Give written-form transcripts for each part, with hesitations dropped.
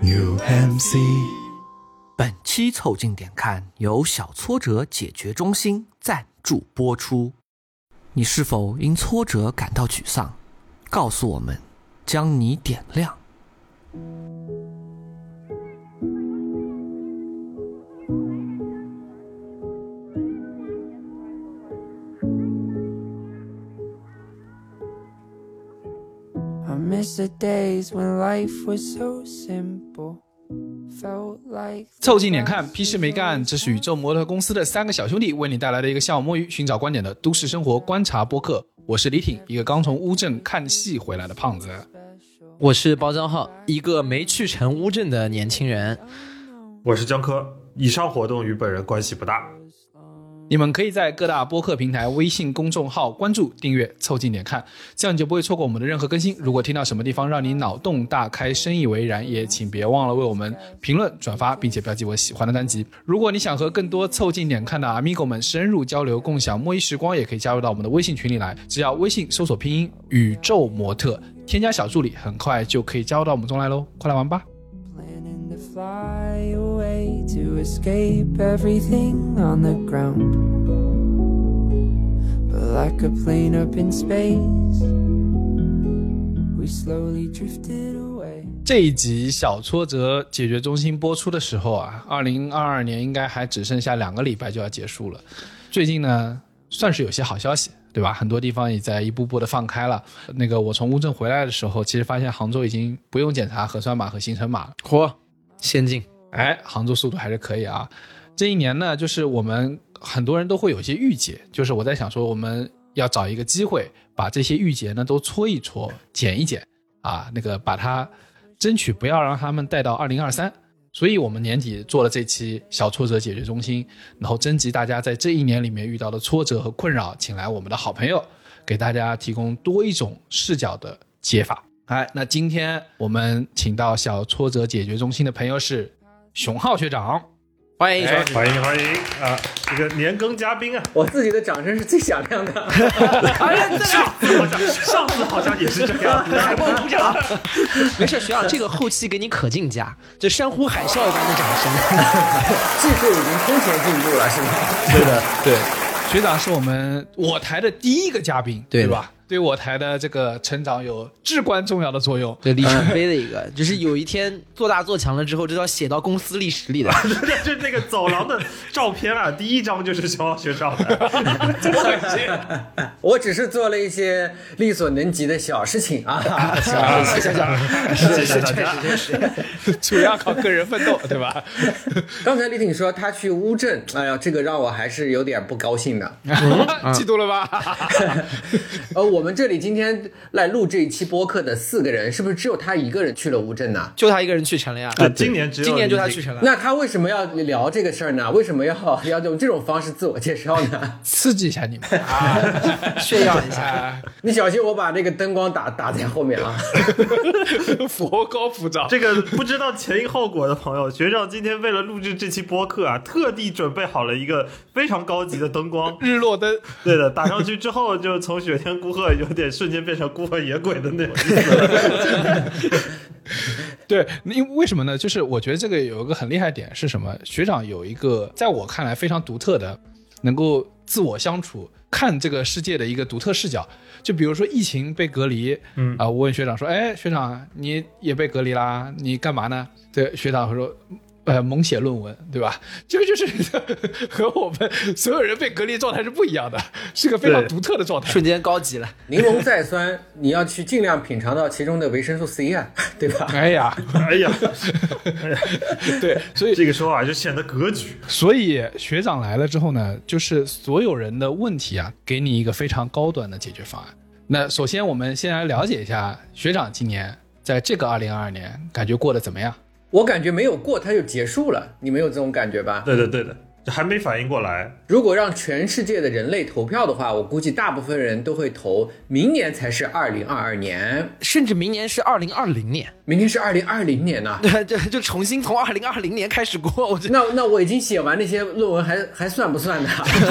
UMC。 本期凑近点看由小挫折解决中心赞助播出。你是否因挫折感到沮丧？告诉我们，将你点亮。 凑近点看，屁事没干，这是宇宙模特公司的三个小兄弟为你带来的一个下午摸鱼寻找观点的都市生活观察播客。我是李挺，一个刚从乌镇看戏回来的胖子。 我是包张浩，一个没去成乌镇的年轻人。 我是江科，以上活动与本人关系不大。 你们可以在各大播客平台、微信公众号关注、订阅凑近点看，这样你就不会错过我们的任何更新。如果听到什么地方让你脑洞大开、深以为然，也请别忘了为我们评论、转发，并且标记我喜欢的单集。如果你想和更多凑近点看的 Amigo 们深入交流、共享摸鱼时光，也可以加入到我们的微信群里来。只要微信搜索拼音宇宙模特，添加小助理，很快就可以加入到我们中来喽！快来玩吧。 Fly away to escape everything on the ground, but like a plane up in space, we slowly drifted away. 这一集小挫折解决中心播出的时候啊，2022年应该还只剩下2个礼拜就要结束了。最近呢，算是有些好消息，对吧？很多地方也在一步步的放开了。那个我从乌镇回来的时候，其实发现杭州已经不用检查核酸码和行程码了。 嚯，先进！ 哎，杭州速度还是可以啊。这一年呢，就是我们很多人都会有一些预结，就是我在想说，我们要找一个机会，把这些预结呢都搓一搓、减一减啊，那个把它争取不要让他们带到2023。所以我们年底做了这期小挫折解决中心，然后征集大家在这一年里面遇到的挫折和困扰，请来我们的好朋友，给大家提供多一种视角的解法。哎，那今天我们请到小挫折解决中心的朋友是熊浩学长， 欢迎欢迎啊！这个年更嘉宾啊， 我自己的掌声是最响亮的。 上次好像也是这样， 海报鼓掌。没事，学长，这个后期给你可劲加，这山呼海啸一般的掌声。 技术已经空前进步了，是吗？ 对的，对，学长是我台的第一个嘉宾，对吧？对我台的这个成长有至关重要的作用， 对里程碑的一个，就是有一天做大做强了之后，这要写到公司历史里的。 就那个走廊的照片啊，第一张就是熊浩学长的。 我只是做了一些力所能及的小事情啊，小，确实， 主要靠个人奋斗，对吧？ 刚才李挺说他去乌镇，哎呀，这个让我还是有点不高兴的， 嫉妒了吧？ 我们这里今天来录这一期播客的4个人，是不是只有他一个人去了乌镇呢？ 就他一个人去成了呀。 今年就他去成了。 那他为什么要聊这个事儿呢？为什么要用这种方式自我介绍呢？ 刺激一下你们啊， 炫耀一下。 你小心我把那个灯光打在后面啊。 佛高普照。 这个不知道前因后果的朋友，学长今天为了录制这期播客啊，特地准备好了一个非常高级的灯光， 日落灯。 对的，打上去之后就从雪天孤鹤有点瞬间变成孤鹤野鬼的那种意思。 对，为什么呢？就是我觉得这个有一个很厉害点是什么？学长有一个在我看来非常独特的，能够自我相处、看这个世界的一个独特视角。就比如说疫情被隔离，我问学长说：“哎，学长你也被隔离啦？你干嘛呢？”对，学长说。猛写论文，对吧？这个就是和我们所有人被隔离状态是不一样的，是个非常独特的状态， 瞬间高级了。 柠檬再酸，你要去尽量品尝到其中的维生素 C 啊，对吧？ 哎呀，对，所以这个时候啊，就显得格局。 所以学长来了之后呢，就是所有人的问题啊，给你一个非常高端的解决方案。那首先我们先来了解一下学长今年在这个2022年感觉过得怎么样？ 我感觉没有过它就结束了，你没有这种感觉吧？ 对的。 还没反应过来。 如果让全世界的人类投票的话，我估计大部分人都会投明年才是2022年， 甚至明年是2020年， 明年是2020年呢、 就重新从2020年开始过。我觉得那我已经写完那些论文还算不算呢？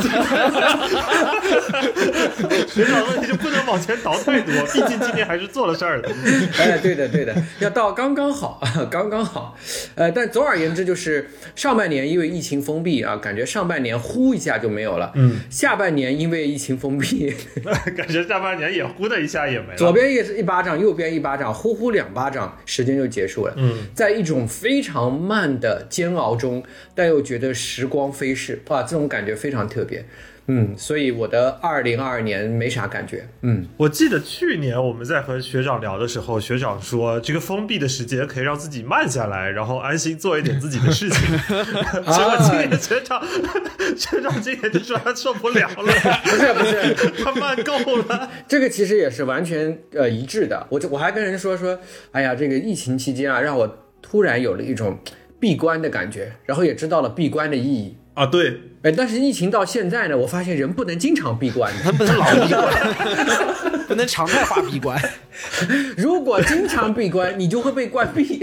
学长问题就不能往前倒太多，毕竟今年还是做了事儿的。 哎，对的，要到刚刚好，刚刚好。但总而言之，就是上半年因为疫情封闭啊，感觉上半年呼一下就没有了。下半年因为疫情封闭， 感觉下半年也呼的一下也没了。 左边也是一巴掌，右边一巴掌，呼2巴掌，时间就结束了。在一种非常慢的煎熬中，但又觉得时光飞逝，哇，这种感觉非常特别。所以我的2022年没啥感觉。 我记得去年我们在和学长聊的时候，学长说这个封闭的时间可以让自己慢下来，然后安心做一点自己的事情。结果今年学长今年就说他受不了了， 不是， 他慢够了。 这个其实也是完全一致的。我还跟人说，哎呀，这个疫情期间啊，让我突然有了一种闭关的感觉，然后也知道了闭关的意义。 啊，对， 但是疫情到现在呢，我发现人不能经常闭关的， 不能老闭关，不能常态化闭关。 如果经常闭关，你就会被关闭。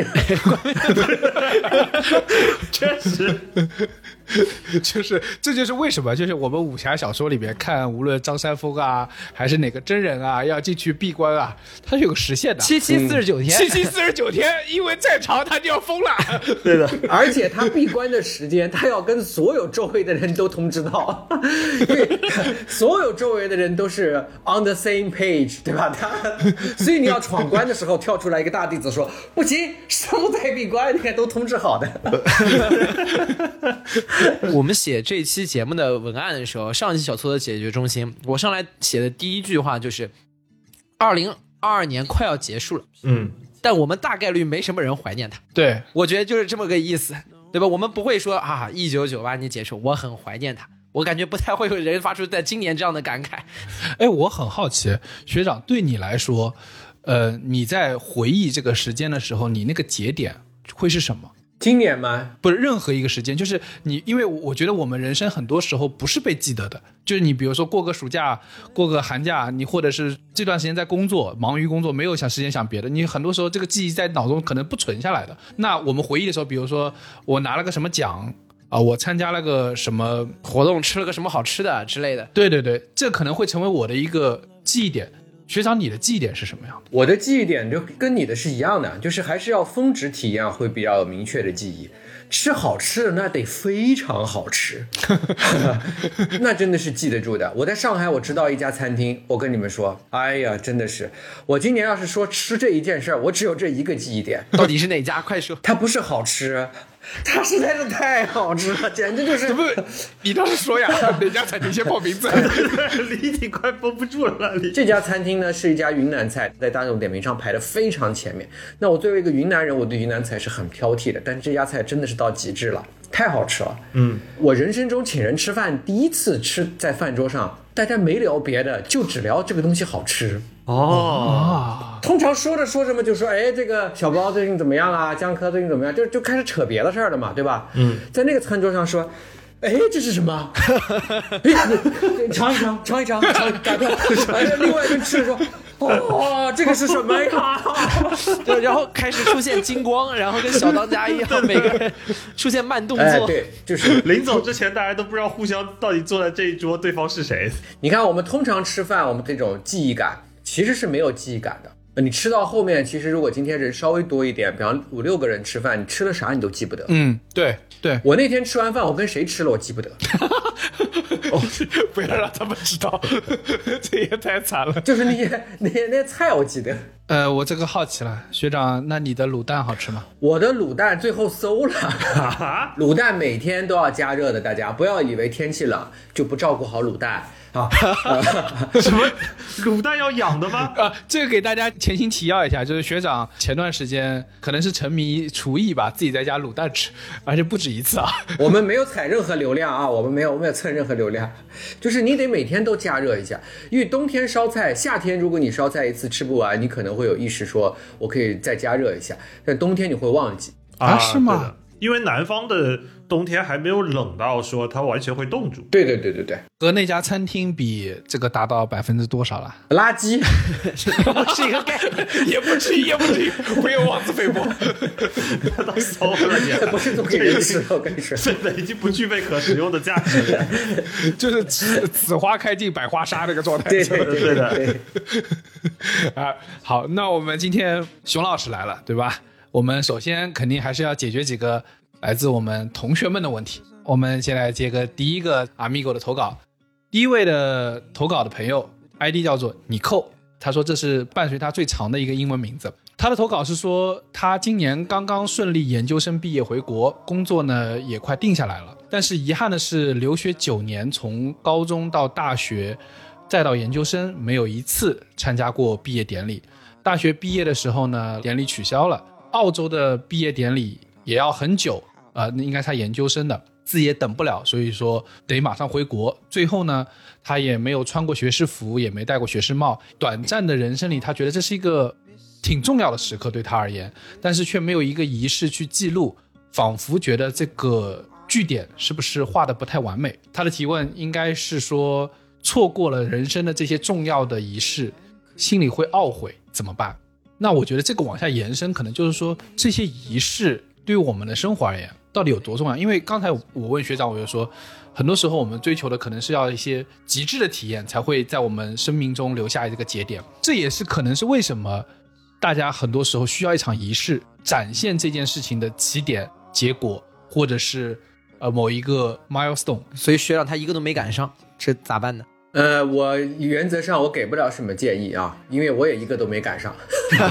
确实。 这就是为什么，就是我们武侠小说里面看，无论张三丰啊，还是哪个真人啊，要进去闭关啊，它是有个时限的 ，749天 ，749天，因为再长他就要疯了。 对的， 而且他闭关的时间，他要跟所有周围的人都通知到，因为所有周围的人都是 on the same page， 对吧？所以你要闯关的时候，跳出来一个大弟子说：“不行，师傅在闭关，你看都通知好的。” 我们写这期节目的文案的时候，上期小撮的解决中心，我上来写的第一句话就是2022年快要结束了，但我们大概率没什么人怀念它。 对， 我觉得就是这么个意思，对吧？我们不会说啊，1998年结束，我很怀念它。我感觉不太会有人发出在今年这样的感慨。 哎，我很好奇，学长对你来说，你在回忆这个时间的时候，你那个节点会是什么？ 今年吗？ 不是任何一个时间，就是你，因为我觉得我们人生很多时候不是被记得的，就是你比如说过个暑假，过个寒假，你或者是这段时间在工作，忙于工作，没有时间想别的，你很多时候这个记忆在脑中可能不存下来的。那我们回忆的时候，比如说我拿了个什么奖啊，我参加了个什么活动，吃了个什么好吃的之类的， 对，这可能会成为我的一个记忆点。学长，你的记忆点是什么样的？ 我的记忆点就跟你的是一样的，就是还是要峰值体验会比较有明确的记忆。吃好吃的那得非常好吃，那真的是记得住的。我在上海我知道一家餐厅，我跟你们说，哎呀，真的是，我今年要是说吃这一件事儿，我只有这一个记忆点。 到底是哪家？快说！ 它不是好吃，它实在是太好吃了，简直就是。 不，你倒是说呀，哪家餐厅先报名字？ 李挺快绷不住了。 这家餐厅呢是一家云南菜，在大众点评上排得非常前面。那我作为一个云南人，我对云南菜是很挑剔的，但是这家菜真的是到极致了，太好吃了。我人生中请人吃饭，第一次吃在饭桌上，大家没聊别的，就只聊这个东西好吃。通常说着说着嘛，就说哎，这个小包最近怎么样啊？江科最近怎么样？就开始扯别的事儿了嘛，对吧？在那个餐桌上说，哎，这是什么？尝一尝，改变。另外一个人吃的说，哦，这个是什么呀？ 对，然后开始出现金光，然后跟小当家一样，每个人出现慢动作。 哎，对，就是临走之前，大家都不知道互相到底坐在这一桌对方是谁。 你看，我们通常吃饭，我们这种记忆感其实是没有记忆感的。你吃到后面，其实如果今天人稍微多一点，比方5、6个人吃饭，你吃了啥你都记不得。 对。 我那天吃完饭，我跟谁吃了我记不得。 不要让他们知道，这也太惨了。 就是那些菜我记得。 我这个好奇了，学长，那你的卤蛋好吃吗？ 我的卤蛋最后馊了，卤蛋每天都要加热的，大家不要以为天气冷就不照顾好卤蛋。 什么卤蛋要养的吗？ 这个给大家前情提要一下，就是学长前段时间可能是沉迷厨艺吧，自己在家卤蛋吃，而且不止一次啊。 我们没有采任何流量啊，我们没有蹭任何流量，就是你得每天都加热一下，因为冬天烧菜，夏天如果你烧菜一次吃不完，你可能会有意识说我可以再加热一下，但冬天你会忘记啊？是吗？ 因为南方的冬天还没有冷到说它完全会冻住。 对对对对对， 和那家餐厅比，这个达到多少了？ 垃圾是一个概念，也不至于，不要妄自菲薄。 都馊了你， 不是都可以人吃的，我跟你说， 真的已经不具备可食用的价值了。 就是此花开尽百花杀那个状态。 对对对对的。 对啊，好，那我们今天熊老师来了，对吧？我们首先肯定还是要解决几个来自我们同学们的问题。我们先来接个第一个 Amigo 的投稿。第一位的投稿的朋友 ID 叫做尼寇，他说这是伴随他最长的一个英文名字。他的投稿是说他今年刚刚顺利研究生毕业回国，工作呢也快定下来了，但是遗憾的是留学9年，从高中到大学再到研究生，没有一次参加过毕业典礼。大学毕业的时候呢，典礼取消了，澳洲的毕业典礼也要很久，应该是他研究生的，自己也等不了，所以说得马上回国。最后呢，他也没有穿过学士服，也没戴过学士帽。短暂的人生里，他觉得这是一个挺重要的时刻对他而言，但是却没有一个仪式去记录，仿佛觉得这个句点是不是画得不太完美。他的提问应该是说，错过了人生的这些重要的仪式，心里会懊悔，怎么办？那我觉得这个往下延伸，可能就是说这些仪式对于我们的生活而言到底有多重要。因为刚才我问学长，我就说很多时候我们追求的可能是要一些极致的体验，才会在我们生命中留下一个节点。这也是可能是为什么大家很多时候需要一场仪式，展现这件事情的起点、结果，或者是某一个 milestone。 所以学长他一个都没赶上，这咋办呢？ 我原则上我给不了什么建议啊，因为我也一个都没赶上。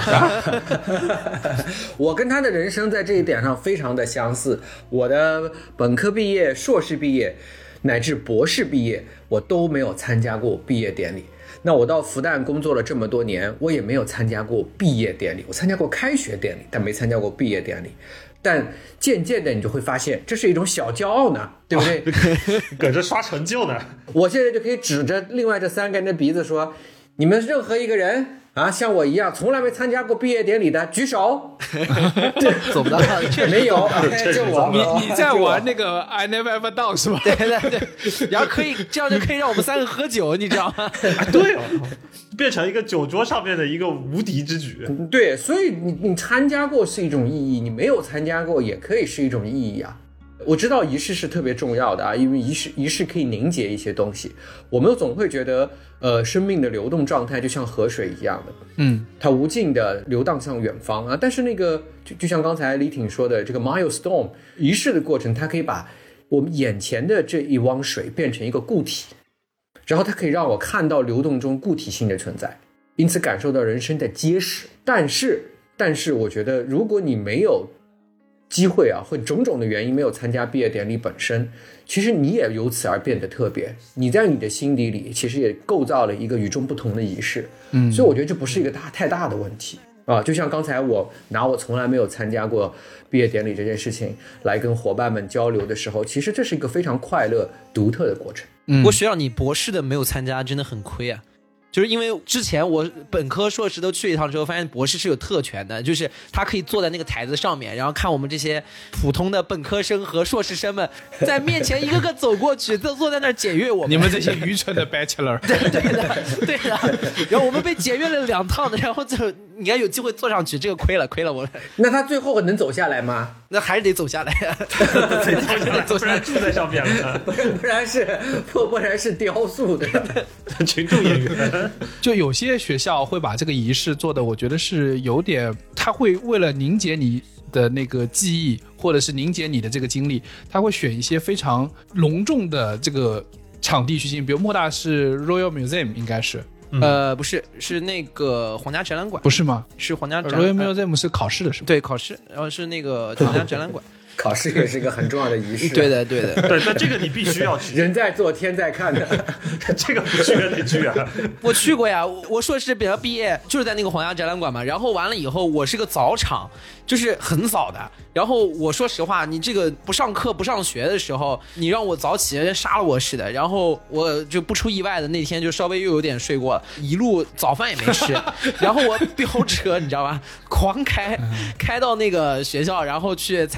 我跟他的人生在这一点上非常的相似，我的本科毕业、硕士毕业乃至博士毕业，我都没有参加过毕业典礼。那我到复旦工作了这么多年，我也没有参加过毕业典礼，我参加过开学典礼，但没参加过毕业典礼。但渐渐的你就会发现，这是一种小骄傲呢，对不对？ 搁这刷成就呢。 我现在就可以指着另外这3个人的鼻子说，你们任何一个人啊，像我一样从来没参加过毕业典礼的举手。 走不到， 没有，就我。 你在玩那个 I never ever done 是吧？ 对对对，然后可以这样就可以让我们3个喝酒，你知道吗？ 对哦，变成一个酒桌上面的一个无敌之举。 对，所以你参加过是一种意义，你没有参加过也可以是一种意义啊。我知道仪式是特别重要的啊，因为仪式可以凝结一些东西。我们总会觉得，生命的流动状态就像河水一样的，它无尽的流荡向远方啊。但是那个就像刚才李挺说的，这个 milestone 仪式的过程，它可以把我们眼前的这一汪水变成一个固体，然后它可以让我看到流动中固体性的存在，因此感受到人生的结实。但是我觉得，如果你没有机会啊，或种种的原因没有参加毕业典礼本身，其实你也由此而变得特别。你在你的心底里，其实也构造了一个与众不同的仪式。所以我觉得这不是一个太大的问题啊。就像刚才我拿我从来没有参加过毕业典礼这件事情来跟伙伴们交流的时候，其实这是一个非常快乐、独特的过程。 不过学长，你博士的没有参加，真的很亏啊。就是因为之前我本科硕士都去一趟之后，发现博士是有特权的，就是他可以坐在那个台子上面，然后看我们这些普通的本科生和硕士生们在面前一个个走过去，都坐在那儿检阅我们。 你们这些愚蠢的 bachelor。 对的。然后我们被检阅了2趟的，然后就你要有机会坐上去，这个亏了我。 那他最后能走下来吗？ 那还是得走下来呀。 走下来住在上面了。 不然是雕塑的群众演员。 就有些学校会把这个仪式做的，我觉得是有点，他会为了凝结你的那个记忆，或者是凝结你的这个经历，他会选一些非常隆重的这个场地去进行，比如莫大是 Royal Museum 应该是。 不是，是那个皇家展览馆。 不是吗？ 是皇家展览馆。 Royal Museum 是考试的是吧？ 对，考试，然后是那个皇家展览馆。 考试也是一个很重要的仪式。 对的。 对，那这个你必须要去。 人在做天在看的。 这个不去也得去啊。 我去过呀，我硕士毕业就是在那个皇家展览馆嘛，然后完了以后我是个早场，就是很早的。然后我说实话，你这个不上课不上学的时候，你让我早起跟杀了我似的。然后我就不出意外的那天就稍微又有点睡过了，一路早饭也没吃。然后我飙车你知道吧，狂开到那个学校，然后去参加我的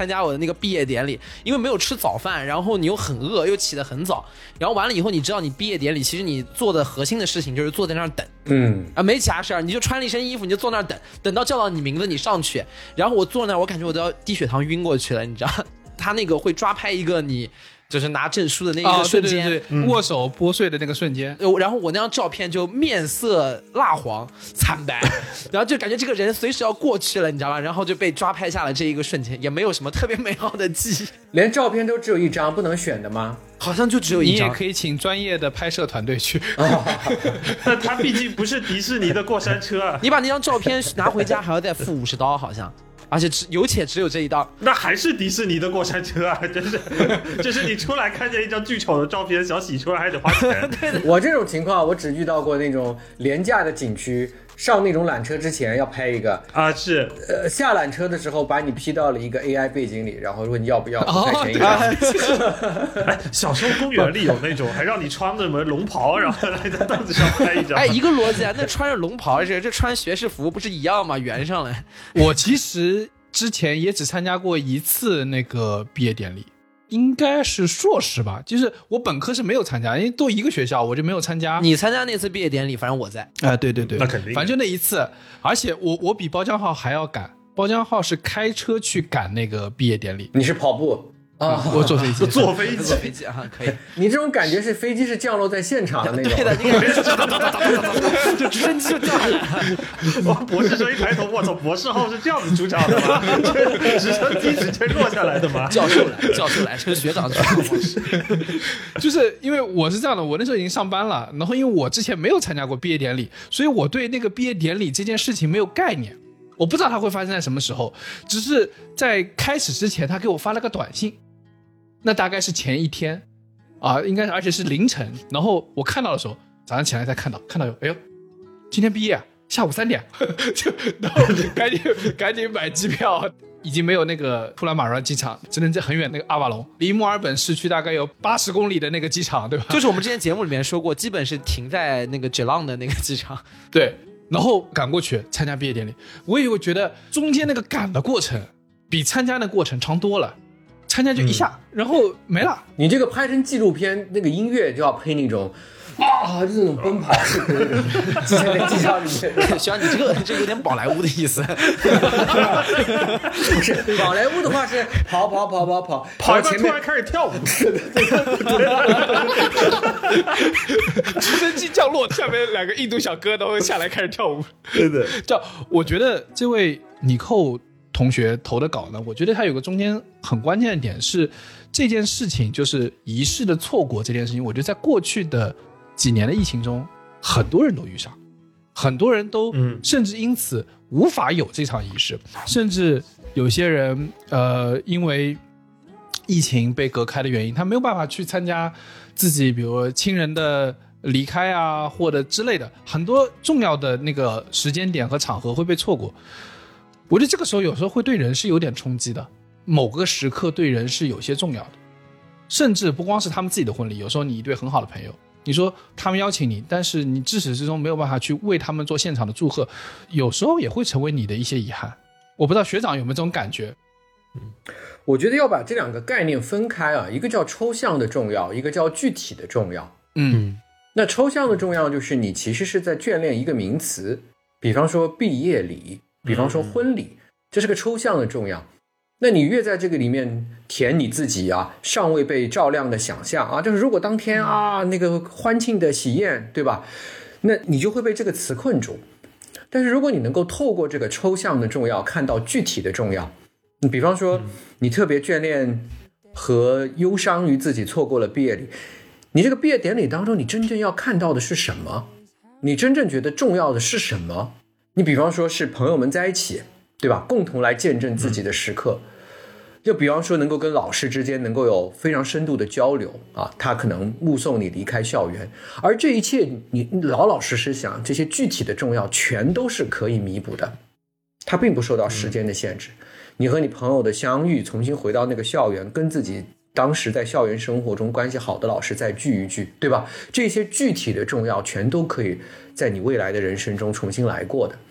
那个毕业典礼，因为没有吃早饭，然后你又很饿，又起得很早，然后完了以后，你知道你毕业典礼其实你做的核心的事情就是坐在那儿等，没其他事儿，你就穿了一身衣服，你就坐那儿等到叫到你名字你上去，然后我坐那儿，我感觉我都要低血糖晕过去了，你知道，他那个会抓拍一个你。就是拿证书的那一个瞬间， 对，握手拨穗的那个瞬间， 然后我那张照片就面色蜡黄惨白，然后就感觉这个人随时要过去了，你知道吧？然后就被抓拍下了这一个瞬间，也没有什么特别美好的记忆。 连照片都只有一张，不能选的吗？ 好像就只有一张。 你也可以请专业的拍摄团队去。 但他毕竟不是迪士尼的过山车啊！ 你把那张照片拿回家还要再付50刀，好像。而且只有这一道， 那还是迪士尼的过山车啊！真是，就是你出来看见一张巨丑的照片，想洗出来还得花钱。 我这种情况，我只遇到过那种廉价的景区，上那种缆车之前要拍一个啊，是下缆车的时候把你 P 到了一个 AI 背景里，然后问你要不要拍前一张。 哎，小时候公园里有那种还让你穿着什么龙袍，然后来在凳子上拍一张。 哎，一个逻辑啊，那穿着龙袍这穿学士服不是一样吗？圆上来。 我其实之前也只参加过一次那个毕业典礼，应该是硕士吧，就是我本科是没有参加，因为都一个学校，我就没有参加。 你参加那次毕业典礼，反正我在。 对对对， 那肯定。 反正就那一次，而且我比包浆浩还要赶，包浆浩是开车去赶那个毕业典礼， 你是跑步啊？ 我坐飞机， 坐飞机啊，可以。 你这种感觉是飞机是降落在现场的那种。 对的，就直升机就掉下来了。 哇，博士生一抬头，我操，博士号是这样子出场的吗？直升机直接落下来的吗？ 教授来，这是学长。 就是因为我是这样的，我那时候已经上班了，然后因为我之前没有参加过毕业典礼，所以我对那个毕业典礼这件事情没有概念。我不知道它会发生在什么时候，只是在开始之前他给我发了个短信，那大概是前一天啊，应该而且是凌晨，然后我看到的时候早上起来才看到有，哎呦，今天毕业啊，下午3点，就然后赶紧买机票，已经没有那个图兰马兰机场，只能在很远那个阿瓦隆，离墨尔本市区大概有80公里的那个机场，对吧？ 就是我们之前节目里面说过，基本是停在那个 Geelong 的那个机场， 对。然后赶过去参加毕业典礼，我也会觉得中间那个赶的过程比参加的过程长多了，参加就一下，然后没了。 你这个拍成纪录片，那个音乐就要配那种这种奔跑式的那种，机场里面。 希望你这有点宝莱坞的意思。 不是宝莱坞的话是跑， 前面突然开始跳舞。 直升机降落，下面2个印度小哥都下来开始跳舞。 对的， 我觉得这位尼寇同学投的稿呢，我觉得他有个中间很关键的点是，这件事情就是仪式的错过这件事情，我觉得在过去的几年的疫情中，很多人都遇上，很多人都甚至因此无法有这场仪式，甚至有些人因为疫情被隔开的原因，他没有办法去参加自己比如亲人的离开啊或者之类的，很多重要的那个时间点和场合会被错过。我觉得这个时候有时候会对人是有点冲击的，某个时刻对人是有些重要的，甚至不光是他们自己的婚礼，有时候你一对很好的朋友，你说他们邀请你，但是你至始至终没有办法去为他们做现场的祝贺，有时候也会成为你的一些遗憾。我不知道学长有没有这种感觉？ 我觉得要把这2个概念分开啊，一个叫抽象的重要，一个叫具体的重要。那抽象的重要就是你其实是在眷恋一个名词，比方说毕业礼，比方说婚礼，这是个抽象的重要。那你越在这个里面填你自己啊尚未被照亮的想象啊，就是如果当天啊那个欢庆的喜宴，对吧？那你就会被这个词困住。但是如果你能够透过这个抽象的重要看到具体的重要，你比方说你特别眷恋和忧伤于自己错过了毕业礼，你这个毕业典礼当中你真正要看到的是什么？你真正觉得重要的是什么？你比方说是朋友们在一起，对吧？共同来见证自己的时刻。就比方说能够跟老师之间能够有非常深度的交流啊，他可能目送你离开校园，而这一切你老老实实想，这些具体的重要全都是可以弥补的，它并不受到时间的限制。你和你朋友的相遇，重新回到那个校园，跟自己当时在校园生活中关系好的老师再聚一聚，对吧？这些具体的重要全都可以在你未来的人生中重新来过的。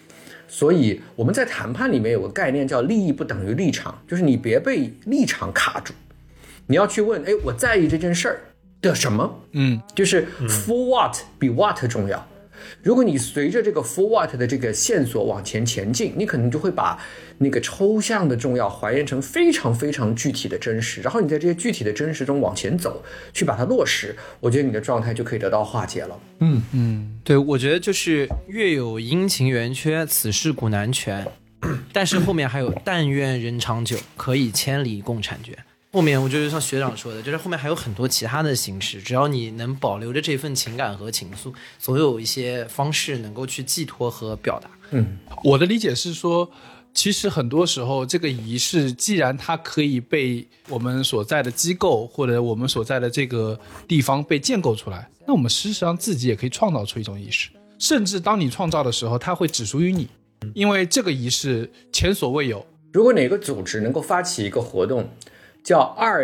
所以我们在谈判里面有个概念叫利益不等于立场，就是你别被立场卡住，你要去问，我在意这件事儿的什么？就是 for what 比 what 重要。如果你随着这个 for what 的这个线索往前进，你可能就会把那个抽象的重要还原成非常非常具体的真实，然后你在这些具体的真实中往前走，去把它落实，我觉得你的状态就可以得到化解了。 对，我觉得就是月有阴晴圆缺，此事古难全，但是后面还有但愿人长久，可以千里共婵娟。后面我觉得像学长说的，就是后面还有很多其他的形式，只要你能保留着这份情感和情愫，总有一些方式能够去寄托和表达。 我的理解是说，其实很多时候这个仪式既然它可以被我们所在的机构或者我们所在的这个地方被建构出来，那我们事实上自己也可以创造出一种仪式，甚至当你创造的时候它会只属于你，因为这个仪式前所未有。 如果哪个组织能够发起一个活动叫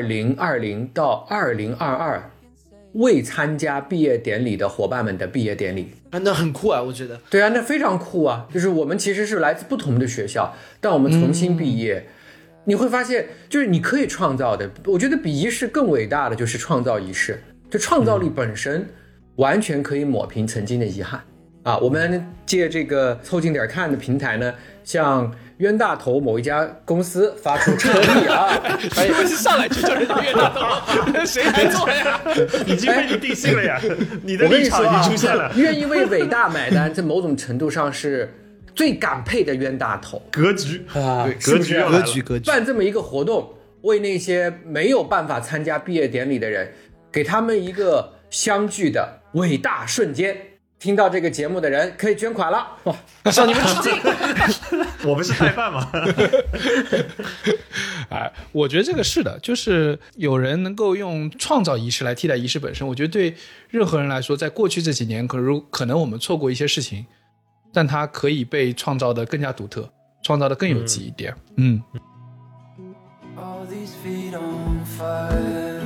2020到2022未参加毕业典礼的伙伴们的毕业典礼， 那很酷啊，我觉得。 对啊，那非常酷啊，就是我们其实是来自不同的学校，但我们重新毕业，你会发现就是你可以创造的，我觉得比仪式更伟大的就是创造仪式，就创造力本身完全可以抹平曾经的遗憾啊。我们借这个凑近点看的平台呢，向冤大头某一家公司发出倡议啊！ 哎，不是上来就叫人家冤大头，谁还做呀？ 已经被你定性了呀，你的立场已经出现了。 愿意为伟大买单，在某种程度上是最感佩的冤大头。 格局啊， 格局， 办这么一个活动，为那些没有办法参加毕业典礼的人，给他们一个相聚的伟大瞬间。听到这个节目的人可以捐款了，哇！向你们致敬。 我们是代办嘛？ 哎，我觉得这个是的，就是有人能够用创造仪式来替代仪式本身。我觉得对任何人来说，在过去这几年，可能我们错过一些事情，但它可以被创造的更加独特，创造的更有记忆点。 All these feet on fire,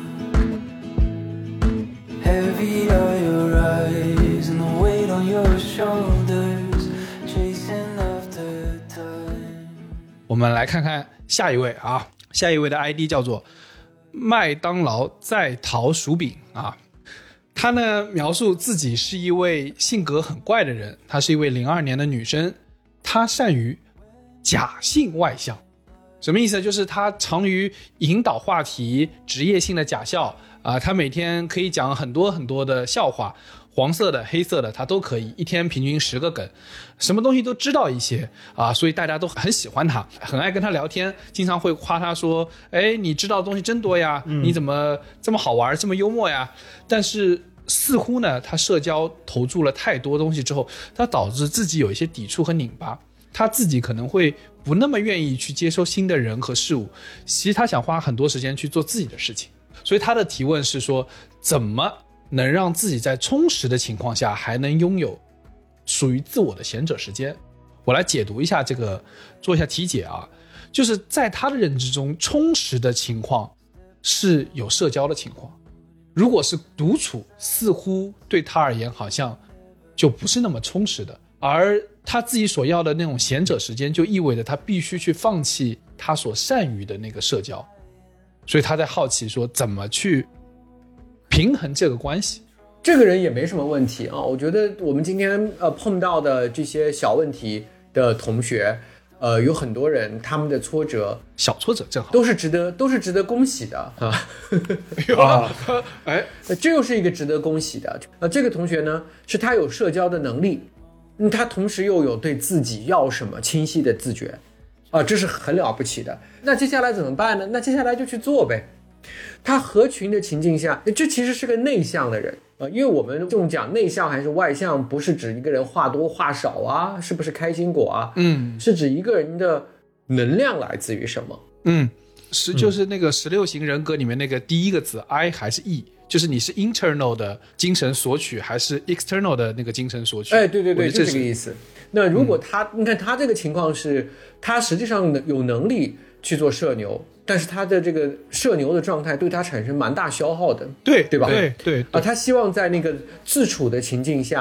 heavy are your eyes and the weight on your shoulders, chasing after time. 我们来看看下一位啊，下一位的 ID 叫做麦当劳在逃薯饼啊。他呢描述自己是一位性格很怪的人，她是一位02年的女生，她善于假性外向。什么意思呢？就是她长于引导话题，职业性的假笑啊，她每天可以讲很多很多的笑话，黄色的黑色的她都可以，一天平均10个梗，什么东西都知道一些啊，所以大家都很喜欢她，很爱跟她聊天，经常会夸她说，哎，你知道的东西真多呀，你怎么这么好玩，这么幽默呀。但是似乎呢，她社交投注了太多东西之后，她导致自己有一些抵触和拧巴，她自己可能会不那么愿意去接收新的人和事物，其实她想花很多时间去做自己的事情。所以她的提问是说，怎么能让自己在充实的情况下还能拥有属于自我的闲者时间。我来解读一下这个，做一下题解啊，就是在他的认知中，充实的情况是有社交的情况，如果是独处，似乎对他而言好像就不是那么充实的，而他自己所要的那种闲者时间，就意味着他必须去放弃他所善于的那个社交。所以他在好奇说，怎么去平衡这个关系。 这个人也没什么问题啊，我觉得我们今天碰到的这些小问题的同学，有很多人他们的挫折， 小挫折正好都是值得恭喜的啊。 哎， 这又是一个值得恭喜的。这个同学呢，是他有社交的能力，他同时又有对自己要什么清晰的自觉啊，这是很了不起的。那接下来怎么办呢？那接下来就去做呗。他合群的情境下，这其实是个内向的人啊，因为我们这种讲内向还是外向，不是指一个人话多话少啊，是不是开心果啊？是指一个人的能量来自于什么？ 就是那个16型人格里面那个第一个字 I 还是 E， 就是你是 internal 的精神索取还是 external 的那个精神索取？ 哎，对，就这个意思。那如果他，你看他这个情况是，他实际上有能力去做社牛，但是他的这个社牛的状态对他产生蛮大消耗的，对吧？ 对啊，他希望在那个自处的情境下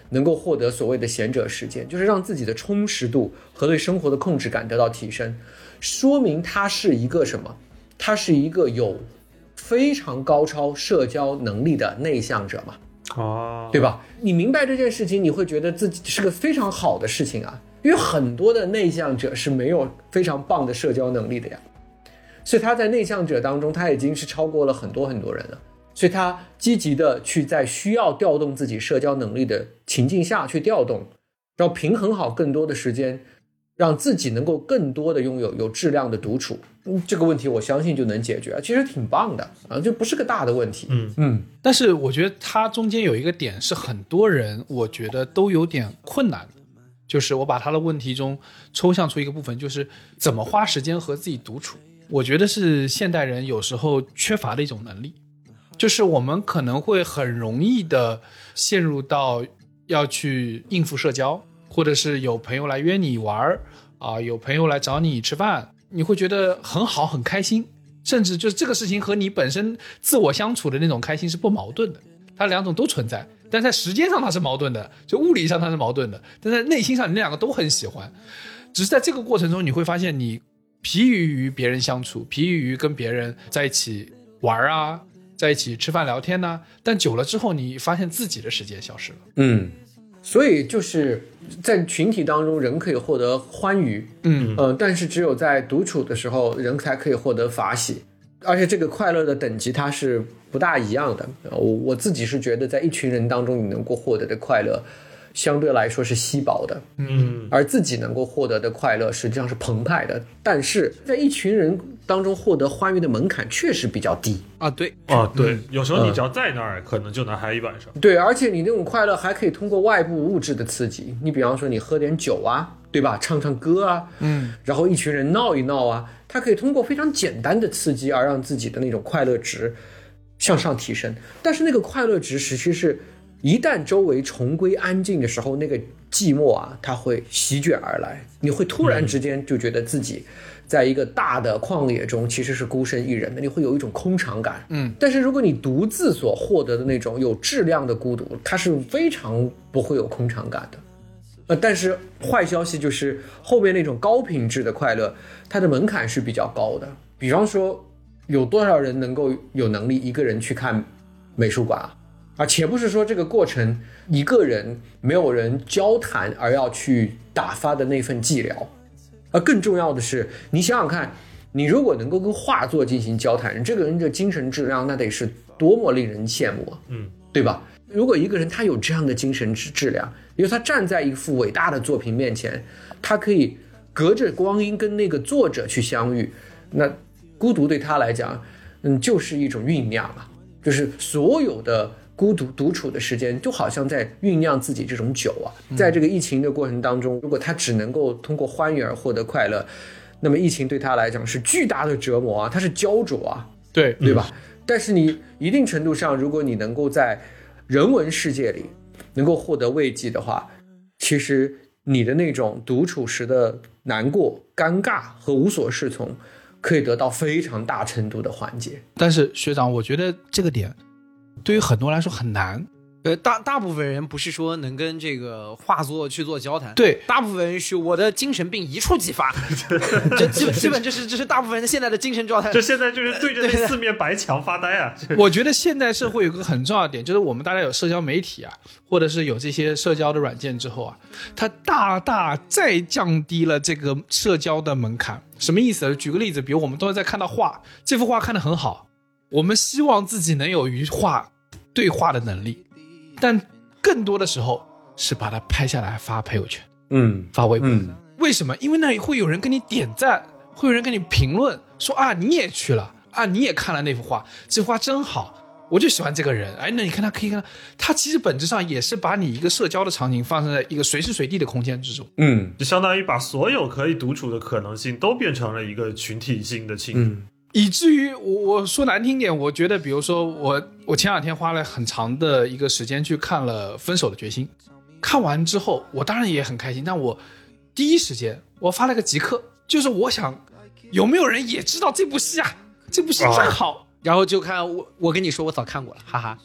能够获得所谓的闲者时间，就是让自己的充实度和对生活的控制感得到提升，说明他是一个什么？他是一个有非常高超社交能力的内向者嘛？对吧？你明白这件事情，你会觉得自己是个非常好的事情啊，因为很多的内向者是没有非常棒的社交能力的呀。所以他在内向者当中，他已经是超过了很多很多人了。所以他积极的去在需要调动自己社交能力的情境下去调动，然后平衡好更多的时间，让自己能够更多的拥有有质量的独处。这个问题我相信就能解决，其实挺棒的啊，就不是个大的问题。 但是我觉得它中间有一个点是很多人我觉得都有点困难的，就是我把他的问题中抽象出一个部分，就是怎么花时间和自己独处。我觉得是现代人有时候缺乏的一种能力，就是我们可能会很容易的陷入到要去应付社交，或者是有朋友来约你玩啊，有朋友来找你吃饭，你会觉得很好很开心，甚至就是这个事情和你本身自我相处的那种开心是不矛盾的，它两种都存在，但在时间上它是矛盾的，就物理上它是矛盾的，但在内心上你两个都很喜欢，只是在这个过程中你会发现你疲于别人相处，疲于跟别人在一起玩啊，在一起吃饭聊天啊，但久了之后你发现自己的时间消失了。 所以就是在群体当中人可以获得欢愉，但是只有在独处的时候人才可以获得法喜，而且这个快乐的等级它是不大一样的。我自己是觉得在一群人当中你能够获得的快乐相对来说是稀薄的，而自己能够获得的快乐实际上是澎湃的，但是在一群人当中获得欢愉的门槛确实比较低啊。对， 有时候你只要在那儿，可能就能嗨一晚上。 对，而且你那种快乐还可以通过外部物质的刺激，你比方说你喝点酒啊，对吧？唱唱歌啊，然后一群人闹一闹啊，它可以通过非常简单的刺激而让自己的那种快乐值向上提升。但是那个快乐值其实是一旦周围重归安静的时候，那个寂寞啊，它会席卷而来，你会突然之间就觉得自己在一个大的旷野中其实是孤身一人的，你会有一种空场感。但是如果你独自所获得的那种有质量的孤独，它是非常不会有空场感的。但是坏消息就是后面那种高品质的快乐，它的门槛是比较高的。比方说有多少人能够有能力一个人去看美术馆啊，且不是说这个过程一个人没有人交谈而要去打发的那份寂寥。而更重要的是，你想想看，你如果能够跟画作进行交谈，这个人的精神质量那得是多么令人羡慕啊，对吧？如果一个人他有这样的精神质量，因为他站在一幅伟大的作品面前，他可以隔着光阴跟那个作者去相遇，那孤独对他来讲，就是一种酝酿啊，就是所有的孤独独处的时间就好像在酝酿自己这种酒啊。在这个疫情的过程当中，如果他只能够通过欢愉而获得快乐，那么疫情对他来讲是巨大的折磨啊，它是焦灼啊，对吧？但是你一定程度上，如果你能够在人文世界里能够获得慰藉的话，其实你的那种独处时的难过、尴尬和无所适从可以得到非常大程度的缓解。 但是学长，我觉得这个点对于很多人来说很难。 大部分人不是说能跟这个画作去做交谈， 对， 大部分人是我的精神病一触即发，这基本这是大部分人现在的精神状态。 这现在就是对着那四面白墙发呆啊！ 我觉得现代社会有个很重要的点，就是我们大家有社交媒体啊，或者是有这些社交的软件之后啊，它大大再降低了这个社交的门槛。什么意思？举个例子，比如我们都在看到画，这幅画看得很好，我们希望自己能有与画对话的能力。但更多的时候是把它拍下来发朋友圈，发微博。为什么？因为那里会有人跟你点赞，会有人跟你评论，说啊你也去了啊，你也看了那幅画，这幅画真好，我就喜欢这个人。哎，那你看他可以看他其实本质上也是把你一个社交的场景放在一个随时随地的空间之中。 就相当于把所有可以独处的可能性都变成了一个群体性的情绪。 以至于我说难听点，我觉得比如说我前两天花了很长的一个时间去看了《分手的决心》，看完之后我当然也很开心，但我第一时间我发了个极客，就是我想有没有人也知道这部戏啊，这部戏真好， 然后就看我跟你说我早看过了，哈哈。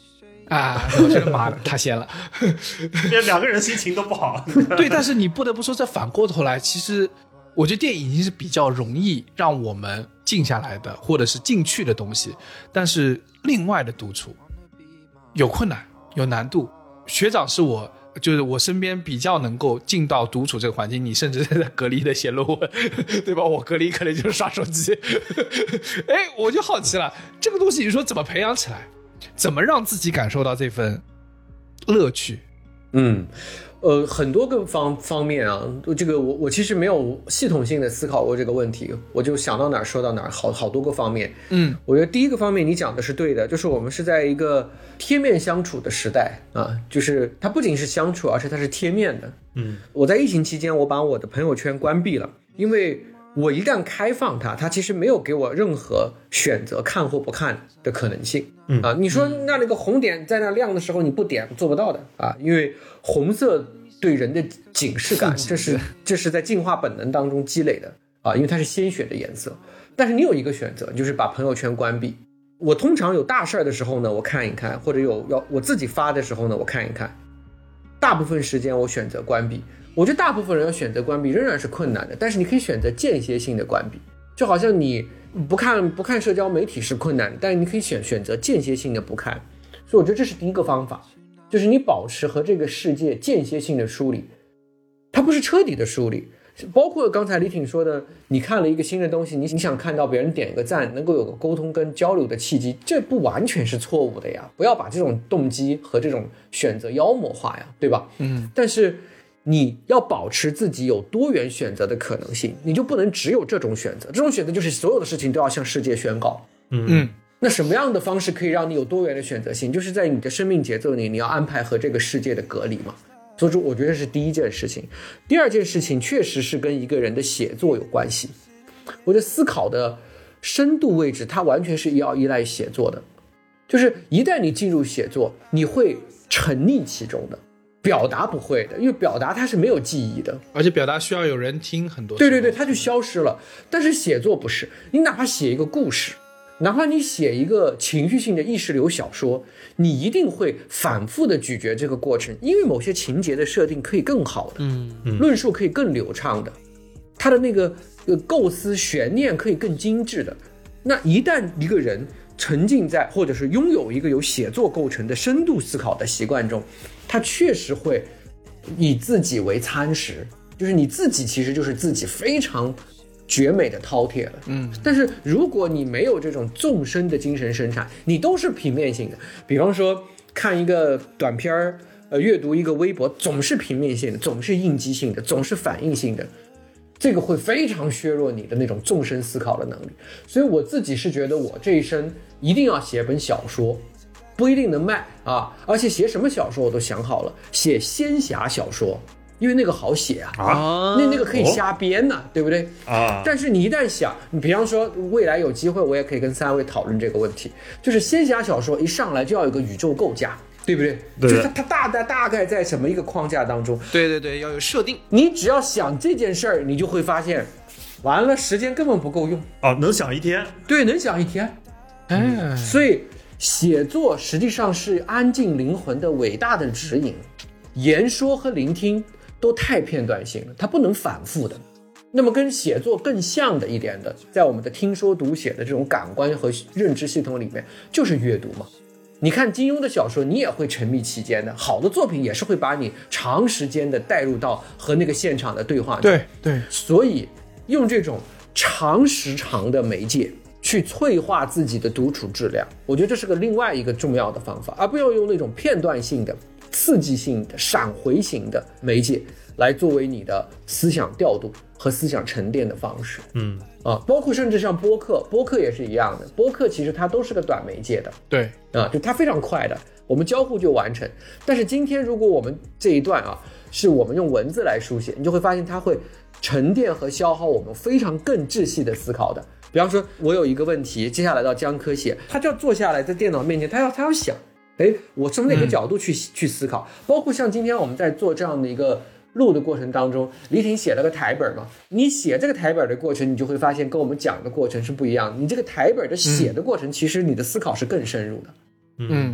啊，我这个妈的，他先了。 两个人心情都不好。 对，但是你不得不说，这反过头来，其实我觉得电影已经是比较容易让我们静下来的，或者是进去的东西。但是另外的独处有困难，有难度。学长是就是我身边比较能够进到独处这个环境，你甚至在隔离的写论文，对吧？我隔离可能就是刷手机。哎，我就好奇了，这个东西你说怎么培养起来？怎么让自己感受到这份乐趣？ 很多个方面啊，这个我其实没有系统性的思考过这个问题，我就想到哪儿说到哪儿，好多个方面。我觉得第一个方面你讲的是对的，就是我们是在一个贴面相处的时代啊，就是它不仅是相处，而且它是贴面的。我在疫情期间，我把我的朋友圈关闭了，因为我一旦开放它其实没有给我任何选择看或不看的可能性。你说那个红点在那亮的时候你不点做不到的啊，因为红色对人的警示感，这是在进化本能当中积累的啊，因为它是鲜血的颜色。但是你有一个选择，就是把朋友圈关闭。我通常有大事的时候呢，我看一看，或者我自己发的时候呢，我看一看。大部分时间我选择关闭。我觉得大部分人要选择关闭仍然是困难的，但是你可以选择间歇性的关闭，就好像你不看社交媒体是困难的，但是你可以选择间歇性的不看。所以我觉得这是第一个方法，就是你保持和这个世界间歇性的疏离，它不是彻底的疏离。包括刚才李挺说的，你看了一个新的东西，你想看到别人点个赞，能够有个沟通跟交流的契机，这不完全是错误的呀，不要把这种动机和这种选择妖魔化呀，对吧？但是你要保持自己有多元选择的可能性，你就不能只有这种选择，这种选择就是所有的事情都要向世界宣告。那什么样的方式可以让你有多元的选择性？就是在你的生命节奏里，你要安排和这个世界的隔离嘛。所以说我觉得是第一件事情。第二件事情确实是跟一个人的写作有关系。我觉得思考的深度位置它完全是要依赖写作的，就是一旦你进入写作，你会沉溺其中的。表达不会的，因为表达它是没有记忆的， 而且表达需要有人听，很多对，它就消失了。但是写作不是，你哪怕写一个故事，哪怕你写一个情绪性的意识流小说，你一定会反复的咀嚼这个过程，因为某些情节的设定可以更好的，论述可以更流畅的，它的那个构思悬念可以更精致的。那一旦一个人沉浸在或者是拥有一个由写作构成的深度思考的习惯中，他确实会以自己为餐食，就是你自己其实就是自己非常绝美的饕餮了。但是如果你没有这种纵深的精神生产，你都是平面性的，比方说看一个短片阅读一个微博，总是平面性的，总是应激性的，总是反应性的，这个会非常削弱你的那种纵深思考的能力。所以我自己是觉得我这一生一定要写本小说，不一定能卖啊，而且写什么小说我都想好了，写仙侠小说，因为那个好写啊，那个可以瞎编呢，对不对啊？但是你一旦想，你比方说未来有机会，我也可以跟三位讨论这个问题，就是仙侠小说一上来就要有个宇宙构架，对不对？就是它大概在什么一个框架当中？ 对，要有设定。 你只要想这件事儿，你就会发现，完了时间根本不够用能想一天。 对，能想一天。所以写作实际上是安静灵魂的伟大的指引，言说和聆听都太片段性了，它不能反复的。那么跟写作更像的一点的，在我们的听说读写的这种感官和认知系统里面，就是阅读嘛。你看金庸的小说，你也会沉迷其间的，好的作品也是会把你长时间的带入到和那个现场的对话。 对， 所以用这种长时长的媒介去催化自己的独处质量，我觉得这是个另外一个重要的方法，而不要用那种片段性的、刺激性的、闪回型的媒介来作为你的思想调度和思想沉淀的方式。包括甚至像播客也是一样的，播客其实它都是个短媒介的， 对就它非常快的，我们交互就完成。但是今天如果我们这一段是我们用文字来书写，你就会发现它会沉淀和消耗我们非常更窒息的思考的。比方说我有一个问题，接下来到江科写，他就要坐下来在电脑面前，他要想，我从哪个角度去思考。包括像今天我们在做这样的一个录的过程当中，李挺写了个台本嘛，你写这个台本的过程，你就会发现跟我们讲的过程是不一样的。你这个台本的写的过程，其实你的思考是更深入的。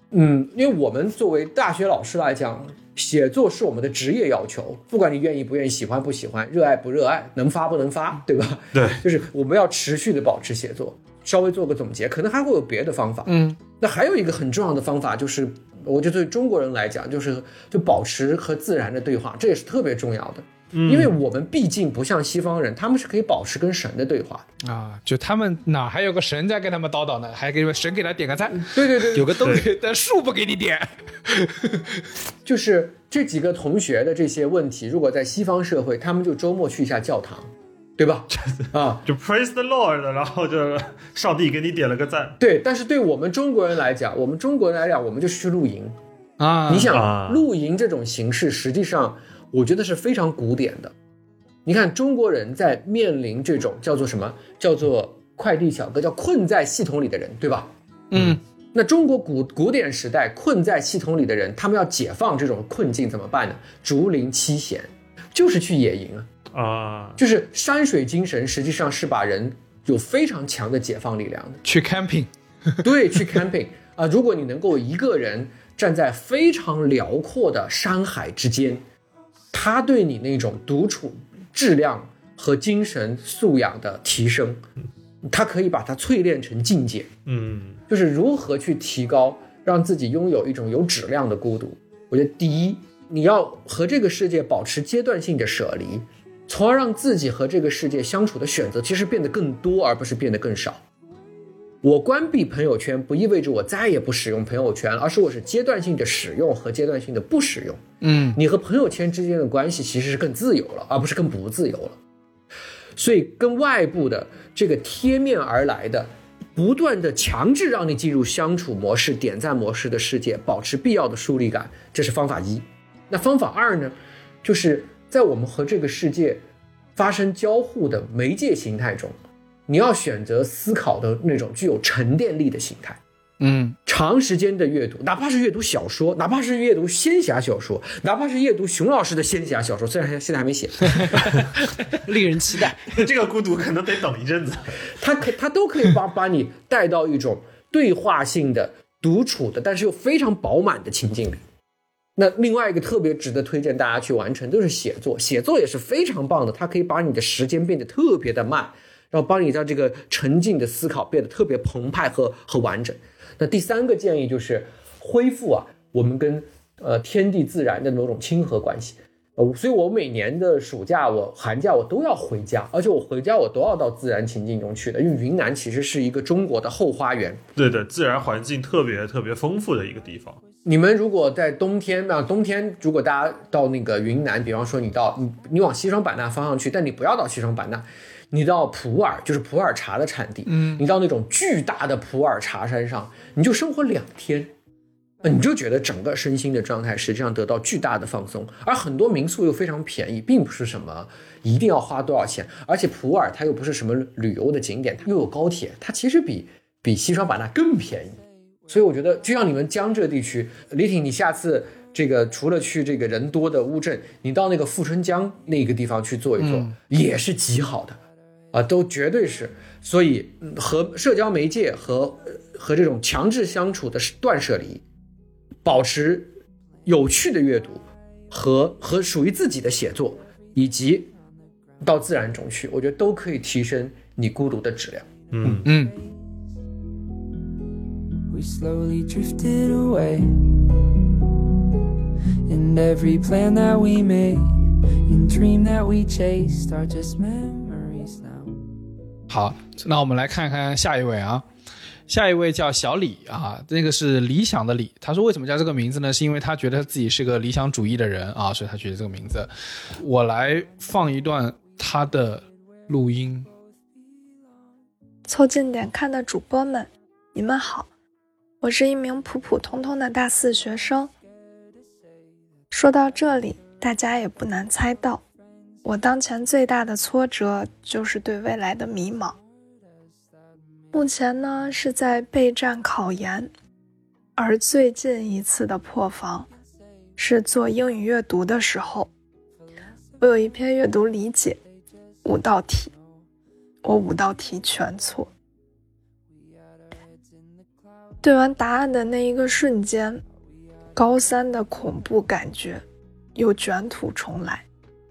因为我们作为大学老师来讲，写作是我们的职业要求，不管你愿意不愿意，喜欢不喜欢，热爱不热爱，能发不能发，对吧？ 对， 就是我们要持续的保持写作。稍微做个总结，可能还会有别的方法。那还有一个很重要的方法就是，我觉得对中国人来讲，就保持和自然的对话，这也是特别重要的。因为我们毕竟不像西方人，他们是可以保持跟神的对话啊，就他们哪还有个神在跟他们叨叨呢，还给神给他点个赞， 对， 有个灯，但树不给你点。 就是这几个同学的这些问题，如果在西方社会，他们就周末去一下教堂，对吧？啊， 就 praise the Lord， 然后就上帝给你点了个赞。 对，但是对我们中国人来讲，我们就是去露营啊。 你想，露营这种形式，实际上我觉得是非常古典的。你看中国人在面临这种叫做什么，叫做快递小哥，叫困在系统里的人，对吧？那中国古典时代困在系统里的人，他们要解放这种困境怎么办呢？竹林七贤就是去野营啊，就是山水精神，实际上是把人有非常强的解放力量的。 去 camping， 对，去 camping 啊，如果你能够一个人站在非常辽阔的山海之间，他对你那种独处质量和精神素养的提升，他可以把它淬炼成境界。就是如何去提高，让自己拥有一种有质量的孤独。我觉得第一，你要和这个世界保持阶段性的舍离，从而让自己和这个世界相处的选择其实变得更多，而不是变得更少。我关闭朋友圈不意味着我再也不使用朋友圈，而是我是阶段性的使用和阶段性的不使用。你和朋友圈之间的关系其实是更自由了，而不是更不自由了。所以跟外部的这个贴面而来的不断的强制让你进入相处模式、点赞模式的世界，保持必要的疏离感，这是方法一。那方法二呢，就是在我们和这个世界发生交互的媒介形态中，你要选择思考的那种具有沉淀力的形态。长时间的阅读，哪怕是阅读小说，哪怕是阅读仙侠小说，哪怕是阅读熊老师的仙侠小说，虽然现在还没写， 令人期待。 这个孤独可能得等一阵子。 他都可以把你带到一种对话性的独处的，但是又非常饱满的情境里。那另外一个特别值得推荐大家去完成就是写作，写作也是非常棒的，它可以把你的时间变得特别的慢，然后帮你让这个沉静的思考变得特别澎湃和完整。那第三个建议就是恢复我们跟天地自然的某种亲和关系。所以我每年的暑假寒假我都要回家，而且我回家我都要到自然情境中去的，因为云南其实是一个中国的后花园。 对的，自然环境特别特别丰富的一个地方。 你们如果在冬天如果大家到那个云南，比方说你往西双版纳方向去，但你不要到西双版纳，你到普洱，就是普洱茶的产地，你到那种巨大的普洱茶山上，你就生活2天，你就觉得整个身心的状态实际上得到巨大的放松。而很多民宿又非常便宜，并不是什么一定要花多少钱，而且普洱它又不是什么旅游的景点，它又有高铁，它其实比西双版纳更便宜。所以我觉得就像你们江浙地区，李挺你下次这个除了去这个人多的乌镇，你到那个富春江那个地方去坐一坐，也是极好的都绝对是。所以和社交媒介和这种强制相处的断舍离，保持有趣的阅读和属于自己的写作，以及到自然中去，我觉得都可以提升你孤独的质量。 We slowly drifted away, and every plan that we made and dream that we chased are just memories now. 好，那我们来看看下一位啊。下一位叫小李那个是理想的李。他说为什么叫这个名字呢？是因为他觉得他自己是个理想主义的人所以他取了这个名字。我来放一段他的录音。 凑近点看的主播们，你们好。我是一名普普通通的大4学生。说到这里，大家也不难猜到，我当前最大的挫折就是对未来的迷茫。目前呢是在备战考研，而最近一次的破防是做英语阅读的时候，我有一篇阅读理解5道题，我5道题全错。 对完答案的那一个瞬间，高三的恐怖感觉又卷土重来。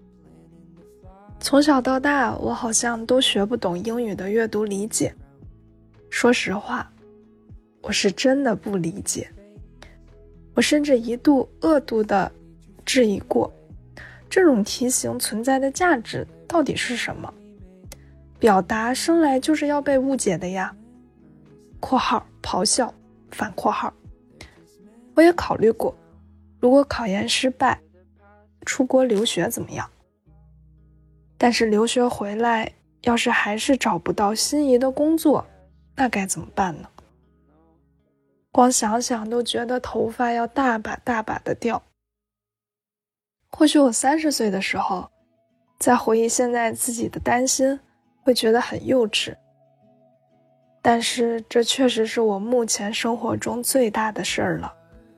从小到大，我好像都学不懂英语的阅读理解。说实话，我是真的不理解。我甚至一度恶毒地质疑过，这种题型存在的价值到底是什么？表达生来就是要被误解的呀。括号咆哮反括号。我也考虑过，如果考研失败，出国留学怎么样？但是留学回来，要是还是找不到心仪的工作，那该怎么办呢？光想想都觉得头发要大把大把的掉。或许我30岁的时候，再回忆现在自己的担心，会觉得很幼稚。但是这确实是我目前生活中最大的事儿了。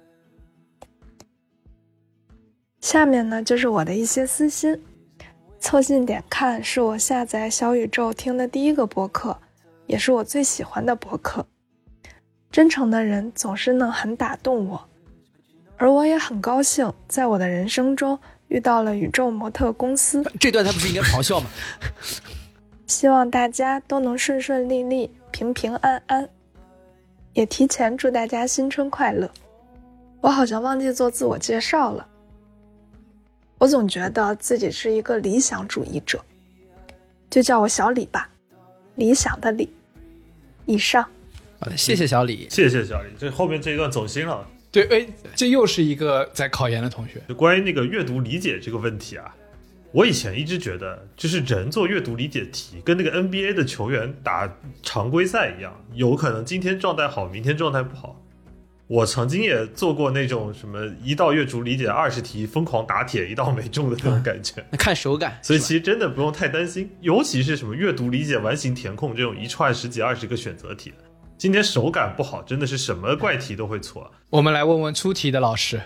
下面呢，就是我的一些私心。凑近点看是我下载小宇宙听的第一个播客，也是我最喜欢的播客。真诚的人总是能很打动我，而我也很高兴在我的人生中遇到了宇宙模特公司。 这段他不是应该咆哮吗？ 希望大家都能顺顺利利，平平安安。也提前祝大家新春快乐。我好像忘记做自我介绍了。我总觉得自己是一个理想主义者，就叫我小李吧，理想的李。以上。 好的，谢谢小李。 谢谢小李，这后面这一段走心了。 对，哎，这又是一个在考研的同学。 就关于那个阅读理解这个问题啊，我以前一直觉得，就是人做阅读理解题，跟那个 NBA 的球员打常规赛一样，有可能今天状态好，明天状态不好。我曾经也做过那种什么一道阅读理解20题疯狂打铁一道没中的那种感觉， 看手感。 所以其实真的不用太担心，尤其是什么阅读理解完形填空这种一串10几20个选择题，今天手感不好，真的是什么怪题都会错。 我们来问问出题的老师。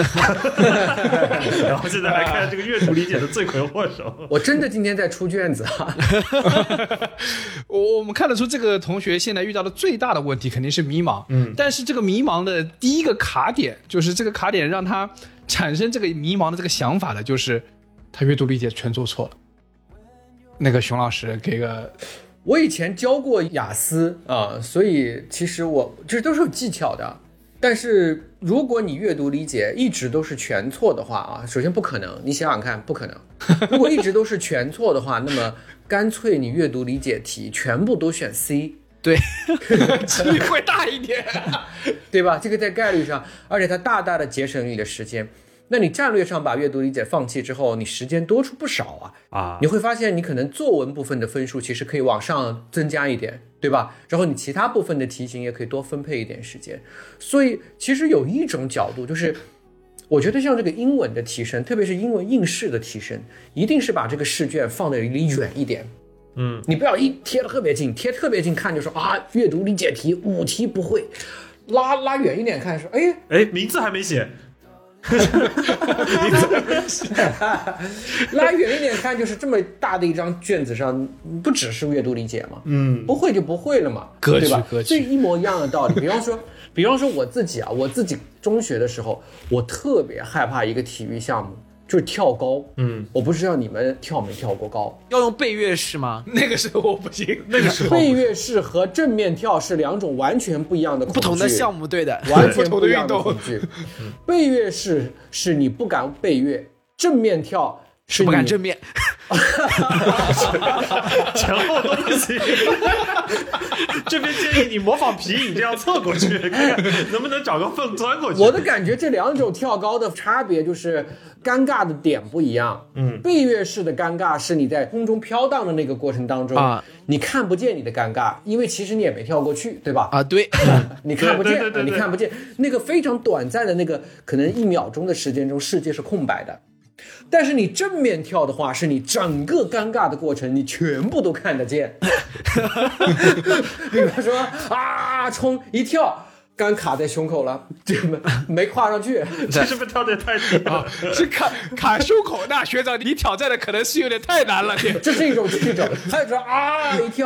然后现在来看这个阅读理解的罪魁祸首。 我真的今天在出卷子啊。 我们看得出这个同学现在遇到的最大的问题肯定是迷茫。但是这个迷茫的第一个卡点，就是这个卡点让他产生这个迷茫的这个想法的，就是他阅读理解全做错了。那个熊老师给个。 我以前教过雅思啊，所以其实我这都是有技巧的。但是如果你阅读理解一直都是全错的话啊，首先不可能，你想想看，不可能。如果一直都是全错的话，那么干脆你阅读理解题全部都选 C， 对， 几率会大一点， 对吧？这个在概率上，而且它大大的节省你的时间。那你战略上把阅读理解放弃之后，你时间多出不少啊！你会发现你可能作文部分的分数其实可以往上增加一点，对吧？然后你其他部分的题型也可以多分配一点时间。所以其实有一种角度，就是我觉得像这个英文的提升，特别是英文应试的提升，一定是把这个试卷放得离远一点。你不要一贴得特别近，贴特别近看就说啊，阅读理解题5题不会，拉远一点看说，哎， 名字还没写。 拉远一点看，就是这么大的一张卷子上，不只是阅读理解嘛，不会就不会了嘛，对吧？这一模一样的道理。比方说我自己中学的时候，我特别害怕一个体育项目，就是跳高。我不知道你们跳没跳过高？ 要用背跃式吗？ 那个时候我不行， 那个时候背跃式和正面跳是两种完全不一样的恐惧， 不同的项目，对的， 完全不一样的恐惧。背跃式是你不敢背跃，正面跳是不敢正面， 前后都不行。这边建议你模仿皮影这样侧过去，看看能不能找个缝钻过去。 我的感觉这两种跳高的差别就是尴尬的点不一样。背跃式的尴尬是你在空中飘荡的那个过程当中你看不见你的尴尬，因为其实你也没跳过去，对吧？ 对， 你看不见， 对你看不见那个非常短暂的那个可能1秒钟的时间中，世界是空白的。但是你正面跳的话，是你整个尴尬的过程你全部都看得见。比方说冲一跳，杆卡在胸口了，这没跨上去， 这是不是跳得太低了？ 是卡胸口，那学长你挑战的可能是有点太难了。 这是一种，还有说一跳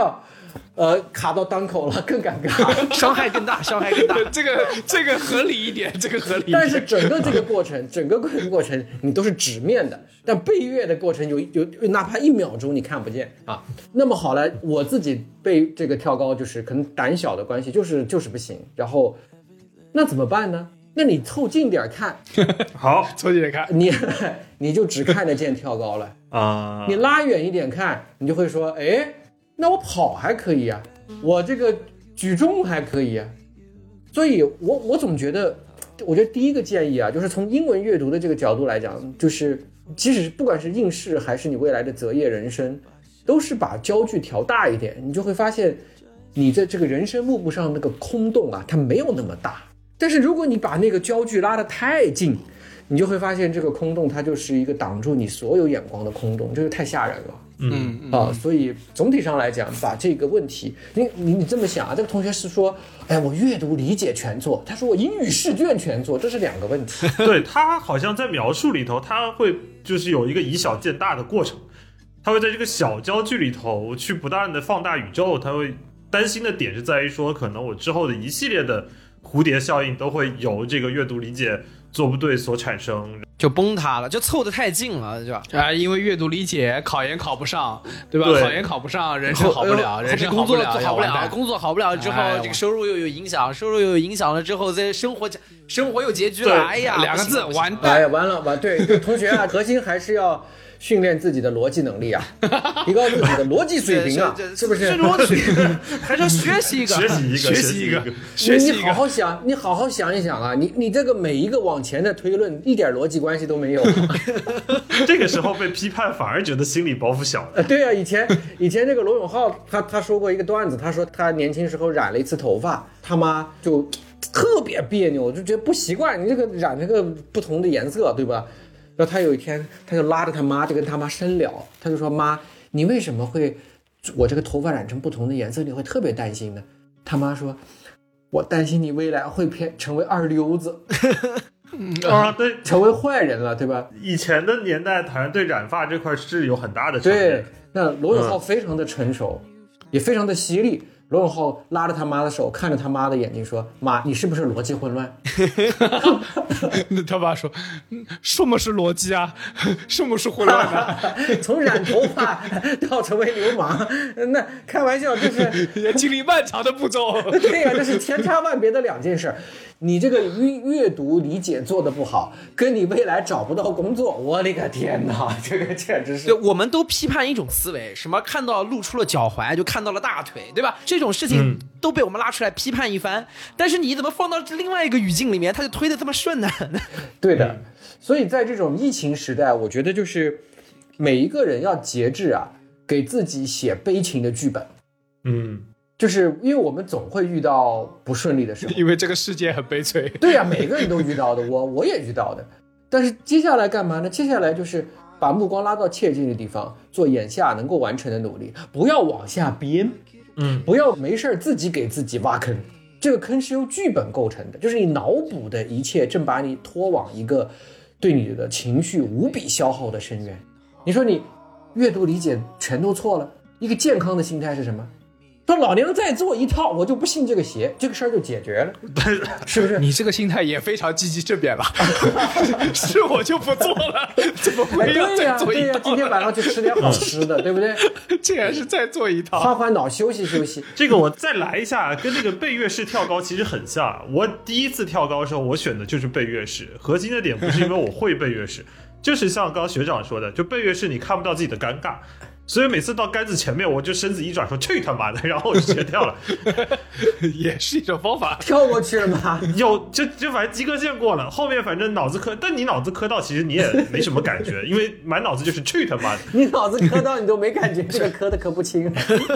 卡到当口了，更尴尬， 伤害更大，伤害更大。 这个合理一点，这个合理一点。 但是整个这个过程，你都是直面的，但背乐的过程有哪怕1秒钟你看不见啊。那么好了，我自己背这个跳高就是可能胆小的关系，就是不行。然后那怎么办呢？那你凑近点看， 好， 凑近点看， 你就只看得见跳高了啊。 你拉远一点看，你就会说，哎，那我跑还可以啊，我这个举重还可以啊。所以我总觉得，我觉得第一个建议啊，就是从英文阅读的这个角度来讲，就是即使不管是应试还是你未来的择业人生，都是把焦距调大一点，你就会发现你在这个人生幕布上那个空洞啊，它没有那么大。但是如果你把那个焦距拉得太近，你就会发现这个空洞它就是一个挡住你所有眼光的空洞，这就太吓人了。所以总体上来讲，把这个问题，你这么想啊，这个同学是说，哎，我阅读理解全做，他说我英语试卷全做，这是2个问题。 对，他好像在描述里头，他会就是有一个以小见大的过程，他会在这个小焦距里头去不断的放大宇宙，他会担心的点是在于说，可能我之后的一系列的蝴蝶效应都会由这个阅读理解做不对所产生， 就崩塌了，就凑得太近了，是吧？ 因为阅读理解考研考不上，对吧？考研考不上，人生好不了，人生工作好不了，工作好不了之后，这个收入又有影响，收入又有影响了之后，这生活又拮据了，哎呀 ，2个字，完蛋！ 哎呀，完了，对，这个同学啊，核心还是要训练自己的逻辑能力啊，提高自己的逻辑水平啊，是不是？ 逻辑水平还是要学习一个。 你好好想一想啊，你这个每一个往前的推论一点逻辑关系都没有。 这个时候被批判反而觉得心理包袱小了。 对啊，以前这个罗永浩他说过一个段子，他说他年轻时候染了一次头发，他妈就特别别扭，就觉得不习惯，你这个染这个不同的颜色，对吧？然后他有一天他就拉着他妈就跟他妈深聊，他就说，妈，你为什么会我这个头发染成不同的颜色你会特别担心呢？他妈说，我担心你未来会成为二流子。 啊，对， 成为坏人了，对吧？ 以前的年代好像对染发这块是有很大的差别。 对，那罗永浩非常的成熟，也非常的犀利。罗永浩拉着他妈的手，看着他妈的眼睛说，妈，你是不是逻辑混乱？ 他妈说，什么是逻辑啊？什么是混乱啊？ 从染头发到成为流氓，那开玩笑，就是经历漫长的步骤。 对呀，这是千差万别的2件事。你这个阅读理解做得不好，跟你未来找不到工作，我的个天哪，这个简直是。 我们都批判一种思维，什么看到露出了脚踝就看到了大腿，对吧？这种事情都被我们拉出来批判一番。但是你怎么放到另外一个语境里面，他就推得这么顺呢？ 对的，所以在这种疫情时代，我觉得就是每一个人要节制啊，给自己写悲情的剧本。就是因为我们总会遇到不顺利的时候， 因为这个世界很悲催。 对呀，每个人都遇到的，我也遇到的。但是接下来干嘛呢？接下来就是把目光拉到切近的地方，做眼下能够完成的努力，不要往下编。不要没事自己给自己挖坑。这个坑是由剧本构成的，就是你脑补的一切正把你拖往一个对你的情绪无比消耗的深渊。你说你阅读理解全都错了，一个健康的心态是什么？说老娘再做一套，我就不信这个邪，这个事儿就解决了，是不是？ 你这个心态也非常积极正面了。是我就不做了，怎么会要再做一套？ 对呀，今天晚上去吃点好吃的，对不对？ 竟然是再做一套， 换换脑，休息休息。 这个我再来一下，跟那个背乐式跳高其实很像。我第一次跳高的时候，我选的就是背乐式，核心的点不是因为我会背乐式，就是像刚刚学长说的，就背乐式你看不到自己的尴尬。所以每次到杆子前面，我就身子一转说去他妈的，然后我就直接跳了， 也是一种方法。 跳过去了吗？ 有就反正及格线过了，后面反正脑子磕，但你脑子磕到其实你也没什么感觉，因为满脑子就是去他妈的。 你脑子磕到你都没感觉，这个磕的可不轻。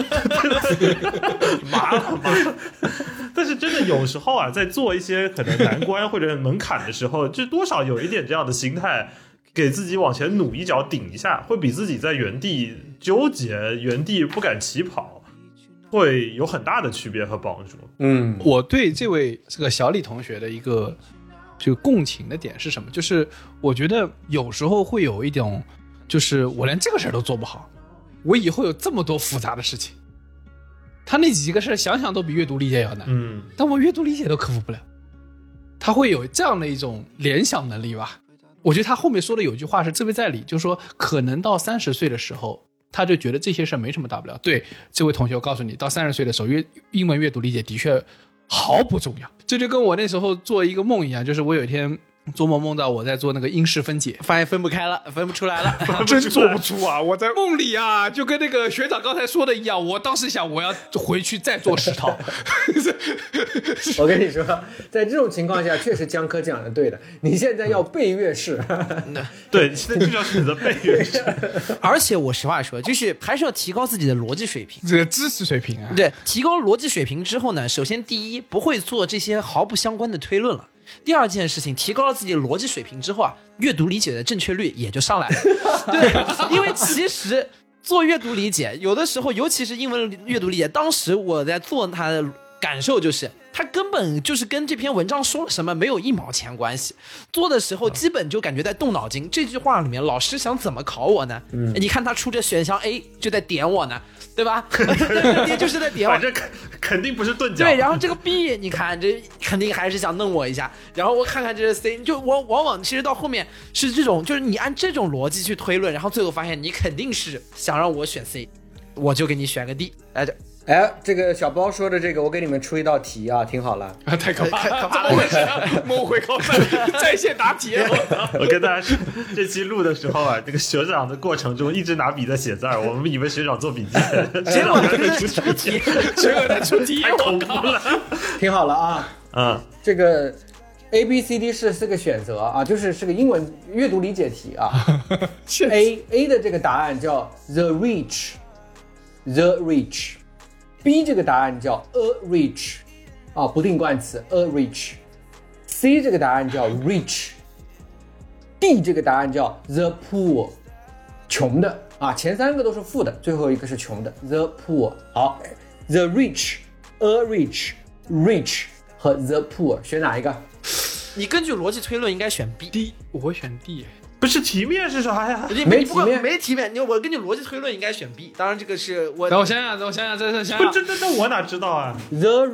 麻了。但是真的有时候啊，在做一些可能难关或者门槛的时候，就多少有一点这样的心态。给自己往前努一脚顶一下，会比自己在原地纠结、原地不敢起跑，会有很大的区别和帮助。 我对这个小李同学的一个就共情的点是什么？就是我觉得有时候会有一种，就是我连这个事儿都做不好，我以后有这么多复杂的事情， 他那几个事想想都比阅读理解要难。但我阅读理解都克服不了。他会有这样的一种联想能力吧。我觉得他后面说的有句话是特别在理，就是说可能到30岁的时候，他就觉得这些事没什么大不了。对，这位同学，我告诉你，到30岁的时候，英文阅读理解的确毫不重要。这就跟我那时候做一个梦一样，就是我有一天做梦梦到我在做那个因式分解， 发现分不开了，分不出来了， 真做不出啊！我在梦里啊，就跟那个学长刚才说的一样，我当时想我要回去再做10套。 我跟你说，在这种情况下，确实江科讲的对的，你现在要背阅式。 对，你现在就要选择背阅式。 而且我实话说，就是还是要提高自己的逻辑水平， 这个知识水平啊。 对，提高逻辑水平之后呢，首先第一，不会做这些毫不相关的推论了。第二件事情，提高了自己的逻辑水平之后啊，阅读理解的正确率也就上来了。对，因为其实做阅读理解，有的时候，尤其是英文阅读理解，当时我在做它的感受就是，它根本就是跟这篇文章说了什么没有1毛钱关系。做的时候基本就感觉在动脑筋。这句话里面，老师想怎么考我呢？你看他出这选项 A 就在点我呢。对吧？就是在点我， 反正肯定不是钝角。 对，然后这个 B， 你看这肯定还是想弄我一下。然后我看看这是 C， 就我往往其实到后面是这种，就是你按这种逻辑去推论，然后最后发现你肯定是想让我选 C， 我就给你选个 D。 这个小包说的这个，我给你们出一道题啊，听好了。 太可怕了！怎么回事？梦回高赛在线答题。 我跟大家说，这期录的时候啊，这个学长的过程中一直拿笔在写字儿，我们以为学长做笔记， 结果在出题， 结果在出题， 太恐怖了。 听好了啊，这个 A、B、C、D 是4个选择啊，是个英文阅读理解题啊。A 的这个答案叫 the reach。B 这个答案叫 a reach， 啊，不定冠词 a reach。C 这个答案叫 reach。D 这个答案叫 the poor， 穷的啊，前3个都是负的，最后一个是穷的 the poor。好 ，the rich、a rich、rich 和 the poor 选哪一个？ 你根据逻辑推论应该选 B。 我选 D。 不是题面是啥呀？ 没题面，我根据逻辑推论应该选 B。当然这个是我。 等我想想，再想想。 这我哪知道啊 ？The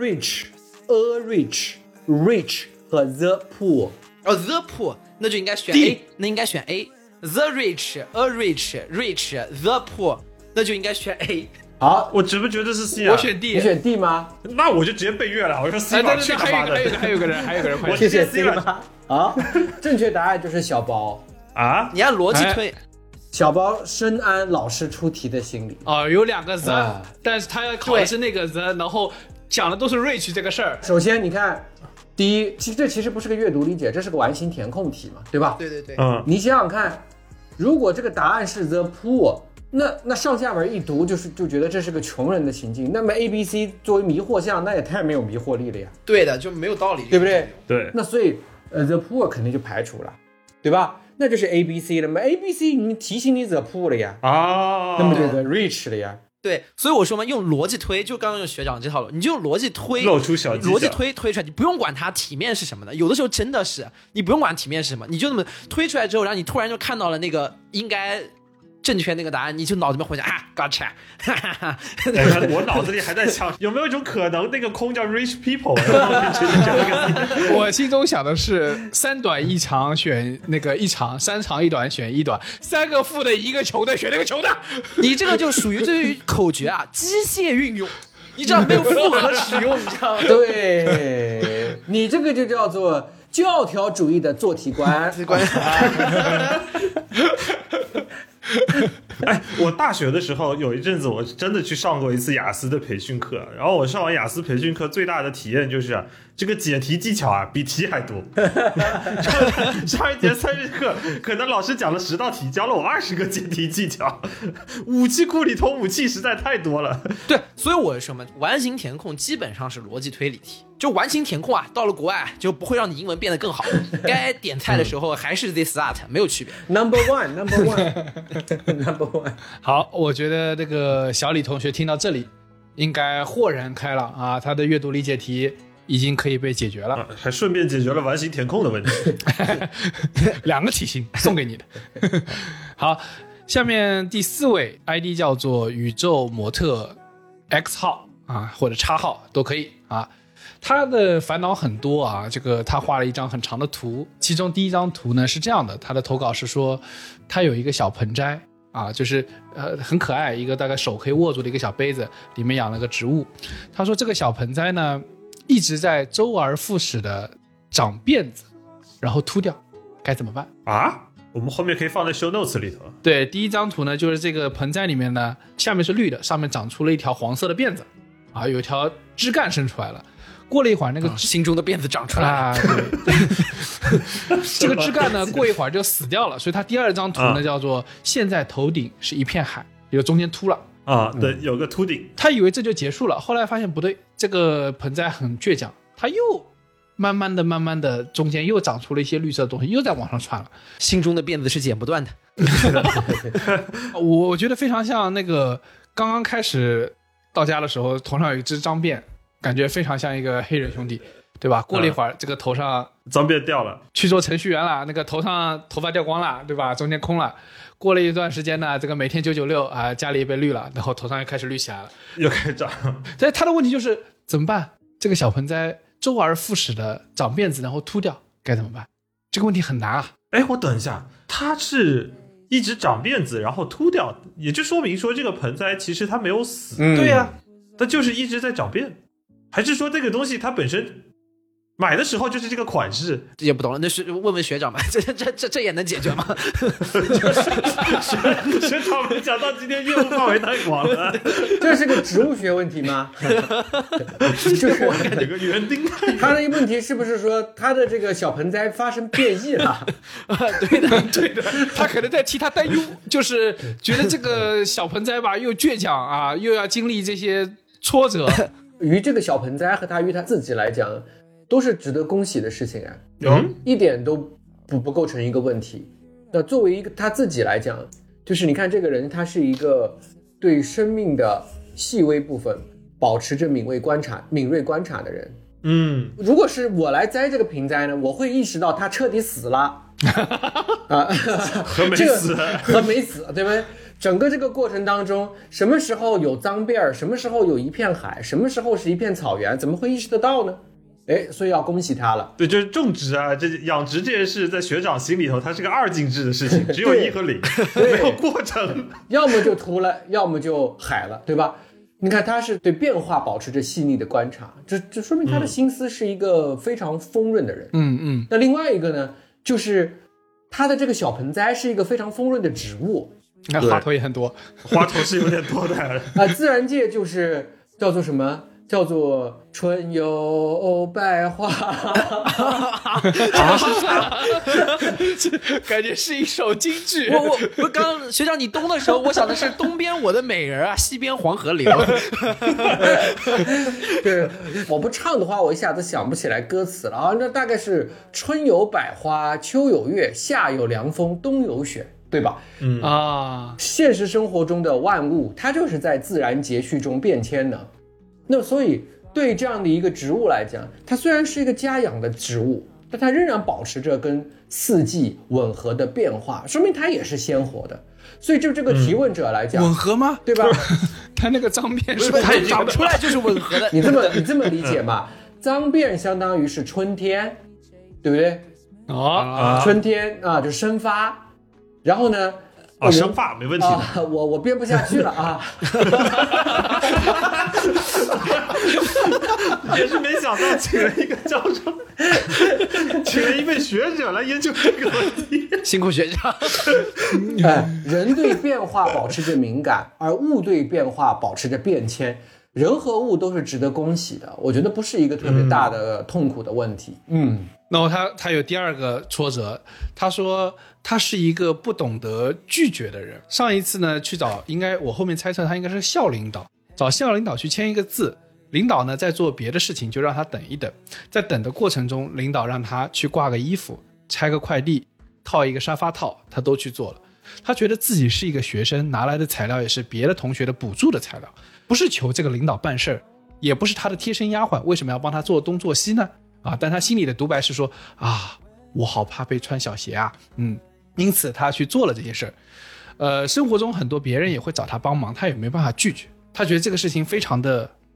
rich、a rich、rich 和 the poor。 the poor 那就应该选 A， 那应该选 A。The rich、a rich、rich、the poor 那就应该选 A。 好， 我觉不觉得是 C 啊？ 我选 D， 你选 D 吗？ 那我就直接被阅了。我说 C 吧，去他妈的！ 还有个人， 我谢谢 C 吗？好，正确答案就是小包啊！ 你按逻辑推， 小包深谙老师出题的心理哦，有2个 the，但是他要考的是那个 the，然后讲的都是 rich 这个事儿。 首先，你看，第一，这其实不是个阅读理解，这是个完形填空题嘛，对吧？ 对。 你想想看，如果这个答案是 the poor。那上下文一读就觉得这是个穷人的情境，那么 A、B、C 作为迷惑项，那也太没有迷惑力了呀。 对的，就没有道理， 对不对？ 对。 那所以the poor 肯定就排除了，对吧？那就是 A、B、C 了嘛 ，A、B、C 你提醒你 the poor 了呀，那么就 the rich 了呀。 对，所以我说嘛，用逻辑推，就刚刚用学长这套路，你就用逻辑推， 露出小技巧， 逻辑推出来，你不用管它体面是什么的，有的时候真的是你不用管体面是什么，你就那么推出来之后，然后你突然就看到了那个应该正确那个答案，你就脑子里面回想啊 ，gotcha， 我脑子里还在想有没有一种可能，那个空叫 rich people。 我心中想的是3短1长选那个1长，3长1短选1短，3个负的1个穷的选那个穷的。 你这个就属于对于口诀啊，机械运用，你知道没有复合使用，你知道吗？ 对，你这个就叫做教条主义的做题观。 我大学的时候有一阵子，我真的去上过一次雅思的培训课。然后我上完雅思培训课，最大的体验就是这个解题技巧啊，比题还多。上一节30课，可能老师讲了10道题，教了我20个解题技巧。武器库里头武器实在太多了。 对，所以我说嘛，完形填空基本上是逻辑推理题。就完形填空啊，到了国外就不会让你英文变得更好。该点菜的时候还是 this that， 没有区别。 Number one。 好，我觉得这个小李同学听到这里，应该豁然开朗啊，他的阅读理解题已经可以被解决了， 还顺便解决了完形填空的问题。 2个题型送给你的。好，下面第4位 ID 叫做宇宙模特 X 号啊，或者插号都可以啊。他的烦恼很多啊，这个他画了一张很长的图，其中第一张图呢是这样的，他的投稿是说他有一个小盆栽啊，就是很可爱，一个大概手可以握住的一个小杯子，里面养了个植物。他说这个小盆栽呢一直在周而复始的长辫子，然后秃掉，该怎么办啊？我们后面可以放在 show notes 里头。 对，第一张图呢就是这个盆栽里面呢，下面是绿的，上面长出了一条黄色的辫子啊，有一条枝干伸出来了。过了一会儿，那个心中的辫子长出来了。 啊，这个枝干呢，过一会儿就死掉了，所以他第二张图呢叫做现在头顶是一片海，有中间秃了啊，对，有个秃顶。 他以为这就结束了，后来发现不对，这个盆栽很倔强，他又慢慢的中间又长出了一些绿色的东西，又在往上窜了。 心中的辫子是剪不断的。 我觉得非常像那个刚刚开始到家的时候，头上有一只脏辫。感觉非常像一个黑人兄弟，对吧？过了一会儿，这个头上脏辫掉了， 去做程序员了，那个头上头发掉光了，对吧？中间空了。过了一段时间呢，这个每天996啊，家里也被绿了，然后头上又开始绿起来了， 又开始长。 但他的问题就是怎么办？这个小盆栽周而复始的长辫子，然后秃掉，该怎么办？这个问题很难啊。 哎，我等一下，它是一直长辫子，然后秃掉，也就说明说这个盆栽其实它没有死。对呀，它就是一直在长辫。还是说这个东西它本身买的时候就是这个款式？ 也不懂了，那是问问学长吧，这也能解决吗？ 学长没想到今天业务范围太广了， 这是个植物学问题吗？就是我感觉个园丁。 他的问题是不是说他的这个小盆栽发生变异了？ 对的，他可能在替他担忧，就是觉得这个小盆栽吧又倔强啊，又要经历这些挫折。 于这个小盆栽和他自己来讲，都是值得恭喜的事情啊，一点都不构成一个问题。那作为一个他自己来讲，就是你看这个人，他是一个对生命的细微部分保持着敏锐观察的人。如果是我来栽这个盆栽呢，我会意识到他彻底死了啊， 和没死， 和没死，对不对？整个这个过程当中，什么时候有脏辫儿，什么时候有一片海，什么时候是一片草原，怎么会意识得到呢？哎，所以要恭喜他了。 对，就是种植啊，这养殖这件事，在学长心里头，它是个二进制的事情，只有1和0，没有过程， 要么就秃了，要么就海了，对吧？你看他是对变化保持着细腻的观察，这说明他的心思是一个非常丰润的人。那另外一个呢，就是他的这个小盆栽是一个非常丰润的植物。 那花头也很多， 花头是有点多的自然界就是叫做什么？叫做春有百花， 感觉是一首京剧。 我刚学长你东的时候，我想的是东边我的美人啊，西边黄河流。 对，我不唱的话，我一下子想不起来歌词了啊。那大概是春有百花，秋有月，夏有凉风，冬有雪。对吧？现实生活中的万物，它就是在自然节序中变迁的。那所以，对这样的一个植物来讲，它虽然是一个家养的植物，但它仍然保持着跟四季吻合的变化，说明它也是鲜活的。所以就这个提问者来讲， 吻合吗？ 对吧？ 它那个脏辫是它长出来就是吻合的。 你这么理解嘛？脏辫相当于是春天，对不对？春天啊，就生发。然后呢？ 生发没问题的。 我编不下去了啊！ 也是没想到请了一个教授，请了一位学者来研究这个问题。 辛苦学长。 人对变化保持着敏感，而物对变化保持着变迁。人和物都是值得恭喜的，我觉得不是一个特别大的痛苦的问题。 然后他有第二个挫折，他说他是一个不懂得拒绝的人。上一次呢去找，我后面猜测他应该是校领导，找校领导去签一个字，领导呢在做别的事情，就让他等一等。在等的过程中，领导让他去挂个衣服，拆个快递，套一个沙发套，他都去做了。他觉得自己是一个学生，拿来的材料也是别的同学的补助的材料，不是求这个领导办事儿，也不是他的贴身丫鬟，为什么要帮他做东做西呢？但他心里的独白是说我好怕被穿小鞋啊，因此他去做了这些事儿。生活中很多别人也会找他帮忙，他也没办法拒绝，他觉得这个事情非常的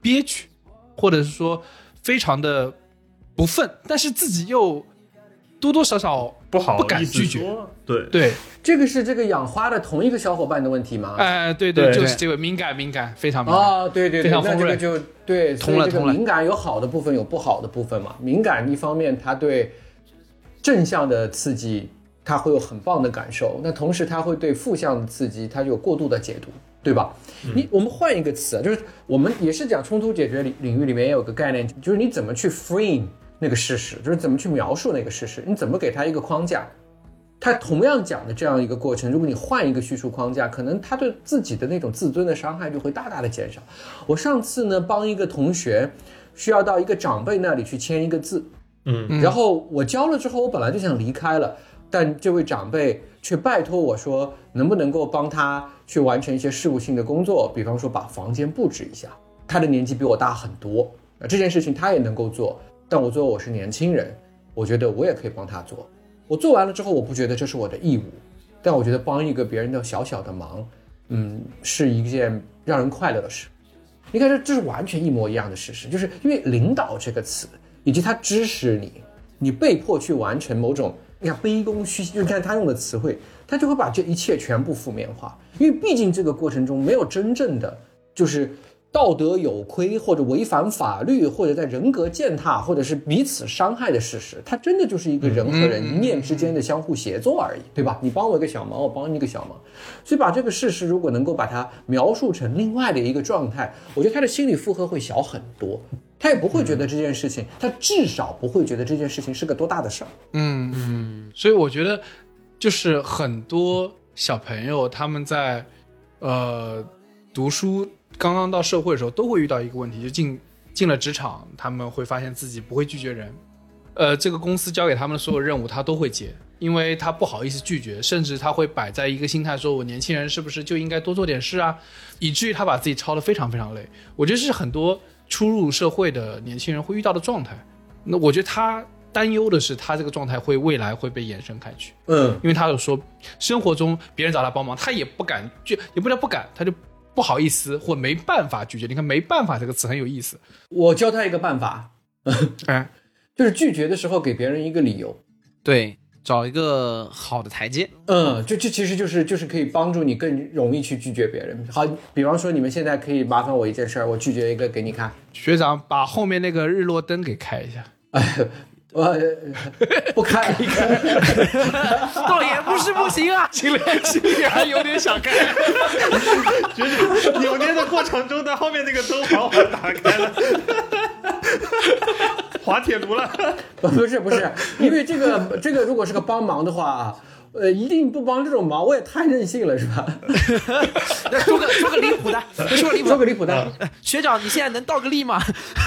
憋屈，或者是说非常的不忿，但是自己又多多少少不敢拒绝。 对， 这个是这个养花的同一个小伙伴的问题吗？ 对，就是这个敏感，非常敏感啊，对， 非常锋锐， 那这个就对，所以这个敏感有好的部分，有不好的部分嘛。敏感一方面，它对正向的刺激，它会有很棒的感受；那同时，它会对负向的刺激，它就有过度的解读，对吧？我们换一个词，就是我们也是讲冲突解决领域里面也有个概念，就是你怎么去 frame 那个事实，就是怎么去描述那个事实，你怎么给它一个框架。他同样讲的这样一个过程，如果你换一个叙述框架，可能他对自己的那种自尊的伤害就会大大的减少。我上次呢帮一个同学需要到一个长辈那里去签一个字，然后我交了之后，我本来就想离开了，但这位长辈却拜托我说，能不能够帮他去完成一些事务性的工作，比方说把房间布置一下。他的年纪比我大很多，这件事情他也能够做，但我作为我是年轻人，我觉得我也可以帮他做。我做完了之后，我不觉得这是我的义务，但我觉得帮一个别人的小小的忙，是一件让人快乐的事。你看，这是完全一模一样的事实，就是因为领导这个词，以及他支持你被迫去完成某种，你看卑躬屈膝，就是看他用的词汇，他就会把这一切全部负面化。因为毕竟这个过程中没有真正的就是道德有亏，或者违反法律，或者在人格践踏，或者是彼此伤害的事实，它真的就是一个人和人一念之间的相互协作而已，对吧？你帮我一个小忙，我帮你一个小忙，所以把这个事实如果能够把它描述成另外的一个状态，我觉得他的心理负荷会小很多，他也不会觉得这件事情，他至少不会觉得这件事情是个多大的事儿。 所以我觉得就是很多小朋友他们在读书刚刚到社会的时候都会遇到一个问题，就进了职场，他们会发现自己不会拒绝人，这个公司交给他们的所有任务他都会接，因为他不好意思拒绝，甚至他会摆在一个心态说，我年轻人是不是就应该多做点事啊，以至于他把自己操得非常非常累。我觉得这是很多初入社会的年轻人会遇到的状态。那我觉得他担忧的是他这个状态未来会被延伸开去，因为他有说生活中别人找他帮忙，他也不敢，也不叫不敢，他就不好意思或没办法拒绝。你看没办法这个词很有意思， 我教他一个办法就是拒绝的时候给别人一个理由， 对，找一个好的台阶。 这其实就是可以帮助你更容易去拒绝别人。好，比方说你们现在可以麻烦我一件事儿，我拒绝一个给你看。 学长把后面那个日落灯给开一下。 不开倒也不是不行啊， 心里还有点想开。 就是扭捏的过程中的后面那个灯缓缓打开了，滑铁卢了。 不是，因为这个如果是个帮忙的话，一定不帮这种忙，我也太任性了，是吧？ 说个离谱的， 说个离谱的， 学长，你现在能倒个立吗？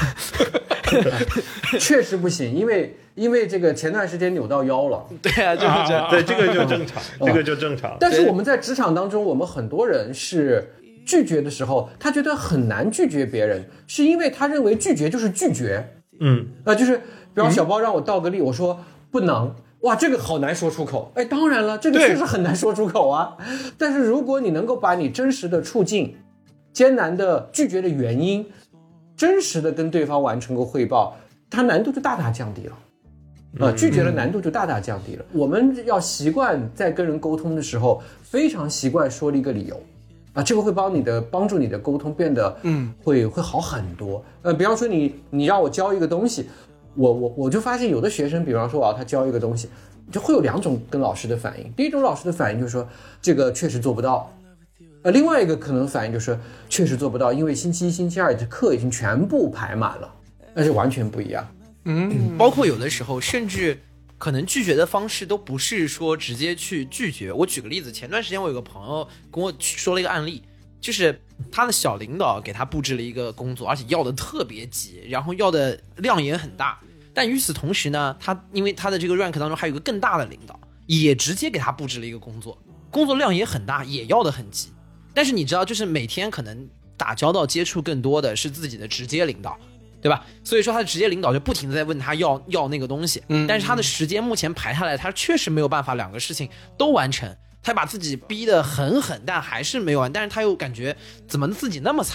确实不行，因为这个前段时间扭到腰了。 对啊，就是这样。 对，这个就正常，这个就正常。 但是我们在职场当中，我们很多人是拒绝的时候，他觉得很难拒绝别人，是因为他认为拒绝就是拒绝。就是比方小包让我倒个立，我说不能。哇，这个好难说出口。当然了，这个确实很难说出口啊。但是如果你能够把你真实的处境、艰难的拒绝的原因，真实的跟对方完成个汇报，它难度就大大降低了。拒绝的难度就大大降低了。我们要习惯在跟人沟通的时候，非常习惯说了一个理由。这个会帮助你的沟通变得会好很多。比方说你让我教一个东西。我就发现有的学生，比方说他教一个东西，就会有两种跟老师的反应。第一种老师的反应就是说这个确实做不到，另外一个可能反应就是确实做不到，因为星期一、星期二的课已经全部排满了，那是完全不一样。 包括有的时候甚至可能拒绝的方式都不是说直接去拒绝。我举个例子，前段时间我有个朋友跟我说了一个案例，就是他的小领导给他布置了一个工作，而且要的特别急，然后要的量也很大。但与此同时呢，因为他的这个 rank 当中还有一个更大的领导，也直接给他布置了一个工作量也很大，也要的很急。但是你知道，就是每天可能打交道接触更多的是自己的直接领导，对吧？所以说他的直接领导就不停地在问他要那个东西，但是他的时间目前排下来，他确实没有办法两个事情都完成。他把自己逼得很，但还是没有完。但是他又感觉怎么自己那么惨，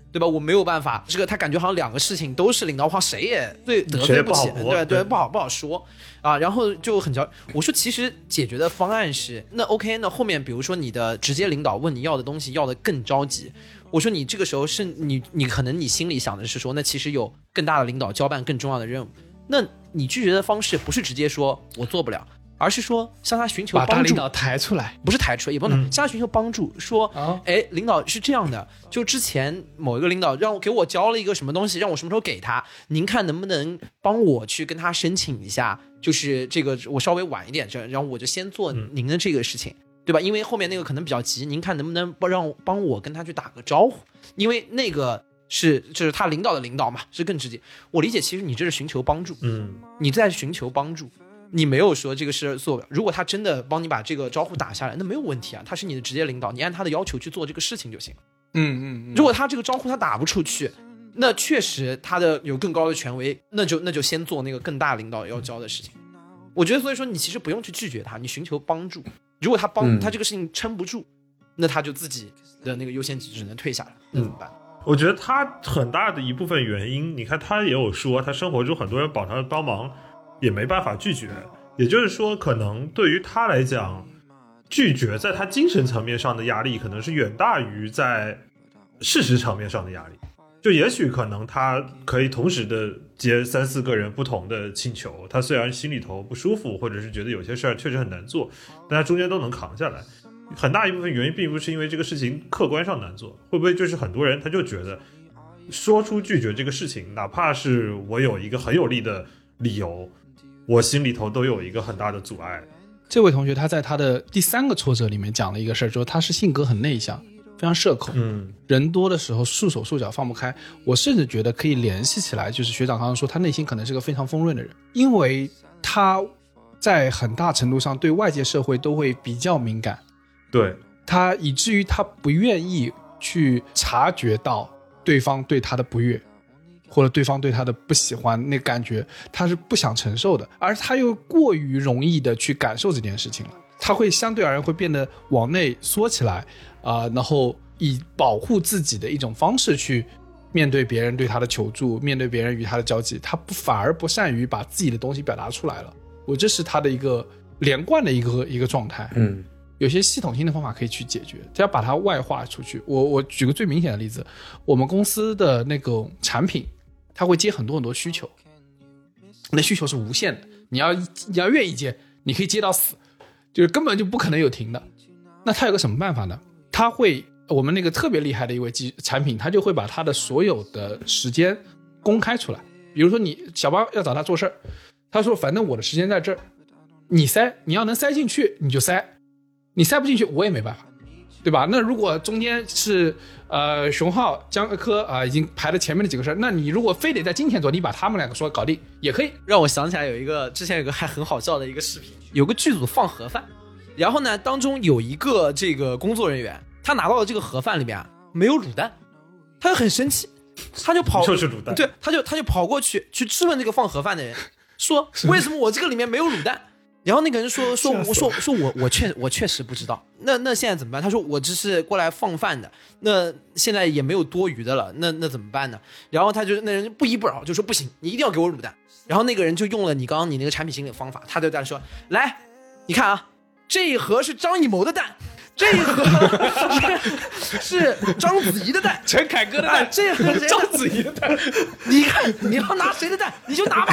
对吧？我没有办法，这个他感觉好像两个事情都是领导，话谁也对得罪不起，对，不好说啊。然后就很焦，我说其实解决的方案是，那 OK， 那后面比如说你的直接领导问你要的东西要的更着急，我说你这个时候是你可能你心里想的是说，那其实有更大的领导交办更重要的任务，那你拒绝的方式不是直接说我做不了。而是说向他寻求帮助， 把大领导抬出来， 不是抬出来，也不能向他寻求帮助。说，领导是这样的，就之前某一个领导给我交了一个什么东西，让我什么时候给他，您看能不能帮我去跟他申请一下，就是这个我稍微晚一点，然后我就先做您的这个事情，对吧？因为后面那个可能比较急，您看能不能帮我跟他去打个招呼，因为那个就是他领导的领导嘛，是更直接。我理解，其实你这是寻求帮助，你在寻求帮助。你没有说这个事做不了，如果他真的帮你把这个招呼打下来，那没有问题啊，他是你的直接领导，你按他的要求去做这个事情就行了。如果他这个招呼他打不出去，那确实他的有更高的权威，那就先做那个更大领导要交的事情。我觉得所以说你其实不用去拒绝他，你寻求帮助。如果他他这个事情撑不住，那他就自己的那个优先级只能退下来，那怎么办？ 我觉得他很大的一部分原因，你看他也有说，他生活中很多人找他帮忙。也没办法拒绝，也就是说可能对于他来讲，拒绝在他精神层面上的压力可能是远大于在事实层面上的压力。就也许可能他可以同时的接3-4个人不同的请求，他虽然心里头不舒服，或者是觉得有些事儿确实很难做，但他中间都能扛下来。很大一部分原因并不是因为这个事情客观上难做，会不会就是很多人他就觉得说出拒绝这个事情，哪怕是我有一个很有力的理由，我心里头都有一个很大的阻碍。 这位同学他在他的第3个挫折里面讲了一个事儿，就是他是性格很内向，非常社恐，人多的时候束手束脚放不开。我甚至觉得可以联系起来，就是学长刚刚说他内心可能是个非常丰润的人，因为他在很大程度上对外界社会都会比较敏感， 对他以至于他不愿意去察觉到对方对他的不悦，或者对方对他的不喜欢，那感觉他是不想承受的，而他又过于容易的去感受这件事情了，他会相对而言会变得往内缩起来然后以保护自己的一种方式去面对别人对他的求助，面对别人与他的交际，他反而不善于把自己的东西表达出来了。这是他的一个连贯的一个状态。有些系统性的方法可以去解决，只要把它外化出去。我举个最明显的例子，我们公司的那个产品它会接很多很多需求，那需求是无限的，你要愿意接，你可以接到死，就是根本就不可能有停的。那他有个什么办法呢？他会我们那个特别厉害的一位产品，他就会把他的所有的时间公开出来。比如说你小包要找他做事儿，他说反正我的时间在这儿，你要能塞进去你就塞，你塞不进去我也没办法，对吧？那如果中间是熊浩、江科已经排了前面的几个事儿，那你如果非得在今天做，你把他们两个说搞定也可以。 让我想起来之前有一个还很好笑的一个视频，有个剧组放盒饭，然后呢当中有一个这个工作人员，他拿到的这个盒饭里面没有卤蛋，他就很生气，他就跑就是卤蛋， 对，他就跑过去质问这个放盒饭的人，说为什么我这个里面没有卤蛋？然后那个人说我确实不知道。那现在怎么办？他说我只是过来放饭的，那现在也没有多余的了，那怎么办呢？然后那人不依不饶，就说不行，你一定要给我卤蛋。然后那个人就用了你刚刚你那个产品经理的方法，他就在说，来，你看啊，这一盒是张艺谋的蛋，这一盒是章子怡的蛋， 陈凯歌的蛋， 这盒是章子怡的蛋， 你看你要拿谁的蛋你就拿吧。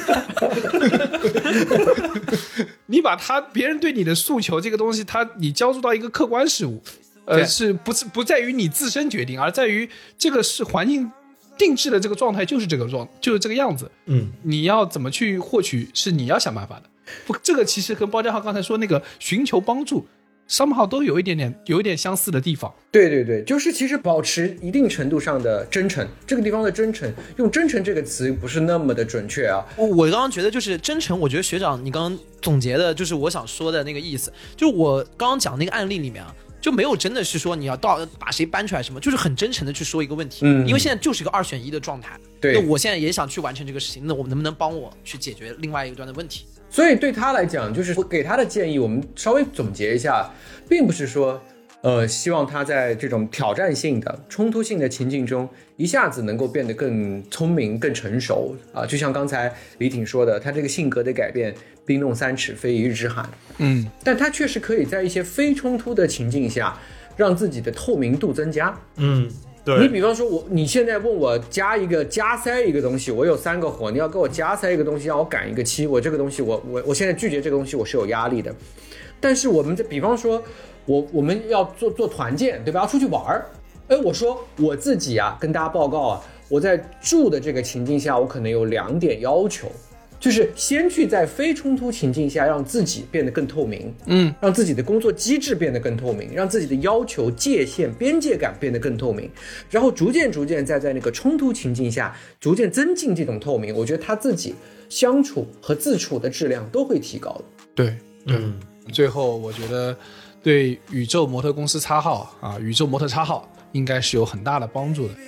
你把别人对你的诉求这个东西，你交注到一个客观事物，是不在于你自身决定，而在于这个是环境定制的这个状态就是这个样子。你要怎么去获取是你要想办法的。这个其实跟包家浩刚才说那个寻求帮助somehow都有一点相似的地方。 对对对，就是其实保持一定程度上的真诚，这个地方的真诚，用真诚这个词不是那么的准确啊。 我刚刚觉得就是真诚，我觉得学长你刚刚总结的就是我想说的那个意思，就是我刚刚讲那个案例里面就没有真的是说你要把谁搬出来什么，就是很真诚的去说一个问题。因为现在就是一个2选1的状态。 对， 那我现在也想去完成这个事情，那我能不能帮我去解决另外一个端的问题？ 所以对他来讲，就是我给他的建议，我们稍微总结一下，并不是说希望他在这种挑战性的、冲突性的情境中，一下子能够变得更聪明、更成熟啊！就像刚才李挺说的，他这个性格的改变，冰冻三尺非一日之寒。但他确实可以在一些非冲突的情境下，让自己的透明度增加。 对， 你比方说你现在问我加塞一个东西，我有3个火，你要给我加塞一个东西，让我赶一个期，我这个东西我现在拒绝这个东西，我是有压力的。但是我们比方说我们要做团建，对吧？要出去玩儿，我说我自己啊，跟大家报告啊，我在住的这个情境下，我可能有2点要求，就是先去在非冲突情境下让自己变得更透明，让自己的工作机制变得更透明，让自己的要求界限边界感变得更透明，然后逐渐再在那个冲突情境下逐渐增进这种透明，我觉得他自己相处和自处的质量都会提高的。 对，最后我觉得对宇宙模特公司叉号啊，宇宙模特叉号应该是有很大的帮助的。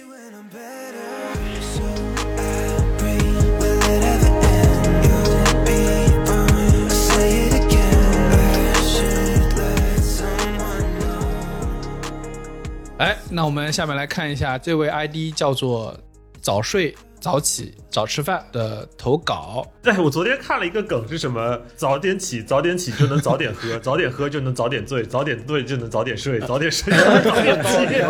那我们下面来看一下这位 ID 叫做早睡早起早吃饭的投稿。 我昨天看了一个梗是什么？早点起就能早点喝，早点喝就能早点醉，早点醉就能早点睡，早点睡就能早点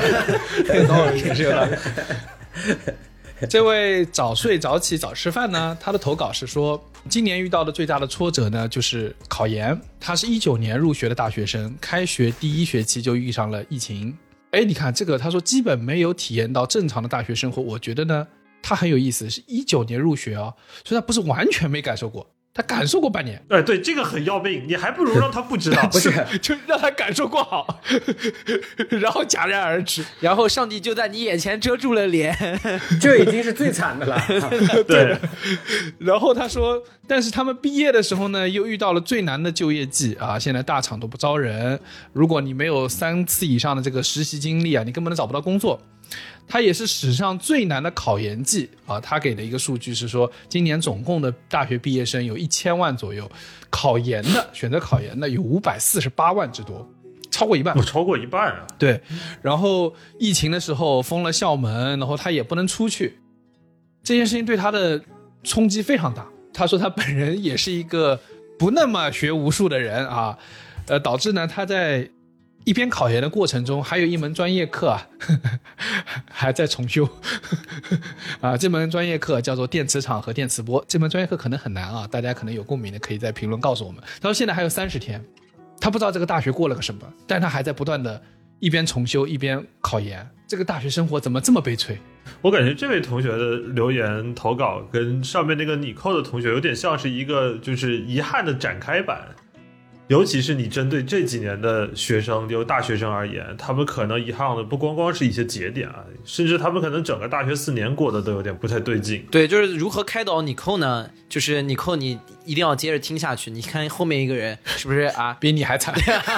起。 这位早睡早起早吃饭呢，他的投稿是说，今年遇到的最大的挫折呢就是考研。他是19年入学的大学生，开学第1学期就遇上了疫情。你看这个，他说基本没有体验到正常的大学生活。我觉得呢，他很有意思，是19年入学啊，所以他不是完全没感受过，他感受过半年。 对，这个很要命，你还不如让他不知道， 不是， 就让他感受过好，然后戛然而止， 然后上帝就在你眼前遮住了脸， 这已经是最惨的了。 对。 然后他说，但是他们毕业的时候呢，又遇到了最难的就业季啊！现在大厂都不招人，如果你没有3次以上的这个实习经历啊，你根本都找不到工作。他也是史上最难的考研季啊！他给的一个数据是说，今年总共的大学毕业生有1000万左右，选择考研的有548万之多，超过一半。 超过一半啊！ 对，然后疫情的时候封了校门，然后他也不能出去，这件事情对他的冲击非常大。他说他本人也是一个不那么学无术的人啊，导致呢他在一边考研的过程中，还有一门专业课啊，还在重修啊。这门专业课叫做电磁场和电磁波，这门专业课可能很难啊，大家可能有共鸣的可以在评论告诉我们。他说现在还有30天，他不知道这个大学过了个什么，但他还在不断的一边重修一边考研。这个大学生活怎么这么悲催？ 我感觉这位同学的留言投稿跟上面那个你扣的同学有点像是一个就是遗憾的展开版。尤其是你针对这几年的学生，就大学生而言，他们可能遗憾的不光是一些节点啊，甚至他们可能整个大学4年过得都有点不太对劲。 对，就是如何开导你扣呢？就是你扣，你一定要接着听下去。你看后面一个人是不是啊？ 比你还惨。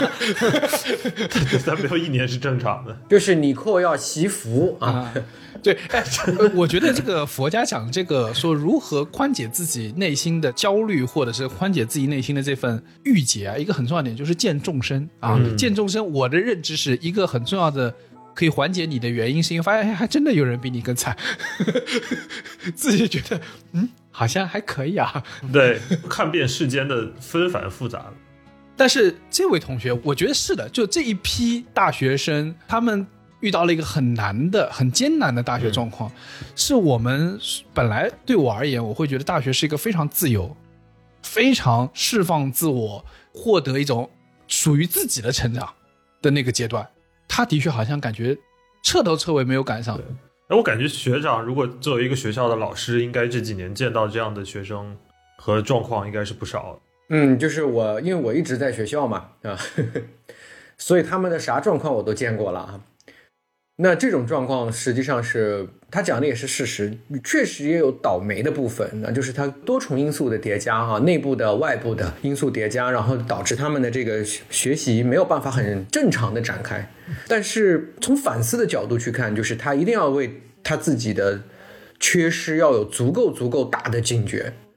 咱没有1年是正常的。 就是你扣要祈福啊。 对，我觉得这个佛家讲这个说如何宽解自己内心的焦虑，或者是宽解自己内心的这份郁结啊，一个很重要的点就是见众生啊。见众生，我的认知是一个很重要的可以缓解你的原因，是因为发现还真的有人比你更惨，自己觉得好像还可以啊。 对，看遍世间的纷繁复杂。 但是这位同学，我觉得是的，就这一批大学生，他们遇到了一个很难的、很艰难的大学状况，是我们本来对我而言，我会觉得大学是一个非常自由、非常释放自我、获得一种属于自己的成长的那个阶段。他的确好像感觉彻头彻尾没有赶上。 我感觉学长如果作为一个学校的老师，应该这几年见到这样的学生和状况应该是不少的。 就是因为我一直在学校嘛啊，所以他们的啥状况我都见过了啊。那这种状况实际上是他讲的也是事实，确实也有倒霉的部分，那就是他多重因素的叠加哈，内部的外部的因素叠加，然后导致他们的这个学习没有办法很正常的展开。但是从反思的角度去看，就是他一定要为他自己的缺失要有足够大的警觉，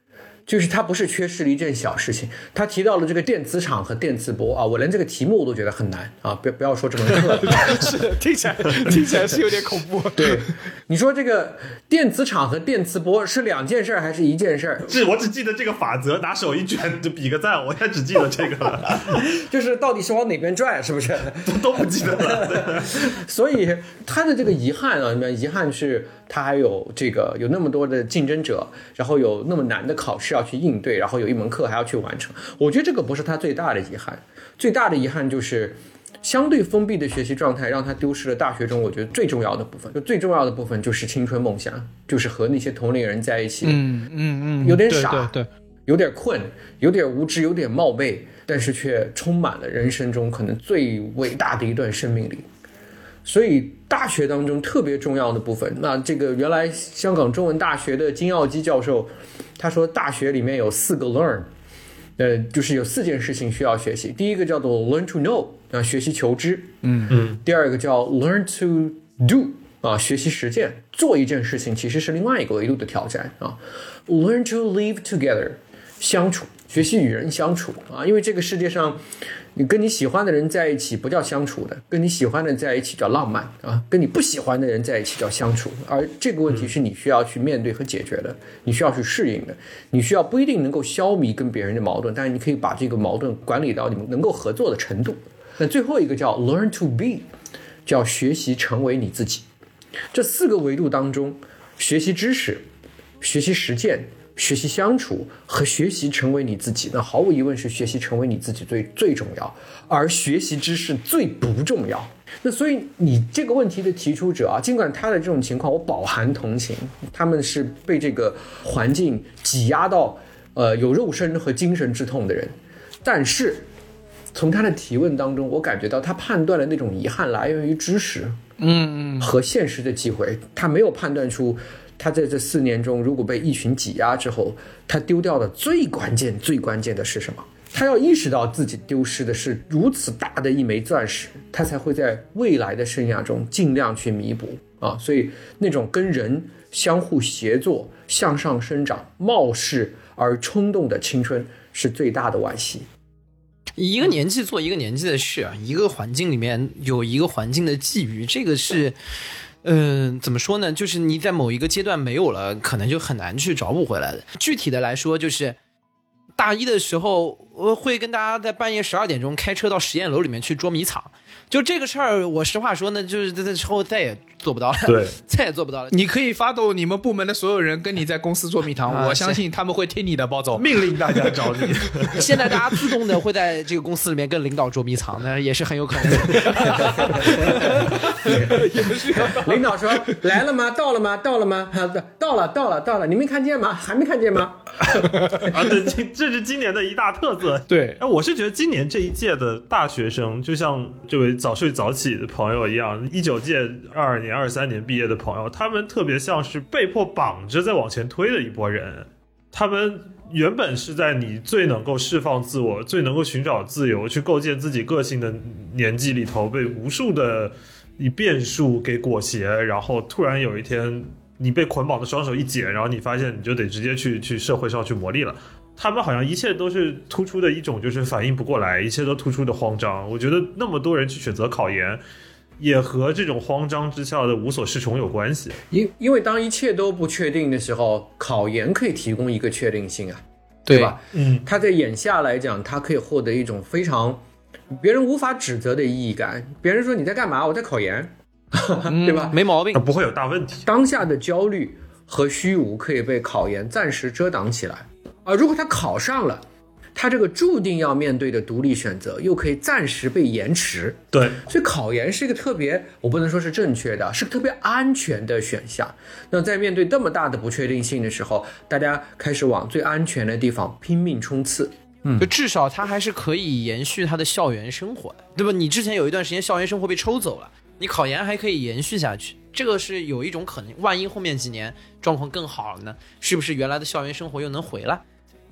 就是它不是缺失了一件小事情。他提到了这个电磁场和电磁波啊，我连这个题目我都觉得很难啊！不要说这门课了， 是的，听起来是有点恐怖。 对，你说这个电磁场和电磁波是两件事还是一件事？ 我只记得这个法则，拿手一卷就比个赞，我也只记得这个了。 就是到底是往哪边转，是不是？ 都不记得了。 所以他的这个遗憾啊，遗憾是他还有有那么多的竞争者，然后有那么难的考试要去应对，然后有一门课还要去完成。我觉得这个不是他最大的遗憾，最大的遗憾就是相对封闭的学习状态让他丢失了大学中我觉得最重要的部分。就最重要的部分就是青春梦想，就是和那些同龄人在一起。有点傻， 对， 有点困，有点无知，有点冒昧，但是却充满了人生中可能最伟大的一段生命里。所以大学当中特别重要的部分，那这个原来香港中文大学的金耀基教授他说大学里面有4个 learn，就是有4件事情需要学习。第一个叫做 learn to know， 学习求知。第二个叫 learn to do， 学习实践。做一件事情其实是另外一个维度的挑战啊。learn to live together， 相处，学习与人相处啊。因为这个世界上你跟你喜欢的人在一起不叫相处的，跟你喜欢的人在一起叫浪漫啊，跟你不喜欢的人在一起叫相处。而这个问题是你需要去面对和解决的，你需要去适应的，你需要不一定能够消弭跟别人的矛盾，但是你可以把这个矛盾管理到你们能够合作的程度。那最后一个叫 learn to be， 叫学习成为你自己。这4个维度当中，学习知识、学习实践、学习相处和学习成为你自己，那毫无疑问是学习成为你自己最重要，而学习知识最不重要。那所以你这个问题的提出者啊，尽管他的这种情况我饱含同情，他们是被这个环境挤压到有肉身和精神之痛的人，但是从他的提问当中我感觉到他判断的那种遗憾来源于知识和现实的机会，他没有判断出他在这4年中如果被一群挤压之后，他丢掉的最关键的是什么。他要意识到自己丢失的是如此大的一枚钻石，他才会在未来的生涯中尽量去弥补啊。所以那种跟人相互协作、向上生长、冒失而冲动的青春是最大的惋惜。 一个年纪做一个年纪的事，一个环境里面有一个环境的际遇，这个是怎么说呢，就是你在某一个阶段没有了，可能就很难去找补回来的。具体的来说，就是大一的时候我会跟大家在半夜12点钟开车到实验楼里面去捉迷藏，就这个事儿我实话说呢，就是在之后再也做不到了。 对， 再也做不到了。 你可以发动你们部门的所有人跟你在公司捉迷藏，我相信他们会听你的包走， 命令大家找你。 现在大家自动的会在这个公司里面跟领导捉迷藏，那也是很有可能的。 领导说来了吗？到了吗？到了吗？到了，你没看见吗？还没看见吗？ 对，这是今年的一大特色。 对， 我是觉得今年这一届的大学生，就像这位早睡早起的朋友一样，19届、22年、23年毕业的朋友，他们特别像是被迫绑着在往前推的一拨人。他们原本是在你最能够释放自我、最能够寻找自由、去构建自己个性的年纪里头，被无数的变数给裹挟，然后突然有一天你被捆绑的双手一解，然后你发现你就得直接去社会上去磨砺了。他们好像一切都是突出的一种就是反应不过来，一切都突出的慌张。我觉得那么多人去选择考研，也和这种慌张之下的无所适从有关系。 因为当一切都不确定的时候，考研可以提供一个确定性啊，对吧？他在眼下来讲，他可以获得一种非常别人无法指责的意义感。别人说你在干嘛？我在考研，对吧？ 没毛病， 不会有大问题。 当下的焦虑和虚无可以被考研暂时遮挡起来。如果他考上了，他这个注定要面对的独立选择又可以暂时被延迟。 对， 所以考研是一个特别，我不能说是正确的，是个特别安全的选项。那在面对这么大的不确定性的时候，大家开始往最安全的地方拼命冲刺。 就至少他还是可以延续他的校园生活的，对吧？你之前有一段时间校园生活被抽走了，你考研还可以延续下去，这个是有一种可能。万一后面几年状况更好了呢？是不是原来的校园生活又能回来？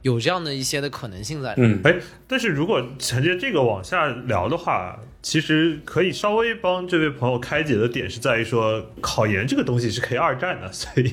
有这样的一些的可能性在。 但是如果承接这个往下聊的话，其实可以稍微帮这位朋友开解的点是在于说，考研这个东西是可以二战的，所以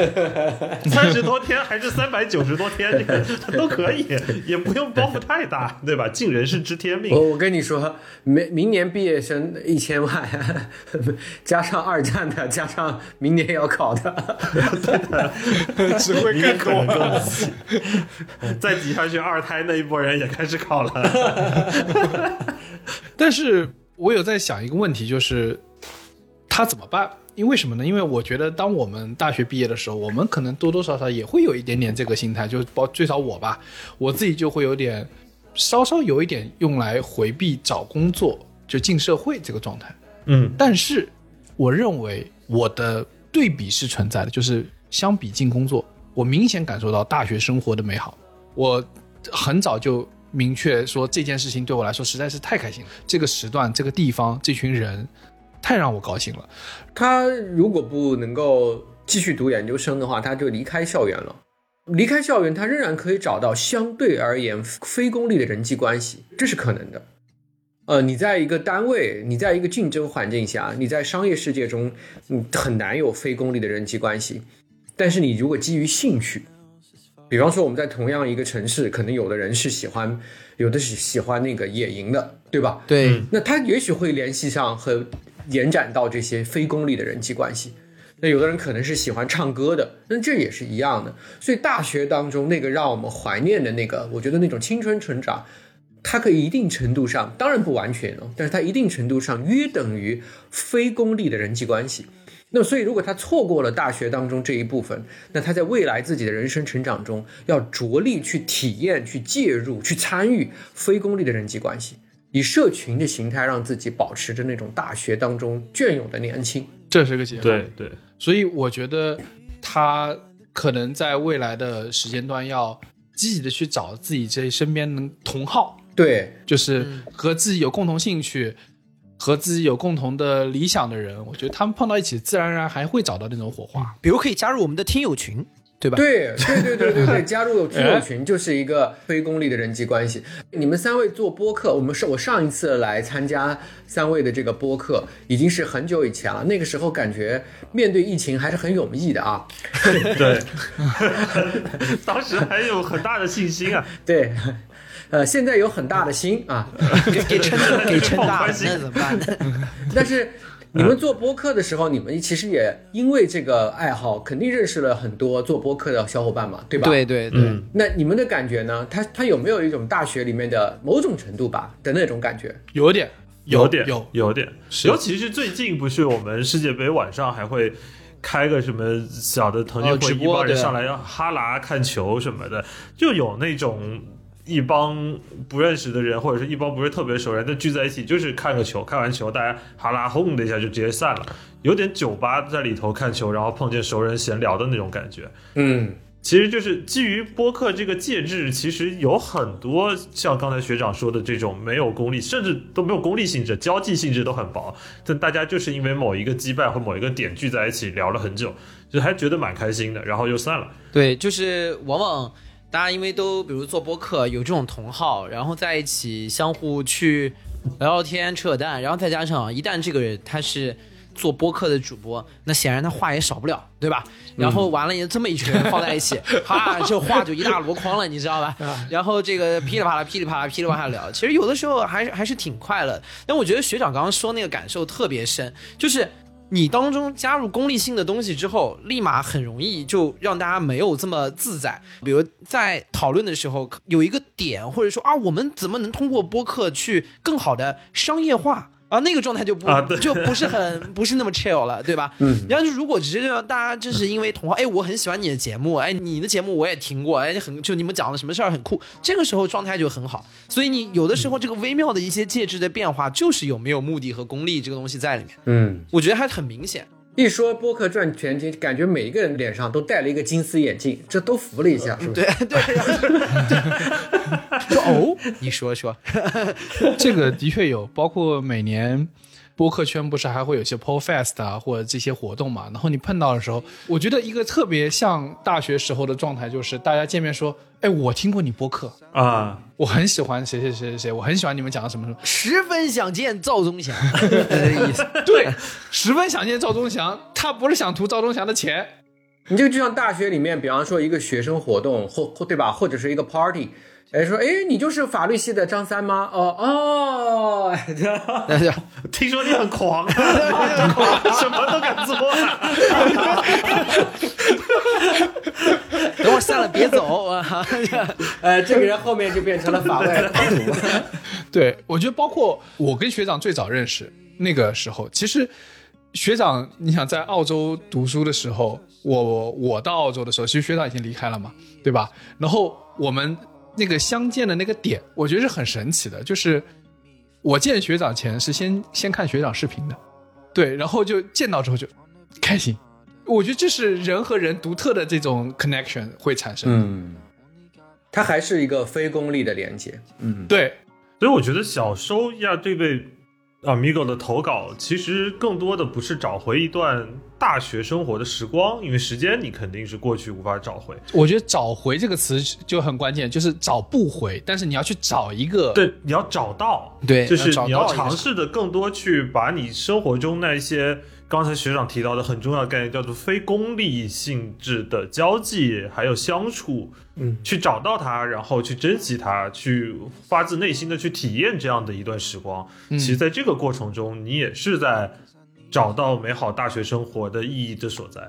30多天还是390多天，这个都可以，也不用包袱太大，对吧？尽人事知天命。 我跟你说，明年毕业生1000万，加上二战的，加上明年要考的， 对的，只会更多。再挤下去，二胎那一波人也开始考了。 但是我有在想一个问题，就是他怎么办？因为什么呢？因为我觉得当我们大学毕业的时候，我们可能多多少少也会有一点点这个心态，就最少我吧，我自己就会有点稍稍有一点用来回避找工作就进社会这个状态。但是我认为我的对比是存在的，就是相比进工作，我明显感受到大学生活的美好。我很早就明确说这件事情对我来说实在是太开心了，这个时段这个地方这群人太让我高兴了。 他如果不能够继续读研究生的话，他就离开校园了。离开校园，他仍然可以找到相对而言非功利的人际关系，这是可能的。你在一个单位，你在一个竞争环境下，你在商业世界中，很难有非功利的人际关系。但是你如果基于兴趣，比方说我们在同样一个城市，可能有的人是喜欢，有的是喜欢那个野营的，对吧？ 对， 那他也许会联系上和延展到这些非功利的人际关系。那有的人可能是喜欢唱歌的，那这也是一样的。所以大学当中那个让我们怀念的那个，我觉得那种青春成长，它可以一定程度上，当然不完全哦，但是它一定程度上约等于非功利的人际关系。那所以如果他错过了大学当中这一部分，那他在未来自己的人生成长中要着力去体验、去介入、去参与非功利的人际关系，以社群的形态让自己保持着那种大学当中隽永的年轻， 这是个结果。 对， 所以我觉得他可能在未来的时间段要积极的去找自己这身边的同好， 对， 就是和自己有共同兴趣、和自己有共同的理想的人，我觉得他们碰到一起自然而然还会找到那种火花。 比如可以加入我们的听友群，对吧？ 对，加入听友群就是一个非功利的人际关系。你们3位做播客，我上一次来参加3位的这个播客已经是很久以前了，那个时候感觉面对疫情还是很有意的啊。 对，当时还有很大的信心啊。 对。现在有很大的心啊， 给撑大，那怎么办呢？ 但是你们做播客的时候，你们其实也因为这个爱好，肯定认识了很多做播客的小伙伴嘛，对吧？ 对。 那你们的感觉呢？他有没有一种大学里面的某种程度吧的那种感觉？ 有点， 尤其是最近不是我们世界杯晚上还会开个什么小的腾讯会，一帮人上来要哈拉看球什么的，就有那种一帮不认识的人，或者是一帮不是特别熟人的聚在一起，就是看个球，看完球大家哈拉轰的一下就直接散了，有点酒吧在里头看球，然后碰见熟人闲聊的那种感觉。其实就是基于播客这个介质，其实有很多像刚才学长说的这种没有功利，甚至都没有功利性质，交际性质都很薄，但大家就是因为某一个羁绊或某一个点聚在一起聊了很久，就还觉得蛮开心的，然后又散了。 对，就是往往大家因为都比如做播客有这种同好，然后在一起相互去聊聊天扯淡，然后再加上一旦这个人他是做播客的主播，那显然他话也少不了，对吧？然后完了也这么一群人放在一起，哈，这话就一大箩筐了，你知道吧？然后这个噼里啪啦聊，其实有的时候还是挺快乐的。但我觉得学长刚刚说那个感受特别深，就是你当中加入功利性的东西之后，立马很容易就让大家没有这么自在。比如在讨论的时候有一个点，或者说我们怎么能通过播客去更好的商业化啊，那个状态就不是那么 chill 了，对吧？然后如果只是让大家就是因为同好，我很喜欢你的节目，你的节目我也听过，就你们讲的什么事儿很酷，这个时候状态就很好。所以你有的时候这个微妙的一些介质的变化，就是有没有目的和功利这个东西在里面。我觉得还很明显。 一说播客赚钱，感觉每一个人脸上都戴了一个金丝眼镜，这都服了一下，是不是？ 对。说你说这个的确有，包括每年播客圈不是还会有些 Podfest 啊或者这些活动嘛，然后你碰到的时候，我觉得一个特别像大学时候的状态就是大家见面说，哎，我听过你播客啊，我很喜欢谁谁谁谁谁，我很喜欢你们讲的什么什么， 十分想见赵忠祥这意思。 对，十分想见赵忠祥，他不是想图赵忠祥的钱。 你这个就像大学里面，比方说一个学生活动对吧，或者是一个 party， 说你就是法律系的张三吗？ 听说你很狂什么都敢做等会儿散了别走这个人后面就变成了法外狂徒。 对，我觉得包括我跟学长最早认识那个时候，其实学长你想在澳洲读书的时候，我到澳洲的时候，其实学长已经离开了嘛，对吧？然后我们那个相见的那个点，我觉得是很神奇的，就是我见学长前是先看学长视频的，对，然后就见到之后就开心。我觉得这是人和人独特的这种 connection 会产生的。 它还是一个非功利的连接。 对， 所以我觉得小收亚这位 Amigo 的投稿其实更多的不是找回一段大学生活的时光，因为时间你肯定是过去无法找回。 我觉得找回这个词就很关键，就是找不回，但是你要去找一个， 对，你要找到， 对， 就是你要尝试的更多去把你生活中那些刚才学长提到的很重要的概念叫做非功利性质的交际还有相处，去找到它，然后去珍惜它，去发自内心的去体验这样的一段时光。其实在这个过程中你也是在找到美好大学生活的意义的所在。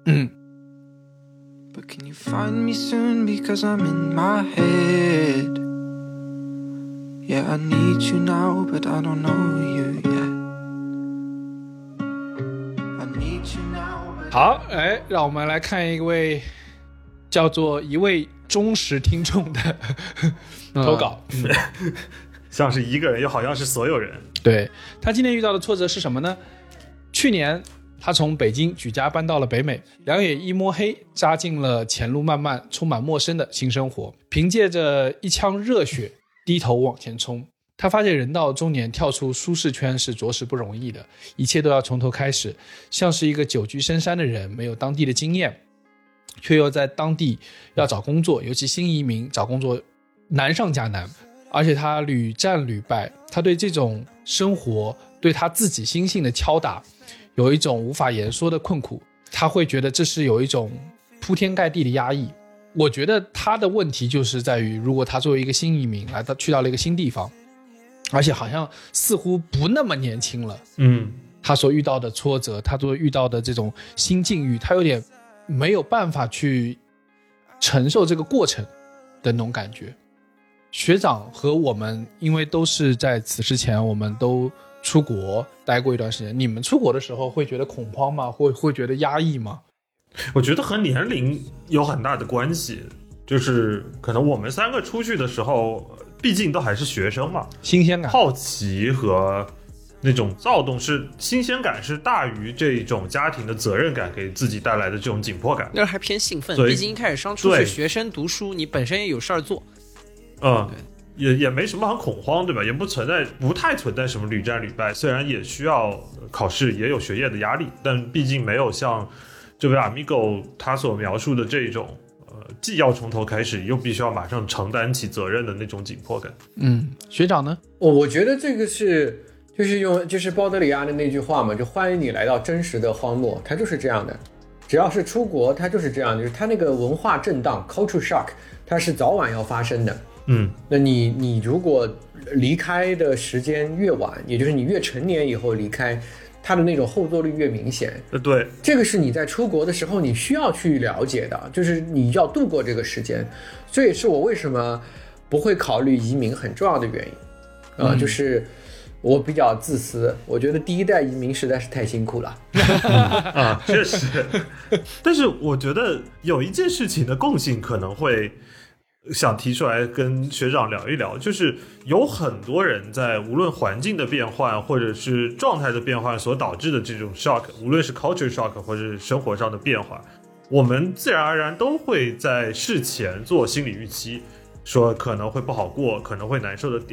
But can you find me soon because I'm in my head? Yeah, I need you now, but I don't know you yet. I need you now, but 好，让我们来看一位叫做一位忠实听众的投稿。 像是一个人又好像是所有人。 对，他今年遇到的挫折是什么呢？去年他从北京举家搬到了北美，两眼一摸黑，扎进了前路漫漫充满陌生的新生活，凭借着一腔热血低头往前冲。他发现人到中年跳出舒适圈是着实不容易的，一切都要从头开始，像是一个久居深山的人，没有当地的经验，却又在当地要找工作，尤其新移民找工作难上加难，而且他屡战屡败，他对这种生活对他自己心性的敲打有一种无法言说的困苦，他会觉得这是有一种铺天盖地的压抑。我觉得他的问题就是在于，如果他作为一个新移民去到了一个新地方，而且好像似乎不那么年轻了，他所遇到的挫折，他所遇到的这种新境遇，他有点没有办法去承受这个过程的那种感觉。学长和我们因为都是在此之前我们都出国待过一段时间，你们出国的时候会觉得恐慌吗？会觉得压抑吗？ 我觉得和年龄有很大的关系，就是可能我们三个出去的时候毕竟都还是学生嘛， 新鲜感、 好奇和那种躁动是新鲜感是大于这种家庭的责任感给自己带来的这种紧迫感。 那还偏兴奋，毕竟一开始上出去学生读书，你本身也有事儿做。 也没什么很恐慌，对吧？也不太存在什么屡战屡败，虽然也需要考试，也有学业的压力，但毕竟没有像这位 Amigo 他所描述的这种既要从头开始，又必须要马上承担起责任的那种紧迫感。 学长呢？ 我觉得这个就是鲍德里亚的那句话嘛，就欢迎你来到真实的荒漠，它就是这样的。只要是出国，它就是这样，就是它那个文化震荡 culture shock， 它是早晚要发生的。那你如果离开的时间越晚，也就是你越成年以后离开，它的那种后坐力越明显。 对，这个是你在出国的时候你需要去了解的，就是你要度过这个时间。这也是我为什么不会考虑移民很重要的原因就是我比较自私，我觉得第一代移民实在是太辛苦了确实。但是我觉得有一件事情的共性可能会想提出来跟学长聊一聊，就是有很多人在无论环境的变换或者是状态的变换所导致的这种 shock， 无论是 culture shock 或者是生活上的变化，我们自然而然都会在事前做心理预期，说可能会不好过，可能会难受的点。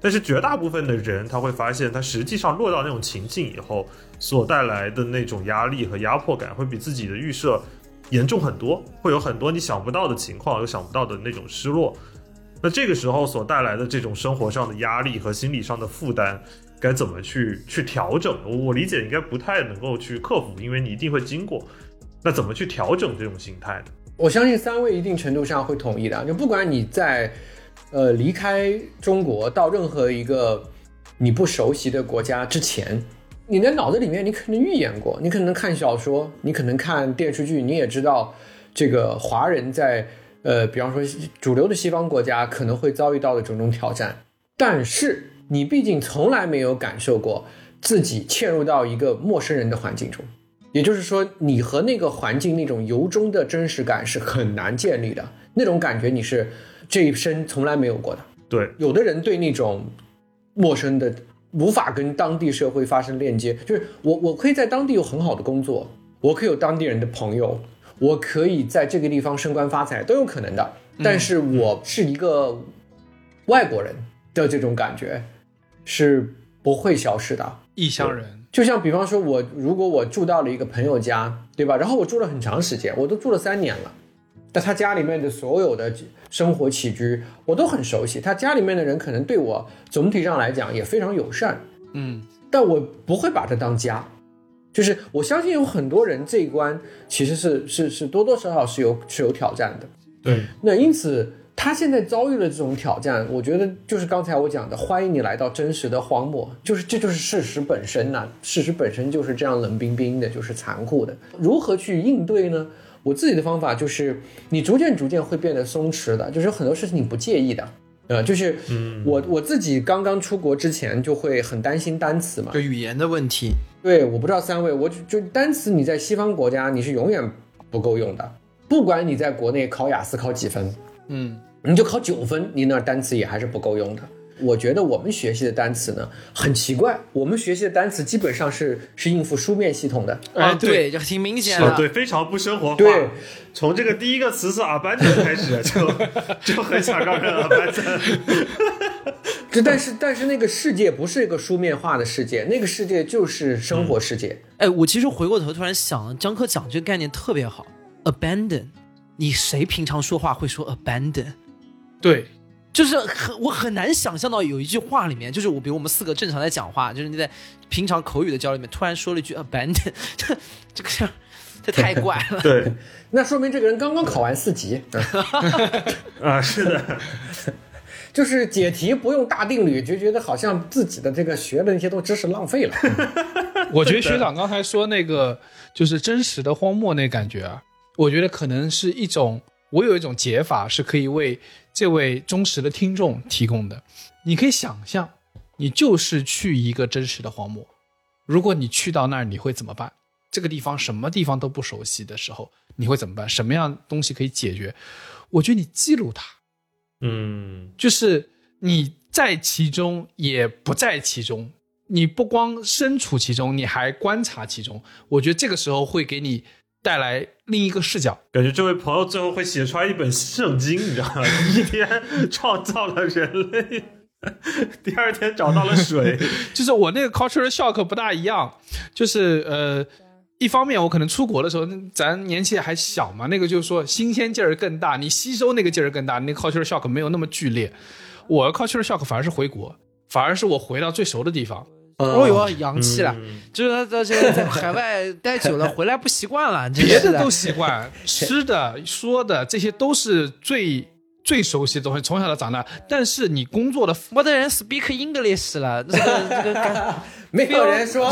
但是绝大部分的人他会发现，他实际上落到那种情境以后所带来的那种压力和压迫感会比自己的预设严重很多，会有很多你想不到的情况，有想不到的那种失落。那这个时候所带来的这种生活上的压力和心理上的负担该怎么去调整？我理解应该不太能够去克服，因为你一定会经过。那怎么去调整这种心态呢？ 我相信三位一定程度上会同意的，就不管你在离开中国到任何一个你不熟悉的国家之前，你的脑子里面你可能预演过，你可能看小说，你可能看电视剧，你也知道这个华人在比方说主流的西方国家可能会遭遇到的种种挑战，但是你毕竟从来没有感受过自己嵌入到一个陌生人的环境中，也就是说你和那个环境那种由衷的真实感是很难建立的，那种感觉你是这一生从来没有过的。 对， 有的人对那种陌生的无法跟当地社会发生链接，就是我可以在当地有很好的工作，我可以有当地人的朋友，我可以在这个地方升官发财，都有可能的，但是我是一个外国人的这种感觉是不会消失的。 异乡人， 就像比方说如果我住到了一个朋友家，对吧，然后我住了很长时间，我都住了3年了，但他家里面的所有的生活起居我都很熟悉，他家里面的人可能对我总体上来讲也非常友善，但我不会把它当家。就是我相信有很多人这一关其实是多多少少是有挑战的。 对， 那因此他现在遭遇了这种挑战，我觉得就是刚才我讲的，欢迎你来到真实的荒漠，这就是事实本身呐，事实本身就是这样冷冰冰的，就是残酷的。如何去应对呢？我自己的方法就是你逐渐会变得松弛的，就是有很多事情你不介意的。就是我自己刚刚出国之前就会很担心单词嘛， 就语言的问题。 对，我不知道三位，我就单词你在西方国家你是永远不够用的，不管你在国内考雅思考几分，你就考9分，你那单词也还是不够用的。我觉得我们学习的单词呢很奇怪，我们学习的单词基本上是应付书面系统的。 对，就挺明显的。 对，非常不生活化。 对， 从这个第一个词是 abandon 开始就很想让人 abandon。 但是那个世界不是一个书面化的世界，那个世界就是生活世界。 我其实回过头突然想，江科讲这个概念特别好 ，abandon， 你谁平常说话会说 abandon？ 对。 就是我很难想象到有一句话里面，就是比如我们4个正常在讲话，就是你在平常口语的交流里面突然说了一句 abandon， 这太怪了。 对， 那说明这个人刚刚考完4级。 是的。 就是解题不用大定律，就觉得好像自己的这个学的那些都知识浪费了。 我觉得学长刚才说那个就是真实的荒漠那感觉啊，我觉得可能是一种，我有一种解法是可以为这位忠实的听众提供的。你可以想象，你就是去一个真实的荒漠，如果你去到那儿，你会怎么办？这个地方什么地方都不熟悉的时候，你会怎么办？什么样东西可以解决？我觉得你记录它。就是你在其中也不在其中，你不光身处其中，你还观察其中，我觉得这个时候会给你带来另一个视角。 感觉这位朋友最后会写出来一本圣经，你知道吗？一天创造了人类，第2天找到了水。 就是我那个 cultural shock 不大一样，就是一方面我可能出国的时候咱年纪还小嘛，那个就是说新鲜劲儿更大，你吸收那个劲儿更大，那个 cultural shock 没有那么剧烈。我 cultural shock 反而是回国，反而是我回到最熟的地方。 哦哟，洋气了，就是他在海外待久了，回来不习惯了， 别的都习惯，吃的、说的这些都是最熟悉的东西，从小到长大。但是你工作的， 我的人 speak English 了，这个没有人说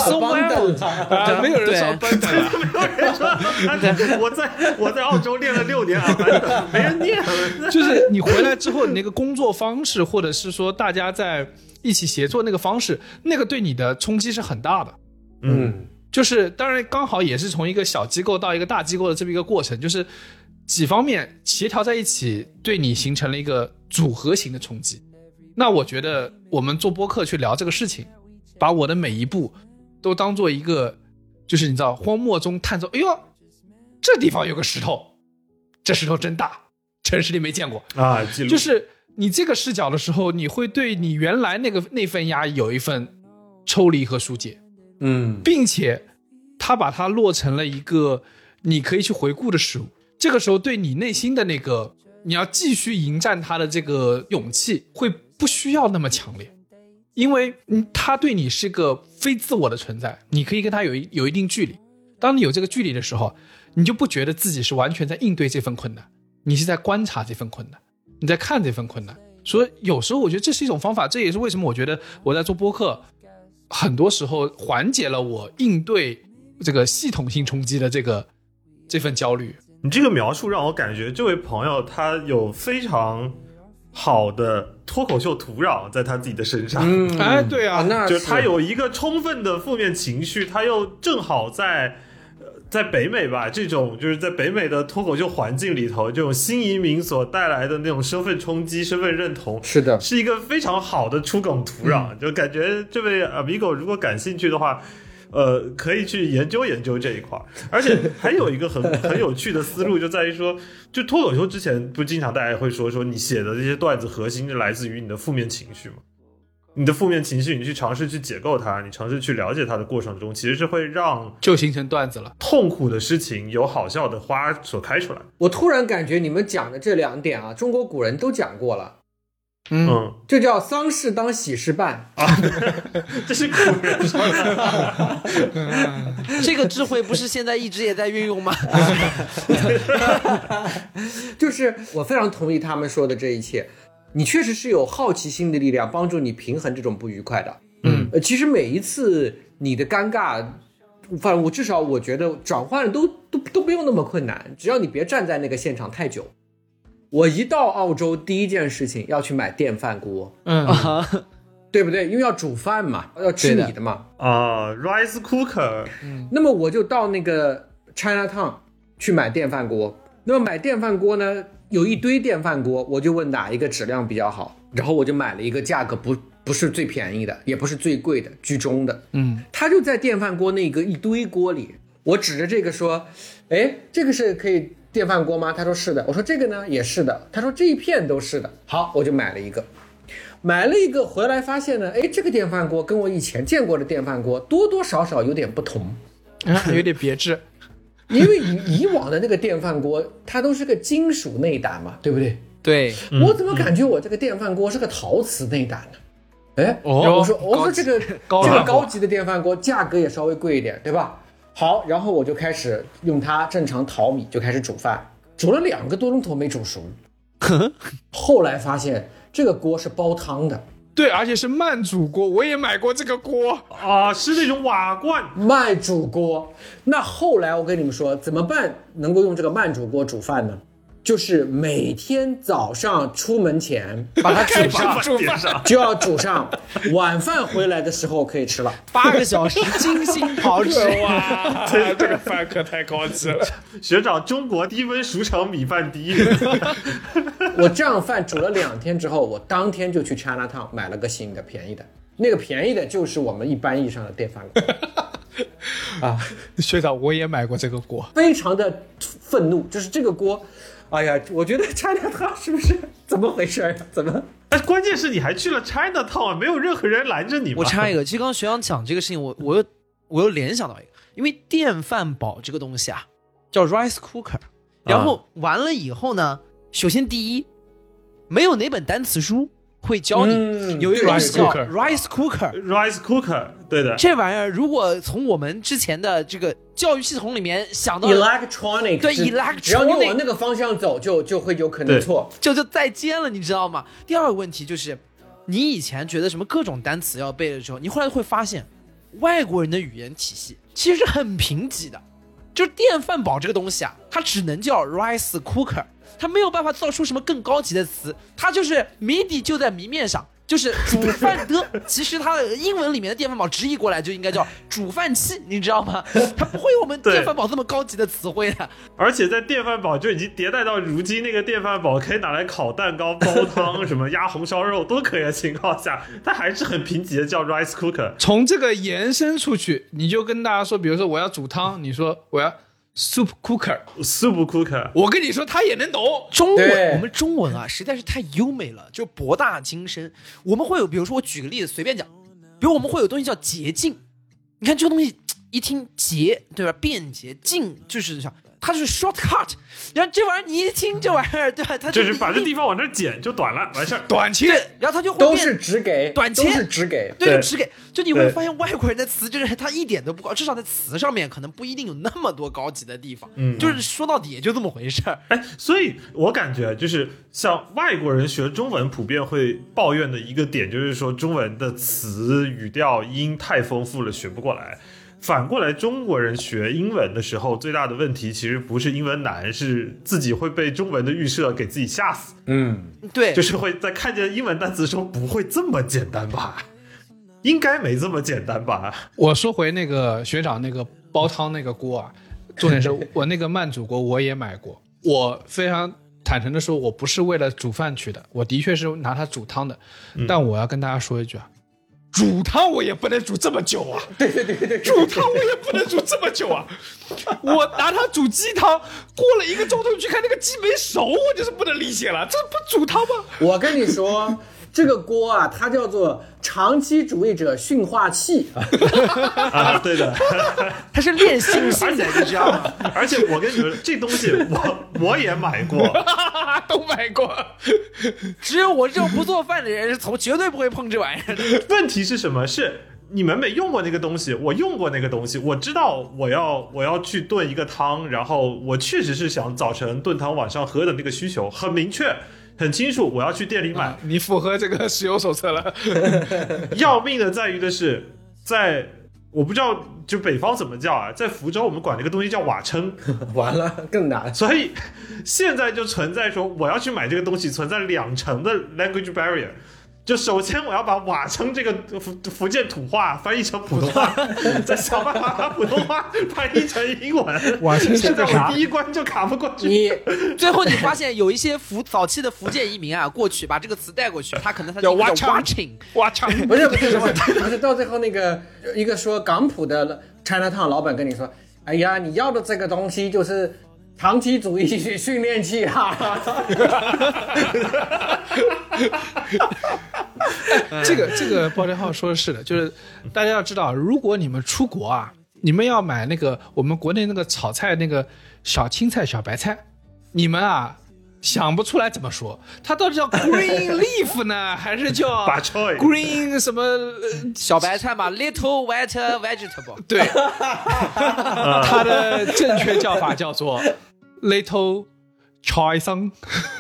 abandon， 没有人说 abandon， 没有人说我在澳洲练了6年 abandon， 没人念了。 就是你回来之后，你那个工作方式，或者是说大家在一起协作那个方式，那个对你的冲击是很大的。就是当然刚好也是从一个小机构到一个大机构的这么一个过程，就是几方面协调在一起，对你形成了一个组合型的冲击。那我觉得我们做播客去聊这个事情，把我的每一步都当做一个，就是你知道荒漠中探索，哎呦，这地方有个石头，这石头真大，城市里没见过啊，记录。 就是你这个视角的时候，你会对你原来那份压抑有一份抽离和疏解，并且他把它落成了一个你可以去回顾的事物。这个时候对你内心的那个你要继续迎战它的这个勇气会不需要那么强烈，因为它对你是个非自我的存在，你可以跟它有一定距离。当你有这个距离的时候，你就不觉得自己是完全在应对这份困难，你是在观察这份困难，你在看这份困难。所以有时候我觉得这是一种方法，这也是为什么我觉得我在做播客很多时候缓解了我应对这个系统性冲击的这份焦虑。 你这个描述让我感觉这位朋友他有非常好的脱口秀土壤在他自己的身上。 哎，对啊， 那就是他有一个充分的负面情绪，他又正好在北美吧，这种就是在北美的脱口秀环境里头，这种新移民所带来的那种身份冲击、身份认同， 是的， 是一个非常好的出梗土壤。就感觉这位 Amigo 如果感兴趣的话，可以去研究研究这一块。而且还有一个很有趣的思路，就在于说，就脱口秀之前不经常大家会说你写的这些段子核心是来自于你的负面情绪吗？你的负面情绪，你去尝试去解构它，你尝试去了解它的过程中，其实是会让就形成段子了。 痛苦的事情有好笑的花所开出来。 我突然感觉你们讲的这2点啊，中国古人都讲过了。这叫丧事当喜事办啊，这是古人说的。 这个智慧不是现在一直也在运用吗？ 就是我非常同意他们说的这一切。你确实是有好奇心的力量帮助你平衡这种不愉快的。其实每一次你的尴尬，反正至少我觉得转换都不用那么困难，只要你别站在那个现场太久。我一到澳洲第一件事情要去买电饭锅，对不对？因为要煮饭嘛，要吃米的嘛。 rice cooker。 那么我就到那个 Chinatown 去买电饭锅。那么买电饭锅呢，有一堆电饭锅，我就问哪一个质量比较好，然后我就买了一个价格不是最便宜的，也不是最贵的，居中的。他就在电饭锅那个一堆锅里，我指着这个说，哎，这个是可以电饭锅吗？他说是的。我说这个呢也是的。他说这一片都是的。好，我就买了一个回来发现呢，哎，这个电饭锅跟我以前见过的电饭锅多多少少有点不同， 有点别致。 因为以往的那个电饭锅它都是个金属内胆嘛，对不对？ 对。 我怎么感觉我这个电饭锅是个陶瓷内胆呢？哎，我说这个高级的电饭锅价格也稍微贵一点，对吧？好，然后我就开始用它正常淘米，就开始煮饭，煮了2个多钟头没煮熟。后来发现这个锅是煲汤的。 对，而且是慢煮锅，我也买过这个锅啊，是那种瓦罐慢煮锅。那后来我跟你们说怎么办能够用这个慢煮锅煮饭呢？就是每天早上出门前把它煮上，就要煮上，晚饭回来的时候可以吃了。 8个小时精心炮制。 哇，这个饭可太高级了。 学长，中国低温熟成米饭第一。 我这样饭煮了2天之后，我当天就去 Chinatown 买了个新的便宜的，那个便宜的就是我们一般意义上的电饭锅。 学长，我也买过这个锅， 非常的愤怒，就是这个锅。哎呀，我觉得 Chinatown 是不是怎么回事啊？怎么？ 关键是你还去了 Chinatown， 没有任何人拦着你吗？ 我插一个，其实刚刚学长讲这个事情，我又联想到一个，因为电饭煲这个东西啊，叫 rice cooker， 然后完了以后呢，首先第一，没有哪本单词书会教你有一个东西叫 rice cooker， 对的。 这玩意儿如果从我们之前的这个教育系统里面想到 electronic， 对 electronic， 只要你往那个方向走，就会有可能错， 就再见了，你知道吗？第二个问题就是，你以前觉得什么各种单词要背的时候，你后来会发现，外国人的语言体系其实很贫瘠的，就是电饭煲这个东西啊，它只能叫 rice cooker。他没有办法造出什么更高级的词，他就是谜底就在谜面上，就是煮饭的。其实他的英文里面的电饭煲直译过来就应该叫煮饭器，你知道吗？他不会有我们电饭煲这么高级的词汇的。 而且在电饭煲就已经迭代到如今，那个电饭煲可以拿来烤蛋糕、煲汤、什么压红烧肉都可以的情况下，它还是很贫瘠的叫 rice cooker。 从这个延伸出去，你就跟大家说，比如说我要煮汤，你说我要 soup cooker， soup cooker， 我跟你说他也能懂。 中对文，我们中文啊实在是太优美了，就博大精深。我们会有，比如说我举个例子，随便讲，比如我们会有东西叫捷径，你看这个东西一听捷，对吧？便捷，径就是想。它就是 shortcut， 然后这玩意儿你一听这玩意儿，对吧？它就是把这地方往这剪就短了，完事儿。 短切， 对，然后它就会都是直给， 短切， 都是直给， 对，就直给。就你会发现外国人的词就是他一点都不高，至少在词上面可能不一定有那么多高级的地方。就是说到底也就这么回事儿。 哎，所以我感觉就是像外国人学中文普遍会抱怨的一个点，就是说中文的词语调音太丰富了，学不过来。反过来，中国人学英文的时候，最大的问题其实不是英文难，是自己会被中文的预设给自己吓死。 对， 就是会在看见英文单词的时候，不会这么简单吧？应该没这么简单吧？ 我说回那个学长那个煲汤那个锅啊，重点是我那个慢煮锅我也买过，我非常坦诚的说，我不是为了煮饭去的，我的确是拿它煮汤的，但我要跟大家说一句啊。煮汤我也不能煮这么久啊！ 对， 煮汤我也不能煮这么久啊！我拿它煮鸡汤，过了1个钟头去看那个鸡没熟，我就是不能理解了，这不煮汤吗？ 我跟你说，这个锅啊，它叫做长期主义者驯化器啊，对的， 它是练心性的，你知道吗？ 而且我跟你说，这东西我也买过， 都买过。 只有我这种不做饭的人，绝对不会碰这玩意儿的。 问题是什么？是你们没用过那个东西，我用过那个东西，我知道我要去炖一个汤，然后我确实是想早晨炖汤晚上喝的那个需求很明确。很清楚，我要去店里买。 你符合这个使用手册了。 要命的在于的是，在我不知道就北方怎么叫啊，在福州我们管这个东西叫瓦称， 完了更难。 所以现在就存在说我要去买这个东西，存在2层的 language barrier。就首先我要把瓦称这个福建土话翻译成普通话，再想办法把普通话翻译成英文。 瓦称现在我第一关就卡不过去。 你最后你发现有一些早期的福建移民啊，过去把这个词带过去，他可能他叫挖称， 不是到最后那个一个说港普的 Chinatown 老板跟你说，哎呀，你要的这个东西就是长期主义训练器啊。 这个爆料号说的是的，就是大家要知道，如果你们出国啊，你们要买那个我们国内那个炒菜那个小青菜小白菜，你们啊想不出来怎么说，它到底叫 green leaf 呢，还是叫 green 什么小白菜嘛 ，little white vegetable？ 对，它的正确叫法叫做 little菜生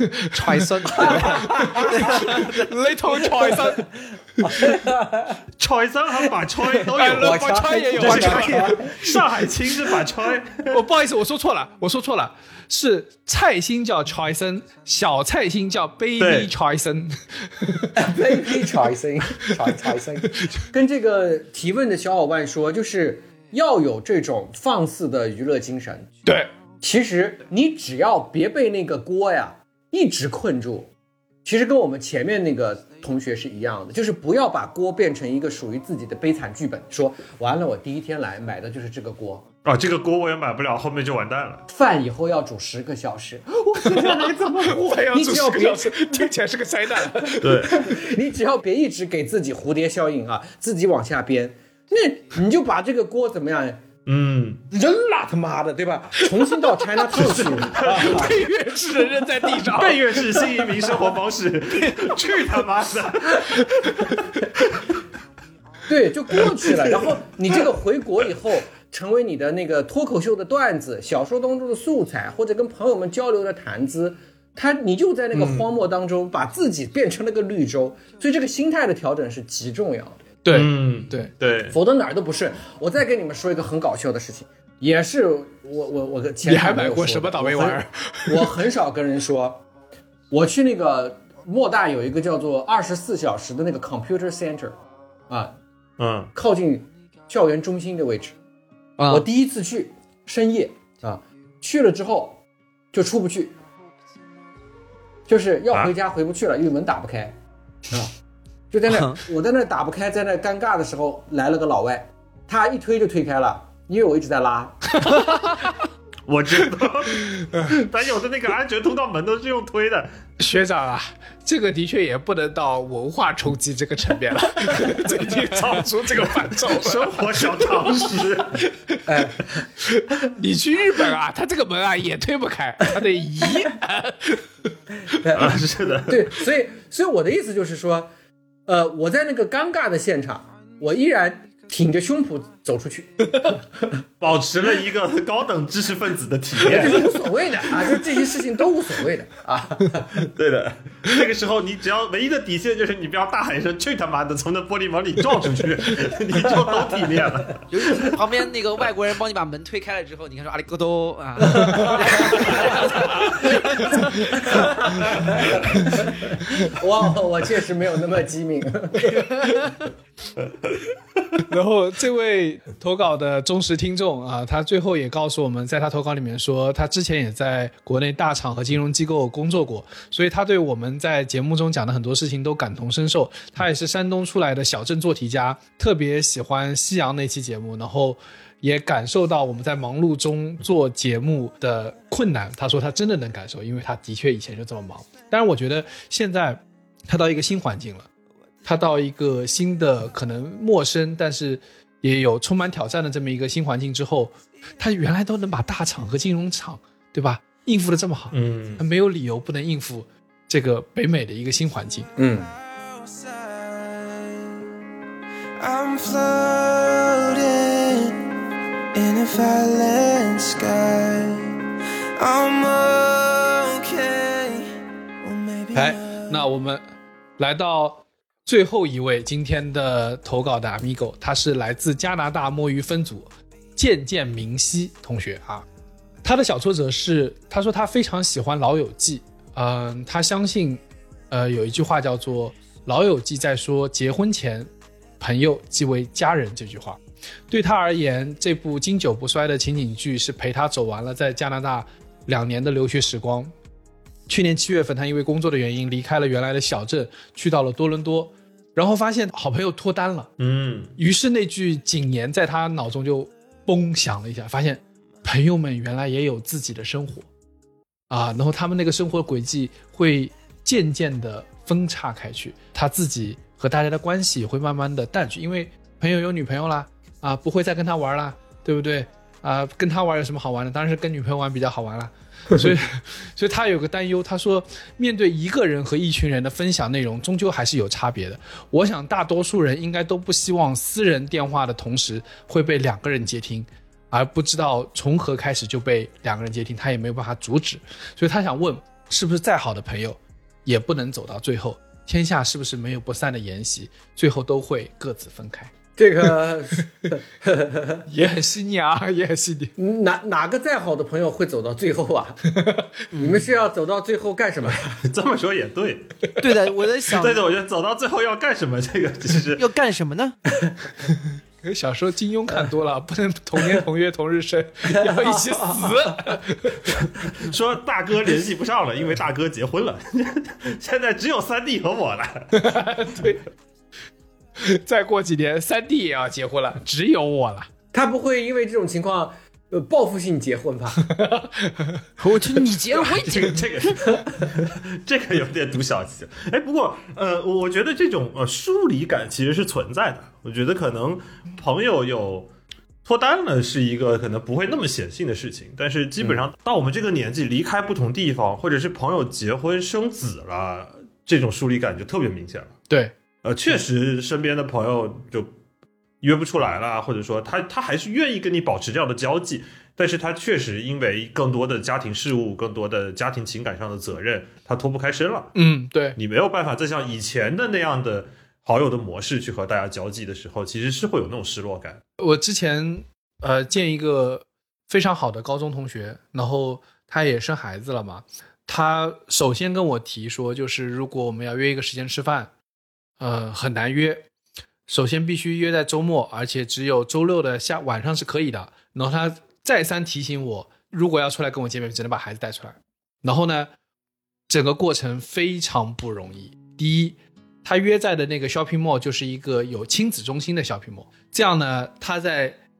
，little 菜生， 菜生和把菜都有， 把菜也有， 上海青是把菜。 我不好意思，我说错了，是菜心叫菜生，小菜心叫 baby 菜生 ，baby 菜生，菜生。跟这个提问的小伙伴说，就是要有这种放肆的娱乐精神。 对。 其实你只要别被那个锅呀一直困住，其实跟我们前面那个同学是一样的，就是不要把锅变成一个属于自己的悲惨剧本，说完了我第一天来买的就是这个锅啊，这个锅我也买不了，后面就完蛋了。 饭以后要煮10个小时，我怎么还要煮10个小时，听起来是个灾难。 对， 你只要别一直给自己蝴蝶效应啊，自己往下编，那你就把这个锅怎么样？扔了他妈的，对吧？重新到 Chinatown 去， 被越式的扔在地上， 被越式新移民生活方式，去他妈的！ 对，就过去了。然后你这个回国以后，成为你的那个脱口秀的段子、小说当中的素材，或者跟朋友们交流的谈资，你就在那个荒漠当中，把自己变成了个绿洲。所以这个心态的调整是极重要的。 对， 否则哪儿都不是。我再跟你们说一个很搞笑的事情，也是我前你还买过什么倒霉玩意儿？ 我很少跟人说。我去那个莫大有一个叫做24小时的那个 computer center 啊，靠近校园中心的位置。我第一次去深夜啊，去了之后就出不去，就是要回家回不去了，因为门打不开啊。就在那，我在那打不开，在那尴尬的时候，来了个老外，他一推就推开了，因为我一直在拉。 我知道，咱有的那个安全通道门都是用推的。 学长啊，这个的确也不能到文化冲击这个层面了，这已经超出这个范畴了。 生活小常识。 你去日本啊，他这个门啊也推不开，他得移。 是的， 对，所以我的意思就是说，我在那个尴尬的现场，我依然挺着胸脯走出去， 保持了一个高等知识分子的体验， 这是无所谓的啊，就这些事情都无所谓的啊。 对的，这个时候你只要唯一的底线就是你不要大喊一声去他妈的，从那玻璃门里撞出去，你就都体面了。 尤其是旁边那个外国人帮你把门推开了之后，你看说阿里戈多啊， 我确实没有那么机敏。 然后这位投稿的忠实听众啊，他最后也告诉我们，在他投稿里面说，他之前也在国内大厂和金融机构工作过，所以他对我们在节目中讲的很多事情都感同身受。他也是山东出来的小镇做题家，特别喜欢夕阳那期节目，然后也感受到我们在忙碌中做节目的困难。他说他真的能感受，因为他的确以前就这么忙。当然我觉得现在他到一个新环境了，他到一个新的可能陌生但是也有充满挑战的这么一个新环境之后，他原来都能把大厂和金融厂对吧应付的这么好，他没有理由不能应付这个北美的一个新环境。 I'm floating in a violet sky. I'm okay. Well, maybe 那我们来到最后一位今天的投稿的 Amigo， 他是来自加拿大摸鱼分组渐渐明熙同学啊。他的小挫折是，他说他非常喜欢老友记，他相信有一句话叫做老友记在说结婚前朋友即为家人这句话。对他而言，这部经久不衰的情景剧是陪他走完了在加拿大2年的留学时光。去年7月份，他因为工作的原因离开了原来的小镇，去到了多伦多，然后发现好朋友脱单了。于是那句警言在他脑中就嘣响了一下，发现朋友们原来也有自己的生活啊，然后他们那个生活轨迹会渐渐的分叉开去，他自己和大家的关系会慢慢的淡去，因为朋友有女朋友啦，啊，不会再跟他玩啦，对不对啊？跟他玩有什么好玩的？当然是跟女朋友玩比较好玩啦。所以他有个担忧，他说面对一个人和一群人的分享内容终究还是有差别的。我想大多数人应该都不希望私人电话的同时会被2个人接听，而不知道从何开始就被2个人接听，他也没有办法阻止。所以他想问，是不是再好的朋友也不能走到最后？天下是不是没有不散的筵席，最后都会各自分开？ 这个也很细腻啊，也很细腻。 哪个再好的朋友会走到最后啊？你们是要走到最后干什么？ 这么说也对。 对的，我在想， 对的，我觉得走到最后要干什么？这个其实要干什么呢？ 小时候金庸看多了，不能同年同月同日生，要一起死。 说大哥联系不上了，因为大哥结婚了，现在只有3弟和我了。 对。再过几年3弟也要结婚了，只有我了。 他不会因为这种情况报复性结婚吧？ 我去，你结了我也结。 这个有点读小气。哎，不过我觉得这种疏离感其实是存在的。我觉得可能朋友有脱单了是一个可能不会那么显性的事情，但是基本上到我们这个年纪，离开不同地方，或者是朋友结婚生子了，这种疏离感就特别明显了。 对。 确实身边的朋友就约不出来了，或者说他还是愿意跟你保持这样的交际，但是他确实因为更多的家庭事务，更多的家庭情感上的责任，他脱不开身了。 对， 你没有办法再像以前的那样的好友的模式去和大家交际的时候，其实是会有那种失落感。 我之前见一个非常好的高中同学，然后他也生孩子了嘛，他首先跟我提说，就是如果我们要约一个时间吃饭，很难约，首先必须约在周末，而且只有周6的晚上是可以的。然后他再三提醒我，如果要出来跟我见面，只能把孩子带出来。然后呢，整个过程非常不容易。第一，他约在的那个 shopping mall 就是一个有亲子中心的 shopping mall， 这样呢，他在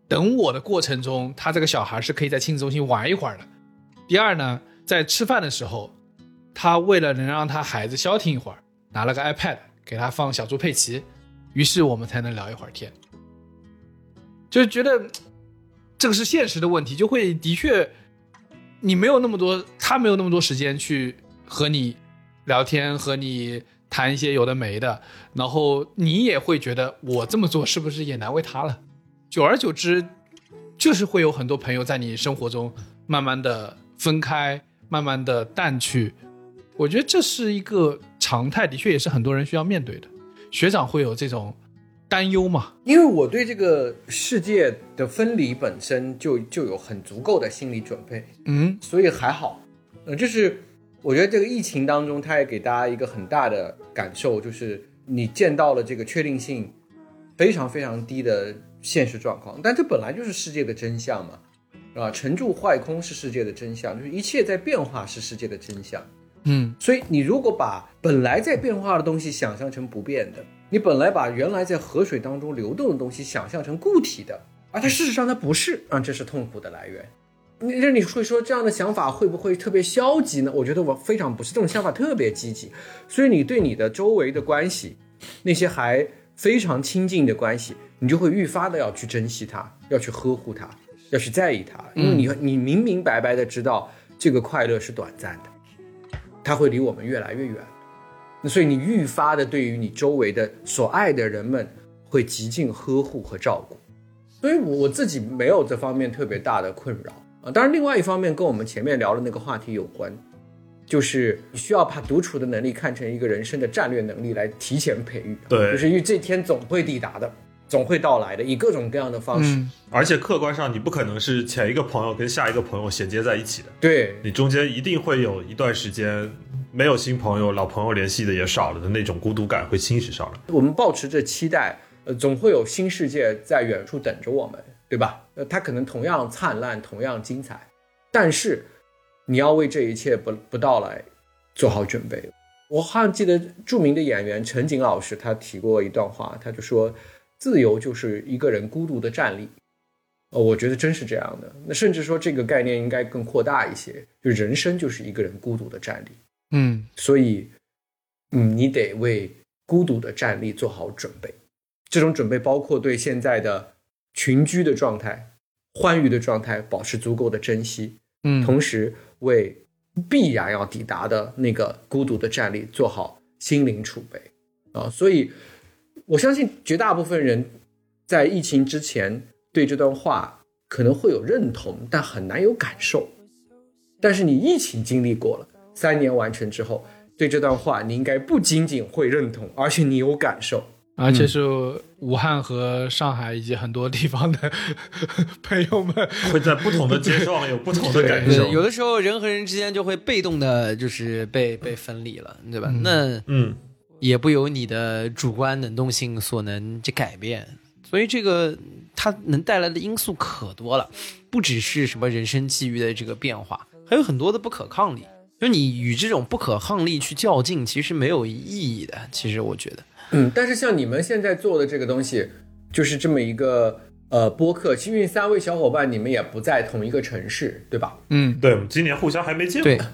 等我的过程中，他这个小孩是可以在亲子中心玩一会儿的。第二呢，在吃饭的时候，他为了能让他孩子消停一会儿，拿了个 iPad 给他放小猪佩奇，于是我们才能聊一会儿天。就是觉得这个是现实的问题，就会的确你没有那么多，他没有那么多时间去和你聊天，和你谈一些有的没的，然后你也会觉得我这么做是不是也难为他了。久而久之，就是会有很多朋友在你生活中慢慢的分开，慢慢的淡去。我觉得这是一个常态，的确也是很多人需要面对的。学长会有这种担忧吗？ 因为我对这个世界的分离本身就有很足够的心理准备，所以还好。就是我觉得这个疫情当中，它也给大家一个很大的感受，就是你见到了这个确定性非常非常低的现实状况，但这本来就是世界的真相嘛，啊，成住坏空是世界的真相，就是一切在变化是世界的真相。所以你如果把本来在变化的东西想象成不变的，你本来把原来在河水当中流动的东西想象成固体的，而它事实上它不是，这是痛苦的来源。你会说这样的想法会不会特别消极呢？我觉得我非常不是，这种想法特别积极。所以你对你的周围的关系，那些还非常亲近的关系，你就会愈发的要去珍惜它，要去呵护它，要去在意它，因为你明明白白的知道这个快乐是短暂的，它会离我们越来越远。那所以你愈发的对于你周围的所爱的人们会极尽呵护和照顾。所以我自己没有这方面特别大的困扰。当然另外一方面跟我们前面聊的那个话题有关，就是你需要把独处的能力看成一个人生的战略能力来提前培育。 对， 就是因为这天总会抵达的，总会到来的，以各种各样的方式。 而且客观上你不可能是前一个朋友跟下一个朋友衔接在一起的， 对， 你中间一定会有一段时间没有新朋友，老朋友联系的也少了的那种孤独感会侵蚀上来。 我们抱持着期待，总会有新世界在远处等着我们，对吧？它可能同样灿烂，同样精彩，但是你要为这一切不到来做好准备。我好像记得著名的演员陈瑾老师他提过一段话，他就说自由就是一个人孤独的站立。我觉得真是这样的。那甚至说这个概念应该更扩大一些，就人生就是一个人孤独的站立。所以你得为孤独的站立做好准备。这种准备包括对现在的群居的状态、欢愉的状态保持足够的珍惜，同时为必然要抵达的那个孤独的站立做好心灵储备所以我相信绝大部分人在疫情之前对这段话可能会有认同，但很难有感受。但是你疫情经历过了，3年完成之后，对这段话你应该不仅仅会认同，而且你有感受。 而且是武汉和上海以及很多地方的朋友们会在不同的街上有不同的感受。 有的时候人和人之间就会被动的就是被分离了，对吧？那也不由你的主观能动性所能去改变。所以这个它能带来的因素可多了，不只是什么人生际遇的这个变化，还有很多的不可抗力。就你与这种不可抗力去较劲，其实没有意义的。其实我觉得但是像你们现在做的这个东西，就是这么一个播客，因为3位小伙伴你们也不在同一个城市，对吧？ 对，我们今年互相还没见过。 对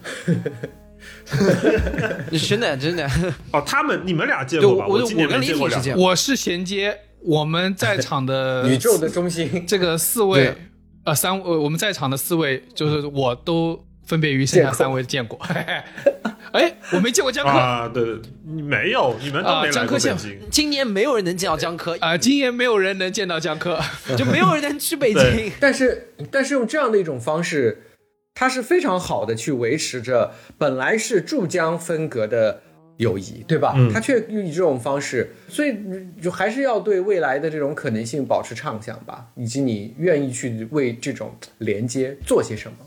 真的你们俩见过吧？我今年没见过两个。 我是衔接我们在场的宇宙的中心， 这个4位我们在场的4位就是我都分别于剩下3位见过。我没见过江科啊，对，你没有，你们都没来过北京。 今年没有人能见到江科今年没有人能见到江科， 就没有人能去北京。 但是用这样的一种方式，它是非常好的去维持着本来是珠江分隔的友谊，对吧？它却以这种方式，所以就还是要对未来的这种可能性保持畅想吧，以及你愿意去为这种连接做些什么。